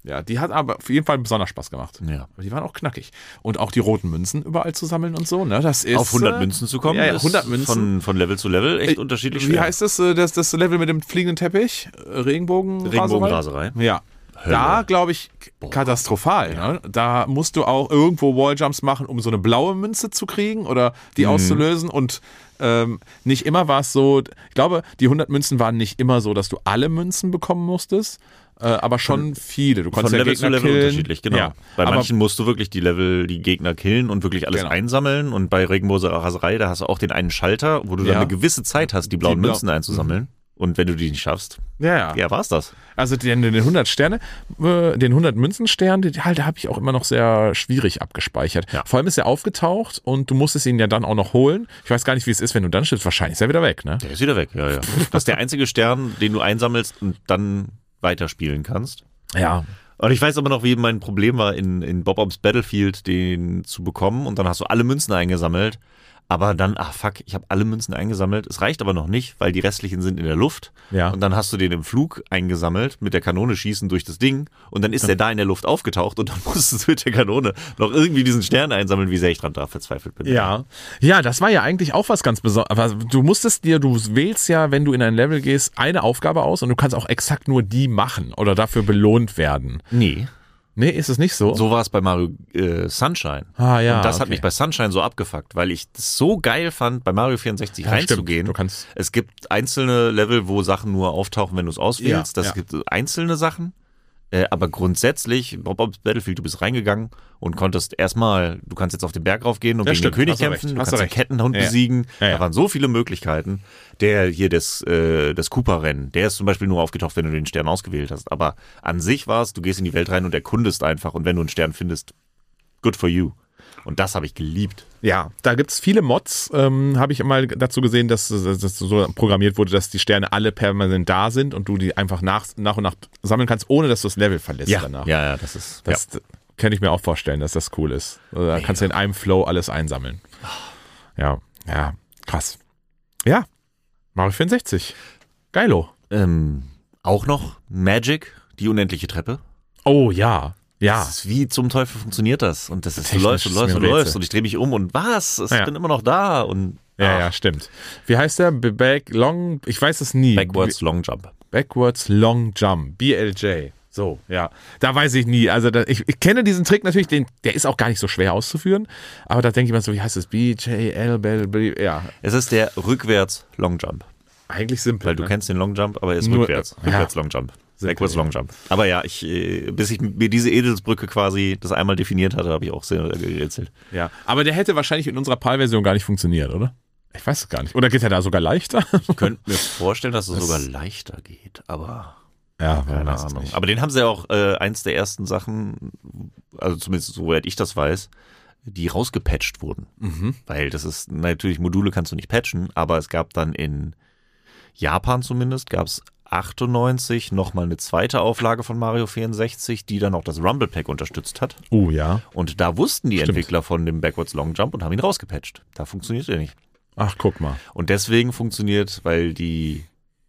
Ja, die hat aber auf jeden Fall besonders Spaß gemacht. Ja. Aber die waren auch knackig. Und auch die roten Münzen überall zu sammeln und so, ne? Das ist, Auf hundert äh, Münzen zu kommen, ja, ja, ist hundert Münzen. Von, von Level zu Level echt Äh, unterschiedlich Wie schwer. heißt das, äh, das, das Level mit dem fliegenden Teppich? Äh, Regenbogen? Regenbogenraserei. Ja. Hölle. Da, glaube ich, katastrophal. Ne? Da musst du auch irgendwo Walljumps machen, um so eine blaue Münze zu kriegen oder die Mhm. auszulösen. Und ähm, nicht immer war es so, ich glaube, die hundert Münzen waren nicht immer so, dass du alle Münzen bekommen musstest, äh, aber schon viele. Du Von konntest ja Level Gegner zu Level killen. unterschiedlich, genau. Ja. Bei aber, manchen musst du wirklich die Level, die Gegner killen und wirklich alles Genau. einsammeln. Und bei Regenbogenraserei, da hast du auch den einen Schalter, wo du Ja. dann eine gewisse Zeit hast, die blauen Die blau- Münzen einzusammeln. Und wenn du die nicht schaffst, ja, ja. ja, war's das. Also den, den hundert Sterne, äh, den hundert Münzenstern, den halt, habe ich auch immer noch sehr schwierig abgespeichert. Ja. Vor allem ist er aufgetaucht und du musstest ihn ja dann auch noch holen. Ich weiß gar nicht, wie es ist, wenn du dann stirbst. Wahrscheinlich ist er wieder weg, ne? Der ist wieder weg, ja, ja. Das ist der einzige Stern, den du einsammelst und dann weiterspielen kannst. Ja. Und ich weiß aber noch, wie mein Problem war, in, in Bob-Ops Battlefield den zu bekommen. Und dann hast du alle Münzen eingesammelt. Aber dann, ach fuck, ich habe alle Münzen eingesammelt. Es reicht aber noch nicht, weil die restlichen sind in der Luft. Ja. Und dann hast du den im Flug eingesammelt, mit der Kanone schießen durch das Ding. Und dann ist der da in der Luft aufgetaucht. Und dann musstest du mit der Kanone noch irgendwie diesen Stern einsammeln, wie sehr ich dran da verzweifelt bin. Ja. Ja, das war ja eigentlich auch was ganz Besonderes. Du musstest dir, du wählst ja, wenn du in ein Level gehst, eine Aufgabe aus und du kannst auch exakt nur die machen oder dafür belohnt werden. Nee. Nee, ist es nicht so? So war es bei Mario äh, Sunshine. Ah, ja. Und das hat okay. mich bei Sunshine so abgefuckt, weil ich das so geil fand, bei Mario vierundsechzig Ja, reinzugehen. stimmt. Du kannst- Es gibt einzelne Level, wo Sachen nur auftauchen, wenn du es auswählst. Ja, das ja. gibt einzelne Sachen. Äh, aber grundsätzlich, Bob-Ops Battlefield, du bist reingegangen und konntest erstmal, du kannst jetzt auf den Berg raufgehen und Ja, gegen stimmt. den König Hast du kämpfen, recht. du Hast kannst du den recht. Kettenhund Ja, ja. besiegen. Ja, ja. Da waren so viele Möglichkeiten. Der hier des, äh, das Cooper-Rennen, der ist zum Beispiel nur aufgetaucht, wenn du den Stern ausgewählt hast. Aber an sich war es, du gehst in die Welt rein und erkundest einfach und wenn du einen Stern findest, good for you. Und das habe ich geliebt. Ja, da gibt's viele Mods, ähm, habe ich mal dazu gesehen, dass das so programmiert wurde, dass die Sterne alle permanent da sind und du die einfach nach, nach und nach sammeln kannst, ohne dass du das Level verlässt danach. ja, ja, das ist. Das ja. kann ich mir auch vorstellen, dass das cool ist. Also Da kannst du in einem Flow alles einsammeln. Ja, ja, krass. Ja, Mario vierundsechzig. Geilo. Ähm, auch noch Magic, die unendliche Treppe. Oh ja, ja. Das ist, wie zum Teufel funktioniert das? Und das ist, du Technisch läufst und ist läufst mir und ein läufst Rätsel. und ich drehe mich um und was? Ich Ja. bin immer noch da und Ja, ach, ja, stimmt. Wie heißt der? B- Back, Long, ich weiß es nie. Backwards Long Jump. Backwards Long Jump, B L J. So, ja. Da weiß ich nie. Also da, ich, ich kenne diesen Trick natürlich, den, der ist auch gar nicht so schwer auszuführen. Aber da denke ich mir so, wie heißt es? B J L, B, B, ja. Es ist der rückwärts Long Jump. Eigentlich simpel. Weil du ne? kennst den Long Jump, aber er ist Nur- rückwärts. ja. Rückwärts Long Jump. Simpel, Backwards ja. Long Jump. Aber ja, ich, äh, bis ich mir diese Edelsbrücke quasi das einmal definiert hatte, habe ich auch sehr gerätselt. Ja. Aber der hätte wahrscheinlich in unserer PAL-Version gar nicht funktioniert, oder? Ich weiß es gar nicht. Oder geht er da sogar leichter? Ich könnte mir vorstellen, dass es Das- sogar leichter geht, aber Ja, keine Ahnung. Aber den haben sie ja auch äh, eins der ersten Sachen, also zumindest soweit ich das weiß, die rausgepatcht wurden. Mhm. Weil das ist, natürlich Module kannst du nicht patchen, aber es gab dann in Japan zumindest, gab es achtundneunzig nochmal eine zweite Auflage von Mario vierundsechzig, die dann auch das Rumble Pack unterstützt hat. Oh ja. Und da wussten die Stimmt. Entwickler von dem Backwards Long Jump und haben ihn rausgepatcht. Da funktioniert er nicht. Ach, guck mal. Und deswegen funktioniert, weil die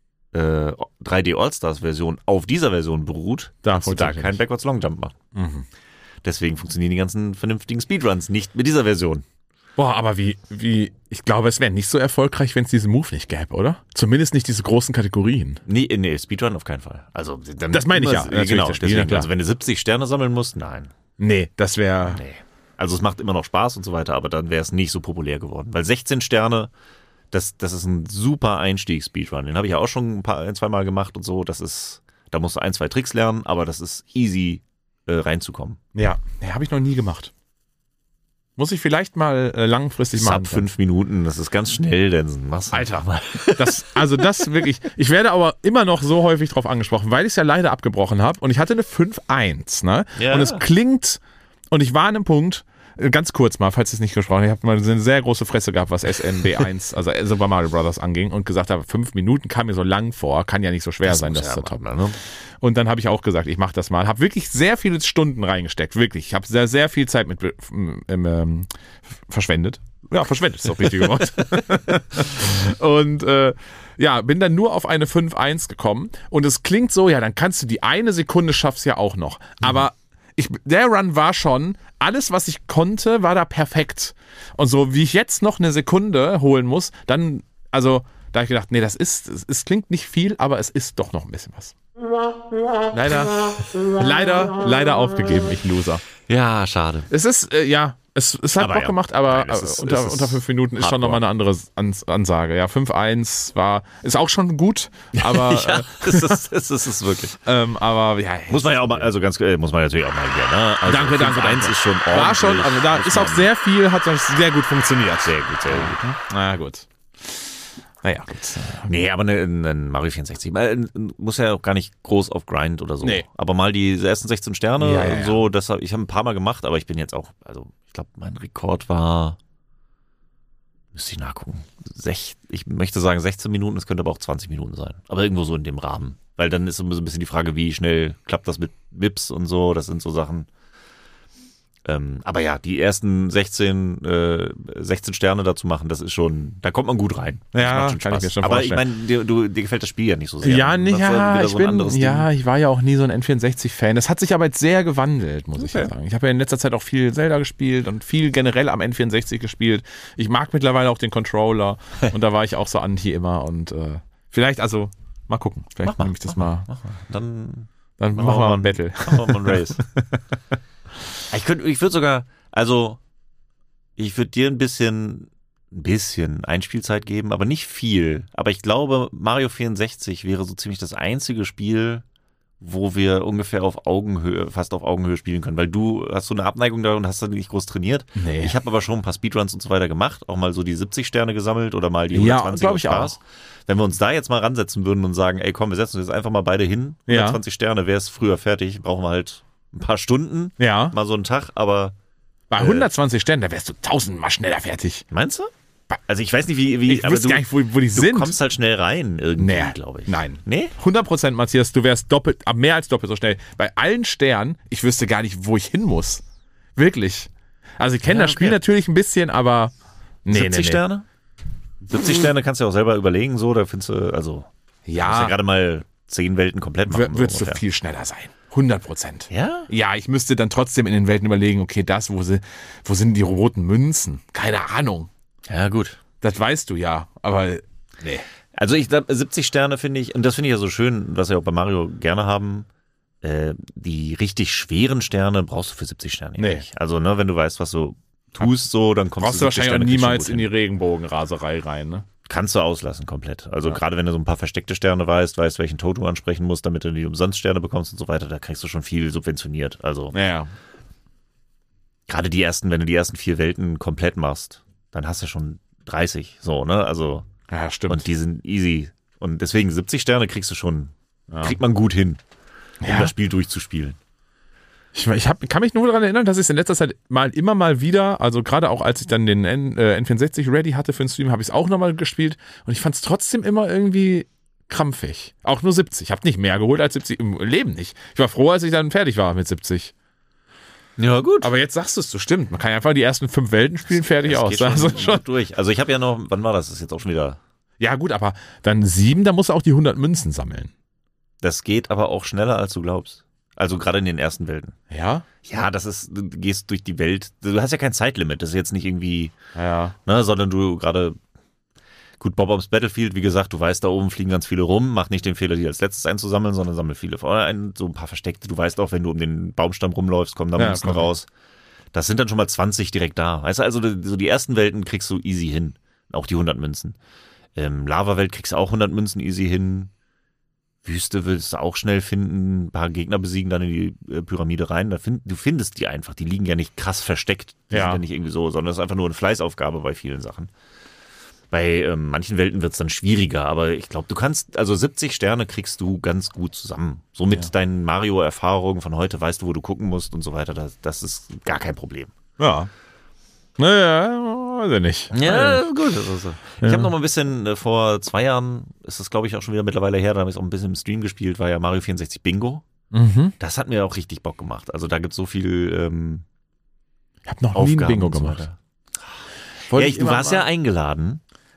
äh, drei D All-Stars Version auf dieser Version beruht, Da kannst du da funktioniert keinen nicht. Backwards Long Jump machen. Mhm. Deswegen funktionieren die ganzen vernünftigen Speedruns nicht mit dieser Version. Boah, aber wie, wie, ich glaube, es wäre nicht so erfolgreich, wenn es diesen Move nicht gäbe, oder? Zumindest nicht diese großen Kategorien. Nee, nee, Speedrun auf keinen Fall. Also dann Das meine ich immer- ja, natürlich, Genau, das Spiel, deswegen, na klar. also wenn du siebzig Sterne sammeln musst, nein. Nee, das wäre. Nee. Also es macht immer noch Spaß und so weiter, aber dann wäre es nicht so populär geworden. Weil sechzehn Sterne, das, das ist ein super Einstieg-Speedrun. Den habe ich ja auch schon ein paar, ein, zwei Mal gemacht und so. Das ist, da musst du ein, zwei Tricks lernen, aber das ist easy äh, reinzukommen. Ja, nee, habe ich noch nie gemacht. Muss ich vielleicht mal äh, langfristig machen. Sub fünf Minuten, das ist ganz schnell, denn mach's Alter. einfach mal. Das, also das wirklich. Ich werde aber immer noch so häufig drauf angesprochen, weil ich es ja leider abgebrochen habe. Und ich hatte eine fünf eins, ne? Ja. Und es klingt, und ich war an einem Punkt, äh, ganz kurz mal, falls ihr es nicht gesprochen habt, ich habe mal eine sehr große Fresse gehabt, was S M B eins, also Super Mario Bros. Anging und gesagt habe, fünf Minuten kam mir so lang vor, kann ja nicht so schwer sein, muss das ja zu mal, toppen. ne? Und dann habe ich auch gesagt, ich mache das mal. Habe wirklich sehr viele Stunden reingesteckt, wirklich. Ich habe sehr, sehr viel Zeit mit ähm, ähm, verschwendet. Ja, verschwendet ist doch richtig Wort. Und äh, ja, bin dann nur auf eine fünf eins gekommen und es klingt so, ja, dann kannst du die eine Sekunde schaffst ja auch noch. Mhm. Aber ich, der Run war schon, alles, was ich konnte, war da perfekt. Und so, wie ich jetzt noch eine Sekunde holen muss, dann, also, da habe ich gedacht, nee, das ist, es, es klingt nicht viel, aber es ist doch noch ein bisschen was. Leider, leider, leider aufgegeben, ich Loser. Ja, schade. Es ist, äh, ja, es, es hat Aber Bock ja. gemacht, aber Nein, es ist- unter, es ist unter fünf Minuten ist schon Hardcore. nochmal eine andere Ans- Ansage. Ja, fünf eins war, ist auch schon gut, aber, ja, äh, das ist, das ist es wirklich. ähm, aber ja. Muss man ja auch mal, also ganz, äh, muss man natürlich auch mal hier, ne? Also Danke, danke, fünf eins danke. ist schon ordentlich. War schon, also da Muss ist auch man- sehr viel, hat sehr gut funktioniert. Sehr gut, sehr gut. Na gut. Naja, gut. Nee, aber ein, ein Mario vierundsechzig. Mal, muss ja auch gar nicht groß auf Grind oder so. Nee. Aber mal die ersten sechzehn Sterne Ja, ja, und so, das hab, ich habe ein paar Mal gemacht, aber ich bin jetzt auch, also ich glaube, mein Rekord war, müsste ich nachgucken, Sech, ich möchte sagen sechzehn Minuten, es könnte aber auch zwanzig Minuten sein. Aber irgendwo so in dem Rahmen. Weil dann ist so ein bisschen die Frage, wie schnell klappt das mit V I Ps und so, das sind so Sachen. Ähm, aber ja, die ersten sechzehn, äh, sechzehn Sterne dazu machen, das ist schon, da kommt man gut rein. Das Ja, macht schon kann ich Spaß. mir schon aber vorstellen. ich meine, dir, du, dir gefällt das Spiel ja nicht so sehr. Ja, nee, Das ist ja, wieder ich so ein bin, anderes ja, Ding. ich war ja auch nie so ein N vierundsechzig-Fan. Das hat sich aber jetzt sehr gewandelt, muss ich ja Okay. sagen. Ich habe ja in letzter Zeit auch viel Zelda gespielt und viel generell am N vierundsechzig gespielt. Ich mag mittlerweile auch den Controller und da war ich auch so anti immer und äh, vielleicht, also, mal gucken. Vielleicht Mach mal, nehme ich das mach mal. Mach mal. Dann Dann machen machen wir wir mal mal ein Battle. machen wir mal ein Race. ich könnte, ich würde sogar, also ich würde dir ein bisschen, ein bisschen Einspielzeit geben, aber nicht viel. Aber ich glaube, Mario vierundsechzig wäre so ziemlich das einzige Spiel, wo wir ungefähr auf Augenhöhe, fast auf Augenhöhe spielen können, weil du hast so eine Abneigung da und hast dann nicht groß trainiert. Nee. Ich habe aber schon ein paar Speedruns und so weiter gemacht, auch mal so die siebzig Sterne gesammelt oder mal die Ja, hundertzwanzig glaub ich aus Spaß. Wenn wir uns da jetzt mal ransetzen würden und sagen, ey komm, wir setzen uns jetzt einfach mal beide hin, Ja. hundertzwanzig Sterne, wer ist früher fertig, brauchen wir halt ein paar Stunden, Ja, mal so einen Tag, aber bei äh, hundertzwanzig Sternen, da wärst du tausendmal schneller fertig. meinst du? Also ich weiß nicht, wie, wie Ich wüsste du, gar nicht, wo, wo die du sind. kommst halt schnell rein irgendwie, Nee, glaube ich. nein. Nee? hundert Prozent, Matthias, du wärst doppelt, ab mehr als doppelt so schnell. Bei allen Sternen, ich wüsste gar nicht, wo ich hin muss. Wirklich. Also ich kenne Ja, das Spiel okay. natürlich ein bisschen, aber nee, siebzig nee, nee. Sterne? siebzig Sterne kannst du auch selber überlegen, so, da findest du, also, du musst ja Ja, gerade mal zehn Welten komplett machen. w- würdest so du ungefähr. viel schneller sein. hundert Prozent. Ja? Ja, ich müsste dann trotzdem in den Welten überlegen, okay, das, wo, sie, wo sind die roten Münzen? Keine Ahnung. Ja, gut. Das weißt du ja, aber nee. Also ich glaube, siebzig Sterne finde ich, und das finde ich ja so schön, was wir auch bei Mario gerne haben, äh, die richtig schweren Sterne brauchst du für siebzig Sterne Nee. nicht. Also, ne, wenn du weißt, was du tust, so, dann kommst Brauchst du du siebzig wahrscheinlich auch Sterne, kriegst du niemals gut in die hin. Regenbogenraserei rein, ne? Kannst du auslassen komplett. Also Ja. gerade wenn du so ein paar versteckte Sterne weißt, weißt, welchen Tod du ansprechen musst, damit du die umsonst Sterne bekommst und so weiter, da kriegst du schon viel subventioniert. Also Ja, gerade die ersten, wenn du die ersten vier Welten komplett machst, dann hast du schon dreißig, so, ne? Also, ja, stimmt. und die sind easy. Und deswegen siebzig Sterne kriegst du schon, Ja. kriegt man gut hin, um Ja. das Spiel durchzuspielen. Ich, ich hab, kann mich nur daran erinnern, dass ich es in letzter Zeit mal immer mal wieder, also gerade auch als ich dann den N, äh, N vierundsechzig ready hatte für den Stream, habe ich es auch nochmal gespielt und ich fand es trotzdem immer irgendwie krampfig. Auch nur siebzig. Ich habe nicht mehr geholt als siebzig, im Leben nicht. Ich war froh, als ich dann fertig war mit siebzig. Ja, gut. Aber jetzt sagst du es so, stimmt. Man kann einfach die ersten fünf Welten spielen, fertig Das aus. geht schon, Also schon. durch. Also ich habe ja noch, wann war das? Das ist jetzt auch schon wieder. Ja gut, aber dann sieben, da musst du auch die hundert Münzen sammeln. Das geht aber auch schneller, als du glaubst. Also gerade in den ersten Welten. Ja? Ja, das ist, du gehst durch die Welt. Du hast ja kein Zeitlimit. Das ist jetzt nicht irgendwie, Ja. ne, sondern du gerade, gut, Bob-Oms Battlefield, wie gesagt, du weißt, da oben fliegen ganz viele rum. Mach nicht den Fehler, die als letztes einzusammeln, sondern sammel viele vorne ein. So ein paar versteckte. Du weißt auch, wenn du um den Baumstamm rumläufst, kommen da Ja, Münzen komm. raus. Das sind dann schon mal zwanzig direkt da. Weißt du, also so die ersten Welten kriegst du easy hin. Auch die hundert Münzen. Ähm, Lava-Welt kriegst du auch hundert Münzen easy hin. Wüste willst du auch schnell finden, ein paar Gegner besiegen, dann in die äh, Pyramide rein. Da find, du findest die einfach. Die liegen ja nicht krass versteckt. Die Ja. sind ja nicht irgendwie so, sondern es ist einfach nur eine Fleißaufgabe bei vielen Sachen. Bei ähm, manchen Welten wird es dann schwieriger, aber ich glaube, du kannst, also siebzig Sterne kriegst du ganz gut zusammen. So mit Ja. deinen Mario-Erfahrungen von heute weißt du, wo du gucken musst und so weiter. Das, das ist gar kein Problem. Ja. Naja, weiß ich nicht. gut. Das ist so. Ich habe noch mal ein bisschen, äh, vor zwei Jahren, ist das glaube ich auch schon wieder mittlerweile her, da habe ich auch ein bisschen im Stream gespielt, war ja Mario vierundsechzig Bingo. Mhm. Das hat mir auch richtig Bock gemacht. Also da gibt es so viel ähm, Ich habe noch nie Aufgaben ein Bingo und so gemacht. weiter. Wollte Ja, ich ich, du immer warst mal- ja eingeladen.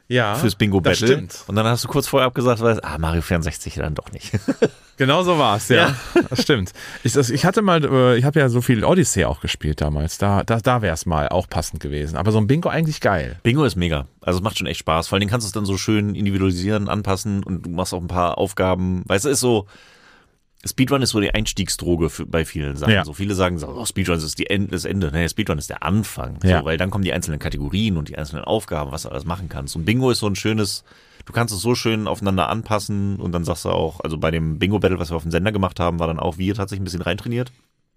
Ja, fürs Bingo-Battle. das stimmt. Und dann hast du kurz vorher abgesagt, weil, ah, Mario vierundsechzig dann doch nicht. Genau so war es, ja. Ja. Das stimmt. Ich, das, ich hatte mal, äh, ich habe ja so viel Odyssey auch gespielt damals. Da, da, da wäre es mal auch passend gewesen. Aber so ein Bingo eigentlich geil. Bingo ist mega. Also es macht schon echt Spaß. Vor allen Dingen kannst du es dann so schön individualisieren, anpassen und du machst auch ein paar Aufgaben. Weißt du, ist so, Speedrun ist so die Einstiegsdroge für, bei vielen Sachen. Ja. So viele sagen so, oh, Speedrun ist die End, das Ende. Nee, Speedrun ist der Anfang. Ja. So, weil dann kommen die einzelnen Kategorien und die einzelnen Aufgaben, was du alles machen kannst. Und Bingo ist so ein schönes, du kannst es so schön aufeinander anpassen und dann sagst du auch, also bei dem Bingo-Battle, was wir auf dem Sender gemacht haben, war dann auch wir tatsächlich ein bisschen reintrainiert.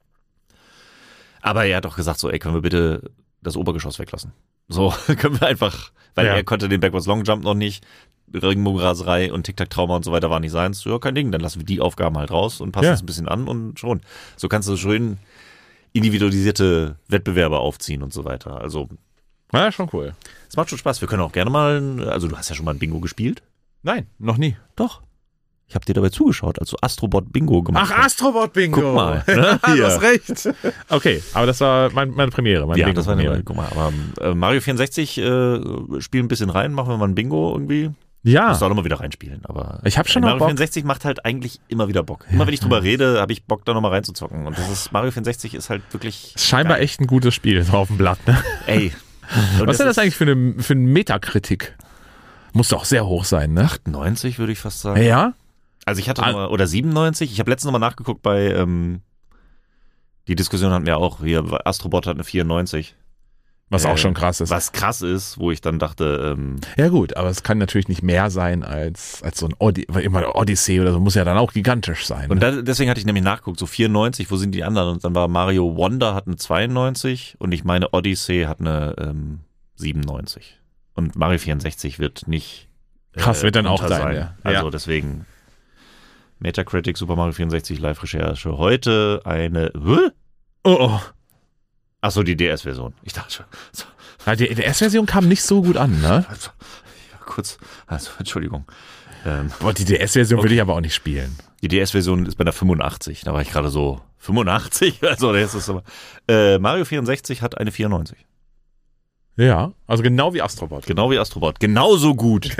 Aber er hat auch gesagt so, ey, können wir bitte das Obergeschoss weglassen? So, können wir einfach, weil Ja. er konnte den Backwards Long Jump noch nicht, Regenbogenraserei und Tic-Tac-Trauma und so weiter war nicht seins. Ja, kein Ding, dann lassen wir die Aufgaben halt raus und passen Ja. es ein bisschen an und schon. So kannst du schön individualisierte Wettbewerbe aufziehen und so weiter. Also, Ja, schon cool. es macht schon Spaß. Wir können auch gerne mal, also du hast ja schon mal ein Bingo gespielt. Nein, noch nie. Doch. Ich habe dir dabei zugeschaut, als du Astrobot Bingo gemacht Ach, hast. Astrobot Bingo. Guck mal, ne? Ja, du Hier. hast recht. Okay, aber das war mein, meine Premiere. Meine Ja, das war Bingo-Premiere. eine, guck mal, aber äh, Mario vierundsechzig äh, spielen ein bisschen rein, machen wir mal ein Bingo irgendwie. Ja. Muss auch nochmal wieder reinspielen, aber Ich hab schon äh, noch Mario Bock. vierundsechzig macht halt eigentlich immer wieder Bock. Immer wenn ich drüber rede, habe ich Bock da nochmal reinzuzocken und das ist, Mario vierundsechzig ist halt wirklich Ist scheinbar geil. echt ein gutes Spiel so auf dem Blatt. Ne? Ey. Und Was ist denn das eigentlich für eine, für eine Metakritik? Muss doch sehr hoch sein, ne? achtundneunzig würde ich fast sagen. Ja? Also ich hatte Ah. noch mal, oder siebenundneunzig, ich habe letztens nochmal nachgeguckt bei, ähm, die Diskussion hatten wir auch, hier, Astrobot hat eine vierundneunzig. Was Äh, auch schon krass ist. Was krass ist, wo ich dann dachte, ähm, Ja gut, aber es kann natürlich nicht mehr sein als, als so ein Odyssey, weil immer Odyssey oder so muss ja dann auch gigantisch sein. und Ne? da, deswegen hatte ich nämlich nachgeguckt, so vierundneunzig, wo sind die anderen? Und dann war Mario Wonder hat eine zweiundneunzig und ich meine Odyssey hat eine ähm, siebenundneunzig. Und Mario vierundsechzig wird nicht Krass, wird dann auch unter sein, ja. Also Ja. deswegen Metacritic, Super Mario vierundsechzig, Live-Recherche. Heute eine, hä? Oh, oh. Achso, die D S-Version. Ich dachte schon. So, Ja, die D S-Version kam nicht so gut an, ne? also, ja, kurz, also Entschuldigung. Ähm, Boah, die D S-Version würde ich aber auch nicht spielen. die D S-Version ist bei der fünfundachtzig. Da war ich gerade so, fünfundachtzig? Also, das ist aber. Äh, Mario vierundsechzig hat eine vierundneunzig. Ja, also genau wie Astrobot. Genau wie Astrobot. Genauso gut.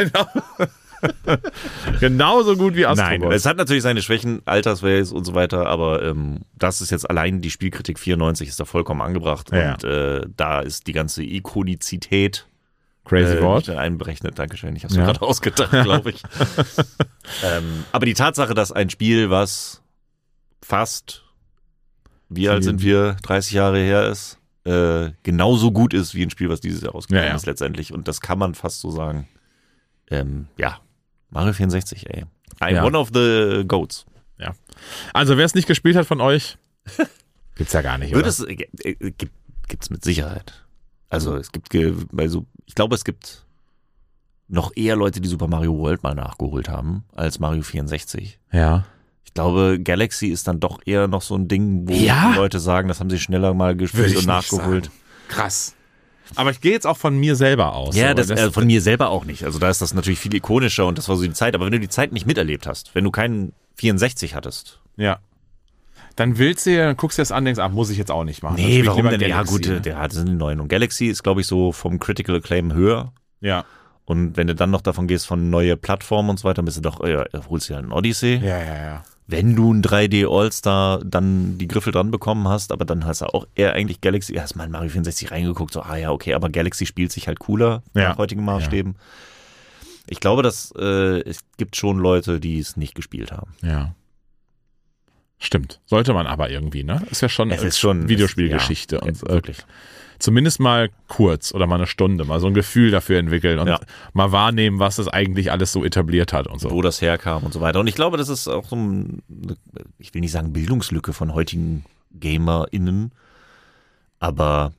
Genauso gut wie Astrobot. Nein, es hat natürlich seine Schwächen, Alterswelt und so weiter, aber ähm, das ist jetzt allein die Spielkritik vierundneunzig ist da vollkommen angebracht Ja. und äh, da ist die ganze Ikonizität Crazy äh, Wort. nicht einberechnet. Dankeschön, ich habe es Ja. mir gerade ausgedacht, glaube ich. ähm, aber die Tatsache, dass ein Spiel, was fast, wie alt sind wir, dreißig Jahre her ist, äh, genauso gut ist wie ein Spiel, was dieses Jahr rausgekommen Ja, ja. ist letztendlich und das kann man fast so sagen. Ähm, ja, Mario vierundsechzig, ey. I'm Ja. one of the goats. Also wer es nicht gespielt hat von euch, gibt's ja gar nicht. Wird Oder? es, äh, äh, gibt, gibt's mit Sicherheit. Also es gibt, ge- also ich glaube, es gibt noch eher Leute, die Super Mario World mal nachgeholt haben, als Mario vierundsechzig. Ja. Ich glaube, Galaxy ist dann doch eher noch so ein Ding, wo Ja? die Leute sagen, das haben sie schneller mal Würde gespielt ich und nicht nachgeholt. sagen. Krass. Aber ich gehe jetzt auch von mir selber aus. Ja, so, das, weil äh, von mir selber auch nicht. Also da ist das natürlich viel ikonischer und das war so die Zeit. Aber wenn du die Zeit nicht miterlebt hast, wenn du keinen vierundsechzig hattest, Ja. Dann willst du, dann guckst du das an und denkst, ach, muss ich jetzt auch nicht machen. Dann spiel nee, ich warum lieber denn? Ja Galaxy, gut, ne? der hat sind die neuen. Und Galaxy ist, glaube ich, so vom Critical Acclaim höher. Ja. Und wenn du dann noch davon gehst, von neue Plattformen und so weiter, bist du doch, ja, holst du ja einen Odyssey. Ja, ja, ja. Wenn du ein drei D All-Star dann die Griffel dran bekommen hast, aber dann hast du auch eher eigentlich Galaxy, erst mal in Mario vierundsechzig reingeguckt, so, ah ja, okay, aber Galaxy spielt sich halt cooler Ja. nach heutigen Maßstäben. Ich glaube, dass äh, es gibt schon Leute, die es nicht gespielt haben. Ja. Stimmt. Sollte man aber irgendwie, ne? Ist ja schon, Es ist schon- Videospielgeschichte. es- ja, und äh, wirklich. zumindest mal kurz oder mal eine Stunde, mal so ein Gefühl dafür entwickeln und Ja. mal wahrnehmen, was das eigentlich alles so etabliert hat und so. Wo das herkam und so weiter. Und ich glaube, das ist auch so ein, ich will nicht sagen Bildungslücke von heutigen GamerInnen, aber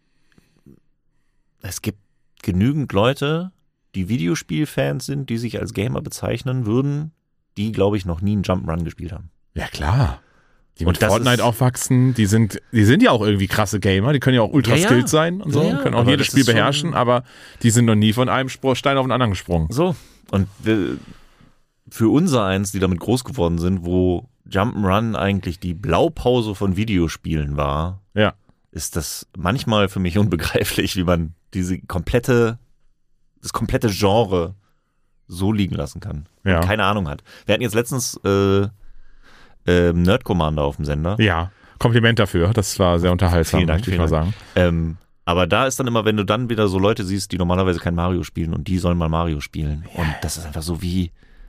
es gibt genügend Leute, die Videospielfans sind, die sich als Gamer bezeichnen würden, die, glaube ich, noch nie einen Jump'n'Run gespielt haben. Ja, klar. Die Und mit das Fortnite ist- aufwachsen, die sind, die sind ja auch irgendwie krasse Gamer, die können ja auch ultra Ja, ja. skilled sein und so, Ja, ja, können auch aber jedes das Spiel ist schon- beherrschen, aber die sind noch nie von einem Spr- Stein auf den anderen gesprungen. So, und wir, für unser eins, die damit groß geworden sind, wo Jump'n'Run eigentlich die Blaupause von Videospielen war, Ja. ist das manchmal für mich unbegreiflich, wie man diese komplette das komplette Genre so liegen lassen kann. Ja. Und keine Ahnung hat. Wir hatten jetzt letztens äh, äh, Nerd Commander auf dem Sender. Ja, Kompliment dafür. Das war sehr unterhaltsam, Vielen Dank, möchte ich vielen mal Dank. sagen. Ähm, aber da ist dann immer, wenn du dann wieder so Leute siehst, die normalerweise kein Mario spielen und die sollen mal Mario spielen. Und das ist einfach so wie,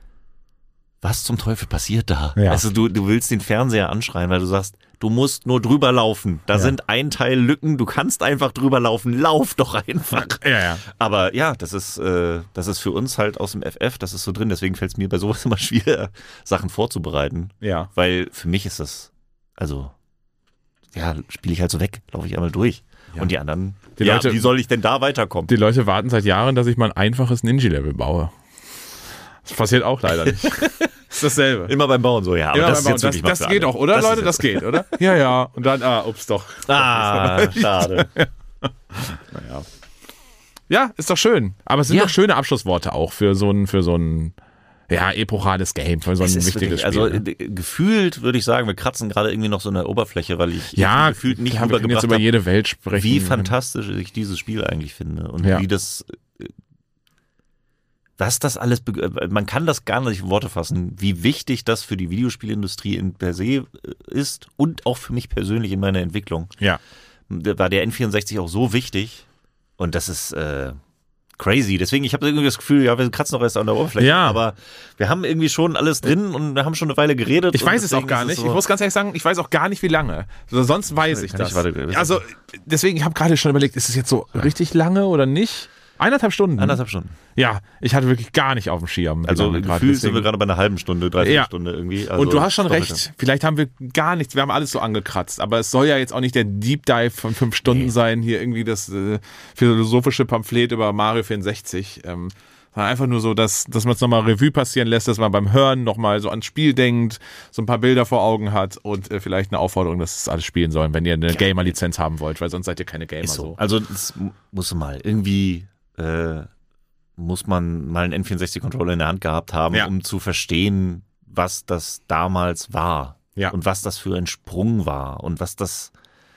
was zum Teufel passiert da? Ja. Also du, du willst den Fernseher anschreien, weil du sagst, du musst nur drüber laufen. Da Ja. sind ein Teil Lücken, du kannst einfach drüber laufen. Lauf doch einfach. Ja, ja. Aber ja, das ist, äh, das ist für uns halt aus dem F F, das ist so drin. Deswegen fällt es mir bei sowas immer schwer, Sachen vorzubereiten. Ja. Weil für mich ist das, also, ja, spiele ich halt so weg, laufe ich einmal durch. Ja. Und die anderen, Die ja, Leute- wie soll ich denn da weiterkommen? Die Leute warten seit Jahren, dass ich mal ein einfaches Ninja-Level baue. Das passiert auch leider nicht. Das ist dasselbe. Immer beim Bauen so, ja. Aber Immer das ist beim jetzt Bauen. wirklich das mal das für geht alle. doch, oder Das Leute? ist Das jetzt- geht, oder? Ja, ja. Und dann, ah, ups, doch. Ah, schade. Naja. Ja, ist doch schön. Aber es sind Ja. doch schöne Abschlussworte auch für so ein, für so ein, ja, epochales Game, für so ein Es ist wichtiges wirklich, Spiel. also ne? äh, gefühlt würde ich sagen, wir kratzen gerade irgendwie noch so in der Oberfläche, weil ich Ja, gefühlt nicht klar, wir können jetzt rübergebracht über habe, jede Welt sprechen. wie fantastisch ich dieses Spiel eigentlich finde und Ja. wie das, äh, was das alles, be- äh, man kann das gar nicht in Worte fassen, wie wichtig das für die Videospielindustrie in per se äh, ist und auch für mich persönlich in meiner Entwicklung. Ja. Da war der N vierundsechzig auch so wichtig und das ist äh, crazy. Deswegen, ich habe irgendwie das Gefühl, ja, wir kratzen noch erst an der Oberfläche, Ja. aber wir haben irgendwie schon alles drin und wir haben schon eine Weile geredet. Ich und weiß es auch deswegen gar ist nicht. so- Ich muss ganz ehrlich sagen, ich weiß auch gar nicht, wie lange. Also sonst weiß ich Kann das. ich- warte, also deswegen, ich habe gerade schon überlegt, ist es jetzt so richtig lange oder nicht? Eineinhalb Stunden. Anderthalb Stunden. Ja, ich hatte wirklich gar nicht auf dem Schirm. wie Also lange gefühlt gerade, sind deswegen- wir gerade bei einer halben Stunde, dreiviertel Ja. Stunde irgendwie. Also Und du hast schon Doppelte. recht, vielleicht haben wir gar nichts, wir haben alles so angekratzt, aber es soll ja jetzt auch nicht der Deep Dive von fünf Stunden sein, hier irgendwie das äh, philosophische Pamphlet über Mario vierundsechzig, ähm, sondern einfach nur so, dass, dass man es nochmal Revue passieren lässt, dass man beim Hören nochmal so ans Spiel denkt, so ein paar Bilder vor Augen hat und äh, vielleicht eine Aufforderung, dass es alles spielen sollen, wenn ihr eine Gamer-Lizenz haben wollt, weil sonst seid ihr keine Gamer. Ist so. so. Also das m- musst du mal irgendwie äh, muss man mal einen N vierundsechzig-Controller in der Hand gehabt haben, Ja. um zu verstehen, was das damals war. Ja. Und was das für ein Sprung war und was das,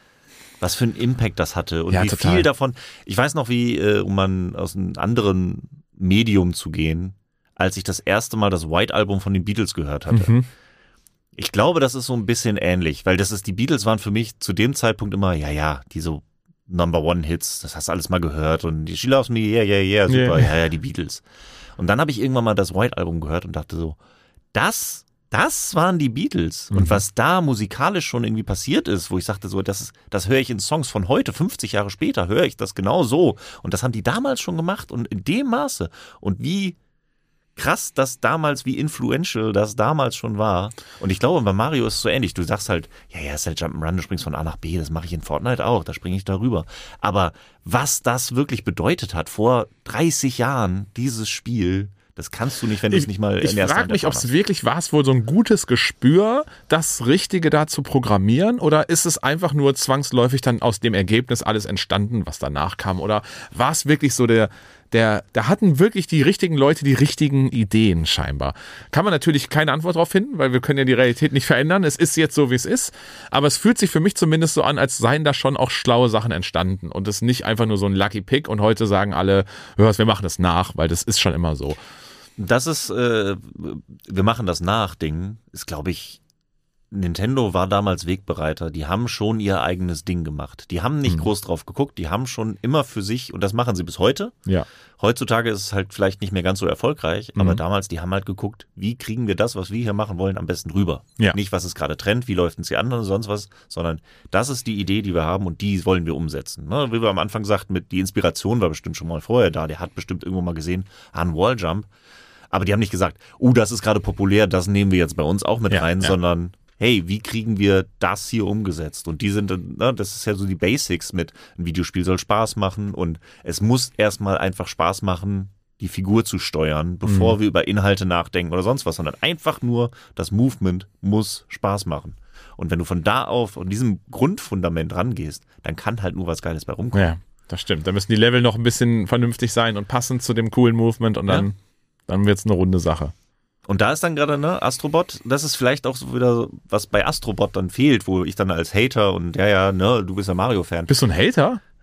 was für einen Impact das hatte und Ja, wie total. viel davon. Ich weiß noch, wie, äh, um man aus einem anderen Medium zu gehen, als ich das erste Mal das White Album von den Beatles gehört hatte. Mhm. Ich glaube, das ist so ein bisschen ähnlich, weil das ist, die Beatles waren für mich zu dem Zeitpunkt immer, ja, ja, die so Number One Hits, das hast du alles mal gehört und die She Loves Me, yeah, yeah, yeah, super, Yeah. ja, ja, die Beatles. Und dann habe ich irgendwann mal das White Album gehört und dachte so, das, das waren die Beatles. Und Mhm. was da musikalisch schon irgendwie passiert ist, wo ich sagte so, das ist, das höre ich in Songs von heute, fünfzig Jahre später, höre ich das genau so. Und das haben die damals schon gemacht und in dem Maße. Und wie krass das damals, wie influential das damals schon war. Und ich glaube, bei Mario ist es so ähnlich. Du sagst halt, ja, ja, ist halt Jump'n'Run, du springst von A nach B, das mache ich in Fortnite auch, da springe ich darüber. Aber was das wirklich bedeutet hat, vor dreißig Jahren, dieses Spiel, das kannst du nicht, wenn du es nicht mal Ich in der frage Hand mich, ob erfahren es wirklich war, es wohl so ein gutes Gespür, das Richtige da zu programmieren, oder ist es einfach nur zwangsläufig dann aus dem Ergebnis alles entstanden, was danach kam, oder war es wirklich so der, der, da hatten wirklich die richtigen Leute die richtigen Ideen scheinbar. Kann man natürlich keine Antwort darauf finden, weil wir können ja die Realität nicht verändern. Es ist jetzt so, wie es ist, aber es fühlt sich für mich zumindest so an, als seien da schon auch schlaue Sachen entstanden und es nicht einfach nur so ein Lucky Pick und heute sagen alle, hör, wir machen das nach, weil das ist schon immer so. Das ist, äh, wir machen das nach, Ding, ist, glaube ich, Nintendo war damals Wegbereiter. Die haben schon ihr eigenes Ding gemacht. Die haben nicht Mhm. groß drauf geguckt. Die haben schon immer für sich, und das machen sie bis heute. Ja. Heutzutage ist es halt vielleicht nicht mehr ganz so erfolgreich, Mhm. aber damals, die haben halt geguckt, wie kriegen wir das, was wir hier machen wollen, am besten rüber. Ja. Nicht, was ist gerade Trend, wie läuft es die anderen und sonst was, sondern das ist die Idee, die wir haben und die wollen wir umsetzen. Ne? Wie wir am Anfang sagten, mit die Inspiration war bestimmt schon mal vorher da. Der hat bestimmt irgendwo mal gesehen, ah, ein Walljump. Aber die haben nicht gesagt, oh, das ist gerade populär, das nehmen wir jetzt bei uns auch mit Ja, rein, ja. sondern hey, wie kriegen wir das hier umgesetzt? Und die sind, ne, das ist ja so die Basics mit, ein Videospiel soll Spaß machen und es muss erstmal einfach Spaß machen, die Figur zu steuern, bevor Mhm. wir über Inhalte nachdenken oder sonst was, sondern einfach nur das Movement muss Spaß machen. Und wenn du von da auf, von diesem Grundfundament rangehst, dann kann halt nur was Geiles bei rumkommen. Ja, das stimmt. Da müssen die Level noch ein bisschen vernünftig sein und passend zu dem coolen Movement und dann, Ja. dann wird's eine runde Sache. Und da ist dann gerade, ne, Astrobot, das ist vielleicht auch so wieder, was bei Astrobot dann fehlt, wo ich dann als Hater und ja, ja, ne, du bist ja Mario-Fan. Bist du ein Hater?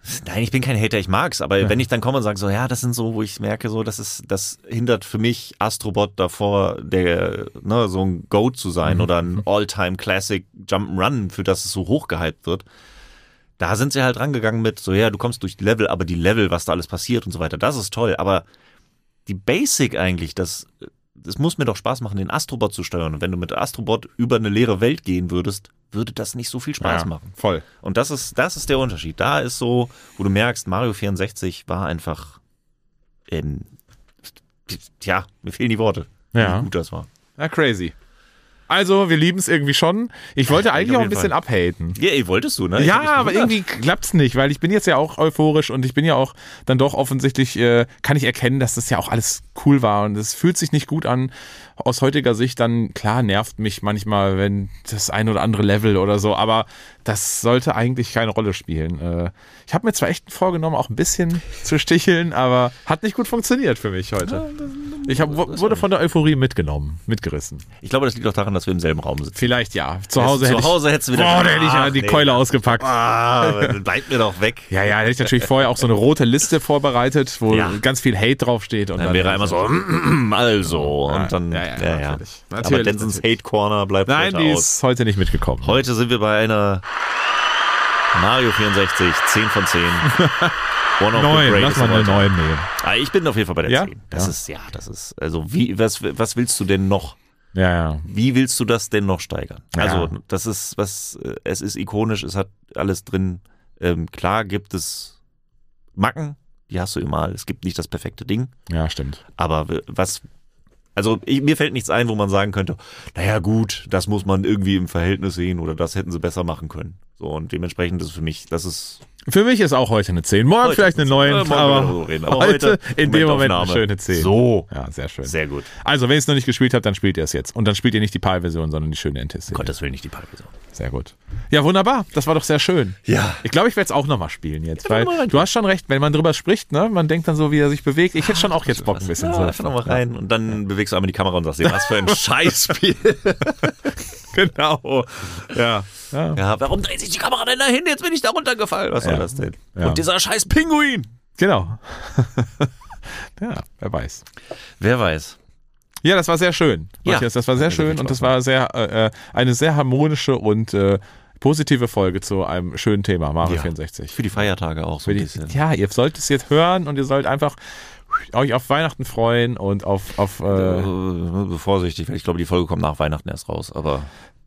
Nein, ich bin kein Hater, ich mag's, aber ja. wenn ich dann komme und sage so, ja, das sind so, wo ich merke, so, das ist, das hindert für mich Astrobot davor, der, ne, so ein Goat zu sein mhm. oder ein All-Time-Classic Jump'n'Run, für das es so hochgehypt wird. Da sind sie halt rangegangen mit, so, ja, du kommst durch die Level, aber die Level, was da alles passiert und so weiter, das ist toll, aber die Basic eigentlich, das, das muss mir doch Spaß machen, den Astrobot zu steuern. Und wenn du mit Astrobot über eine leere Welt gehen würdest, würde das nicht so viel Spaß ja, machen. Voll. Und das ist, das ist der Unterschied. Da ist so, wo du merkst, Mario vierundsechzig war einfach, ähm, tja, mir fehlen die Worte, ja. wie gut das war. Ja, crazy. Also, wir lieben es irgendwie schon. Ich wollte ja, eigentlich auch ein bisschen Fall. abhaten. Ja, ey, wolltest du, ne? Ja, aber irgendwie klappt's nicht, weil ich bin jetzt ja auch euphorisch und ich bin ja auch dann doch offensichtlich, äh, kann ich erkennen, dass das ja auch alles cool war und es fühlt sich nicht gut an. Aus heutiger Sicht dann, klar, nervt mich manchmal, wenn das ein oder andere Level oder so, aber das sollte eigentlich keine Rolle spielen. Äh, ich habe mir zwar echt vorgenommen, auch ein bisschen zu sticheln, aber hat nicht gut funktioniert für mich heute. Ja, das, ich hab, wurde von der Euphorie mitgenommen, mitgerissen. Ich glaube, das liegt auch daran, dass wir im selben Raum sitzen. Vielleicht ja. Zu Hause, hätte, zu Hause hättest du wieder. Boah, da hätte ich ja die nee. Keule ausgepackt. Ah, bleib mir doch weg. Ja, ja, da hätte ich natürlich vorher auch so eine rote Liste vorbereitet, wo ja. ganz viel Hate draufsteht. Und dann, dann wäre einmal so, also. Ja, und dann, ja, ja, ja, ja. Natürlich. Aber natürlich, Densons Hate Corner bleibt Nein, heute die aus. ist heute nicht mitgekommen. Heute sind wir bei einer Mario vierundsechzig, zehn von zehn. One of neun, lass mal eine neun nehmen. Ah, ich bin auf jeden Fall bei der ja? zehn. Das ja. ist, ja, das ist, also wie, was, was willst du denn noch? Ja, ja. Wie willst du das denn noch steigern? Ja. Also, das ist, was, es ist ikonisch, es hat alles drin. Ähm, klar gibt es Macken, die hast du immer. Es gibt nicht das perfekte Ding. Ja, stimmt. Aber was, also ich, mir fällt nichts ein, wo man sagen könnte, naja gut, das muss man irgendwie im Verhältnis sehen oder das hätten sie besser machen können. So, und dementsprechend ist es für mich, das ist... Für mich ist auch heute eine zehn. Morgen heute vielleicht eine neun, äh, aber, aber heute, heute in dem Moment eine schöne zehn. So. Ja, sehr schön. Sehr gut. Also, wenn ihr es noch nicht gespielt habt, dann spielt ihr es jetzt. Und dann spielt ihr nicht die P A L-Version, sondern die schöne N T S C. Gottes Willen nicht die P A L-Version. Sehr gut. Ja, wunderbar. Das war doch sehr schön. Ja. Ich glaube, ich werde es auch nochmal spielen jetzt. Weil du hast schon recht, wenn man drüber spricht, ne, man denkt dann so, wie er sich bewegt. Ich hätte schon auch jetzt Bock ein bisschen. Ja, so. Einfach nochmal rein ja. und dann ja. bewegst du einmal die Kamera und sagst dir, was für ein Scheißspiel. Genau. Ja. Ja. ja. Warum dreht sich die Kamera denn dahin? Jetzt bin ich da runtergefallen. Was ja. soll das denn? Ja. Und dieser scheiß Pinguin. Genau. Ja, wer weiß. Wer weiß. Ja, das war sehr schön. Ja. Matthias, das war sehr schön und das war sehr äh, eine sehr harmonische und äh, positive Folge zu einem schönen Thema, Mario ja. vierundsechzig. Für die Feiertage auch so ein bisschen. Ja, ihr sollt es jetzt hören und ihr sollt einfach euch auf Weihnachten freuen und auf... auf äh äh, vorsichtig, weil ich glaube, die Folge kommt nach Weihnachten erst raus, aber...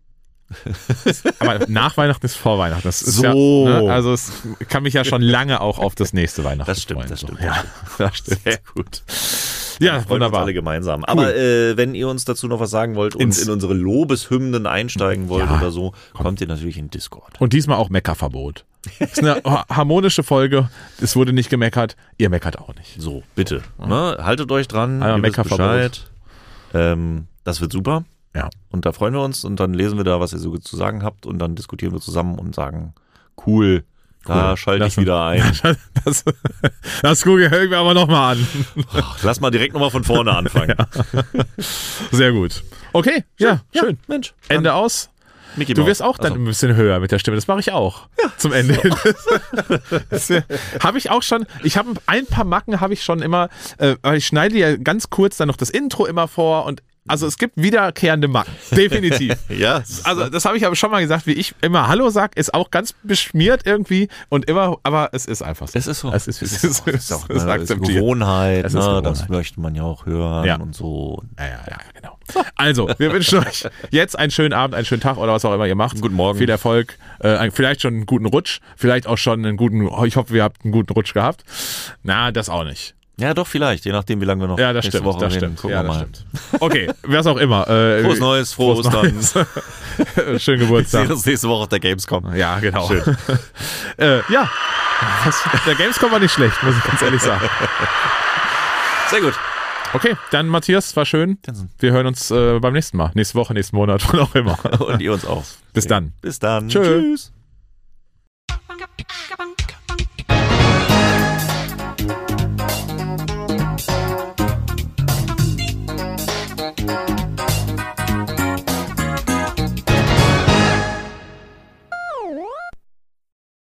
Aber nach Weihnachten ist vor Weihnachten. Das ist so. Ja, ne, also es kann mich ja schon lange auch auf das nächste Weihnachten Das stimmt, freuen. das stimmt. Ja, das stimmt. Sehr gut. Ja, Dann wunderbar. Uns alle gemeinsam. Cool. Aber äh, wenn ihr uns dazu noch was sagen wollt und Ins in unsere Lobeshymnen einsteigen wollt ja, oder so, kommt ihr natürlich in Discord. Und diesmal auch Meckerverbot. Das ist eine harmonische Folge. Es wurde nicht gemeckert. Ihr meckert auch nicht. So, bitte. Ne? Haltet euch dran. Einmal ihr wisst Meckerverbot. Bescheid. Ähm, das wird super. Ja. Und da freuen wir uns und dann lesen wir da, was ihr so zu sagen habt und dann diskutieren wir zusammen und sagen, cool, da cool. schalte ich wieder ein. Das, das gucke ich mir aber nochmal an. Lass mal direkt nochmal von vorne anfangen. Ja. Sehr gut. Okay, ja, ja schön. Mensch. Ende aus. Mickey du Mouse. wirst auch dann also. ein bisschen höher mit der Stimme. Das mache ich auch. Ja. Zum Ende. So. Habe ich auch schon. Ich habe ein paar Macken habe ich schon immer. Äh, ich schneide ja ganz kurz dann noch das Intro immer vor und also es gibt wiederkehrende Macken, definitiv. Ja. Also das habe ich aber schon mal gesagt, wie ich immer Hallo sag, ist auch ganz beschmiert irgendwie und immer, aber es ist einfach so. Es ist so. Es ist, es es ist, ist, es ist auch eine es ist Gewohnheit, es ist ne? Gewohnheit. Das möchte man ja auch hören ja. und so. Ja, ja, ja, genau. Also, wir wünschen euch jetzt einen schönen Abend, einen schönen Tag oder was auch immer ihr macht. Guten Morgen. Viel Erfolg, äh, vielleicht schon einen guten Rutsch, vielleicht auch schon einen guten, ich hoffe, ihr habt einen guten Rutsch gehabt. Na, das auch nicht. Ja, doch, vielleicht, je nachdem, wie lange wir noch ja, das nächste stimmt, Woche das reden. stimmt. Gucken Ja, wir das mal. stimmt. Okay, was auch immer. Äh, frohes Neues, frohes Ostern. Schönen Geburtstag. Wir sehen uns nächste Woche auf der Gamescom. Ja, genau. Schön. äh, ja, das, der Gamescom war nicht schlecht, muss ich ganz ehrlich sagen. Sehr gut. Okay, dann Matthias, war schön. Wir hören uns äh, beim nächsten Mal. Nächste Woche, nächsten Monat, wann auch immer. Und ihr uns auch. Bis dann. Bis dann. Tschö. Tschüss.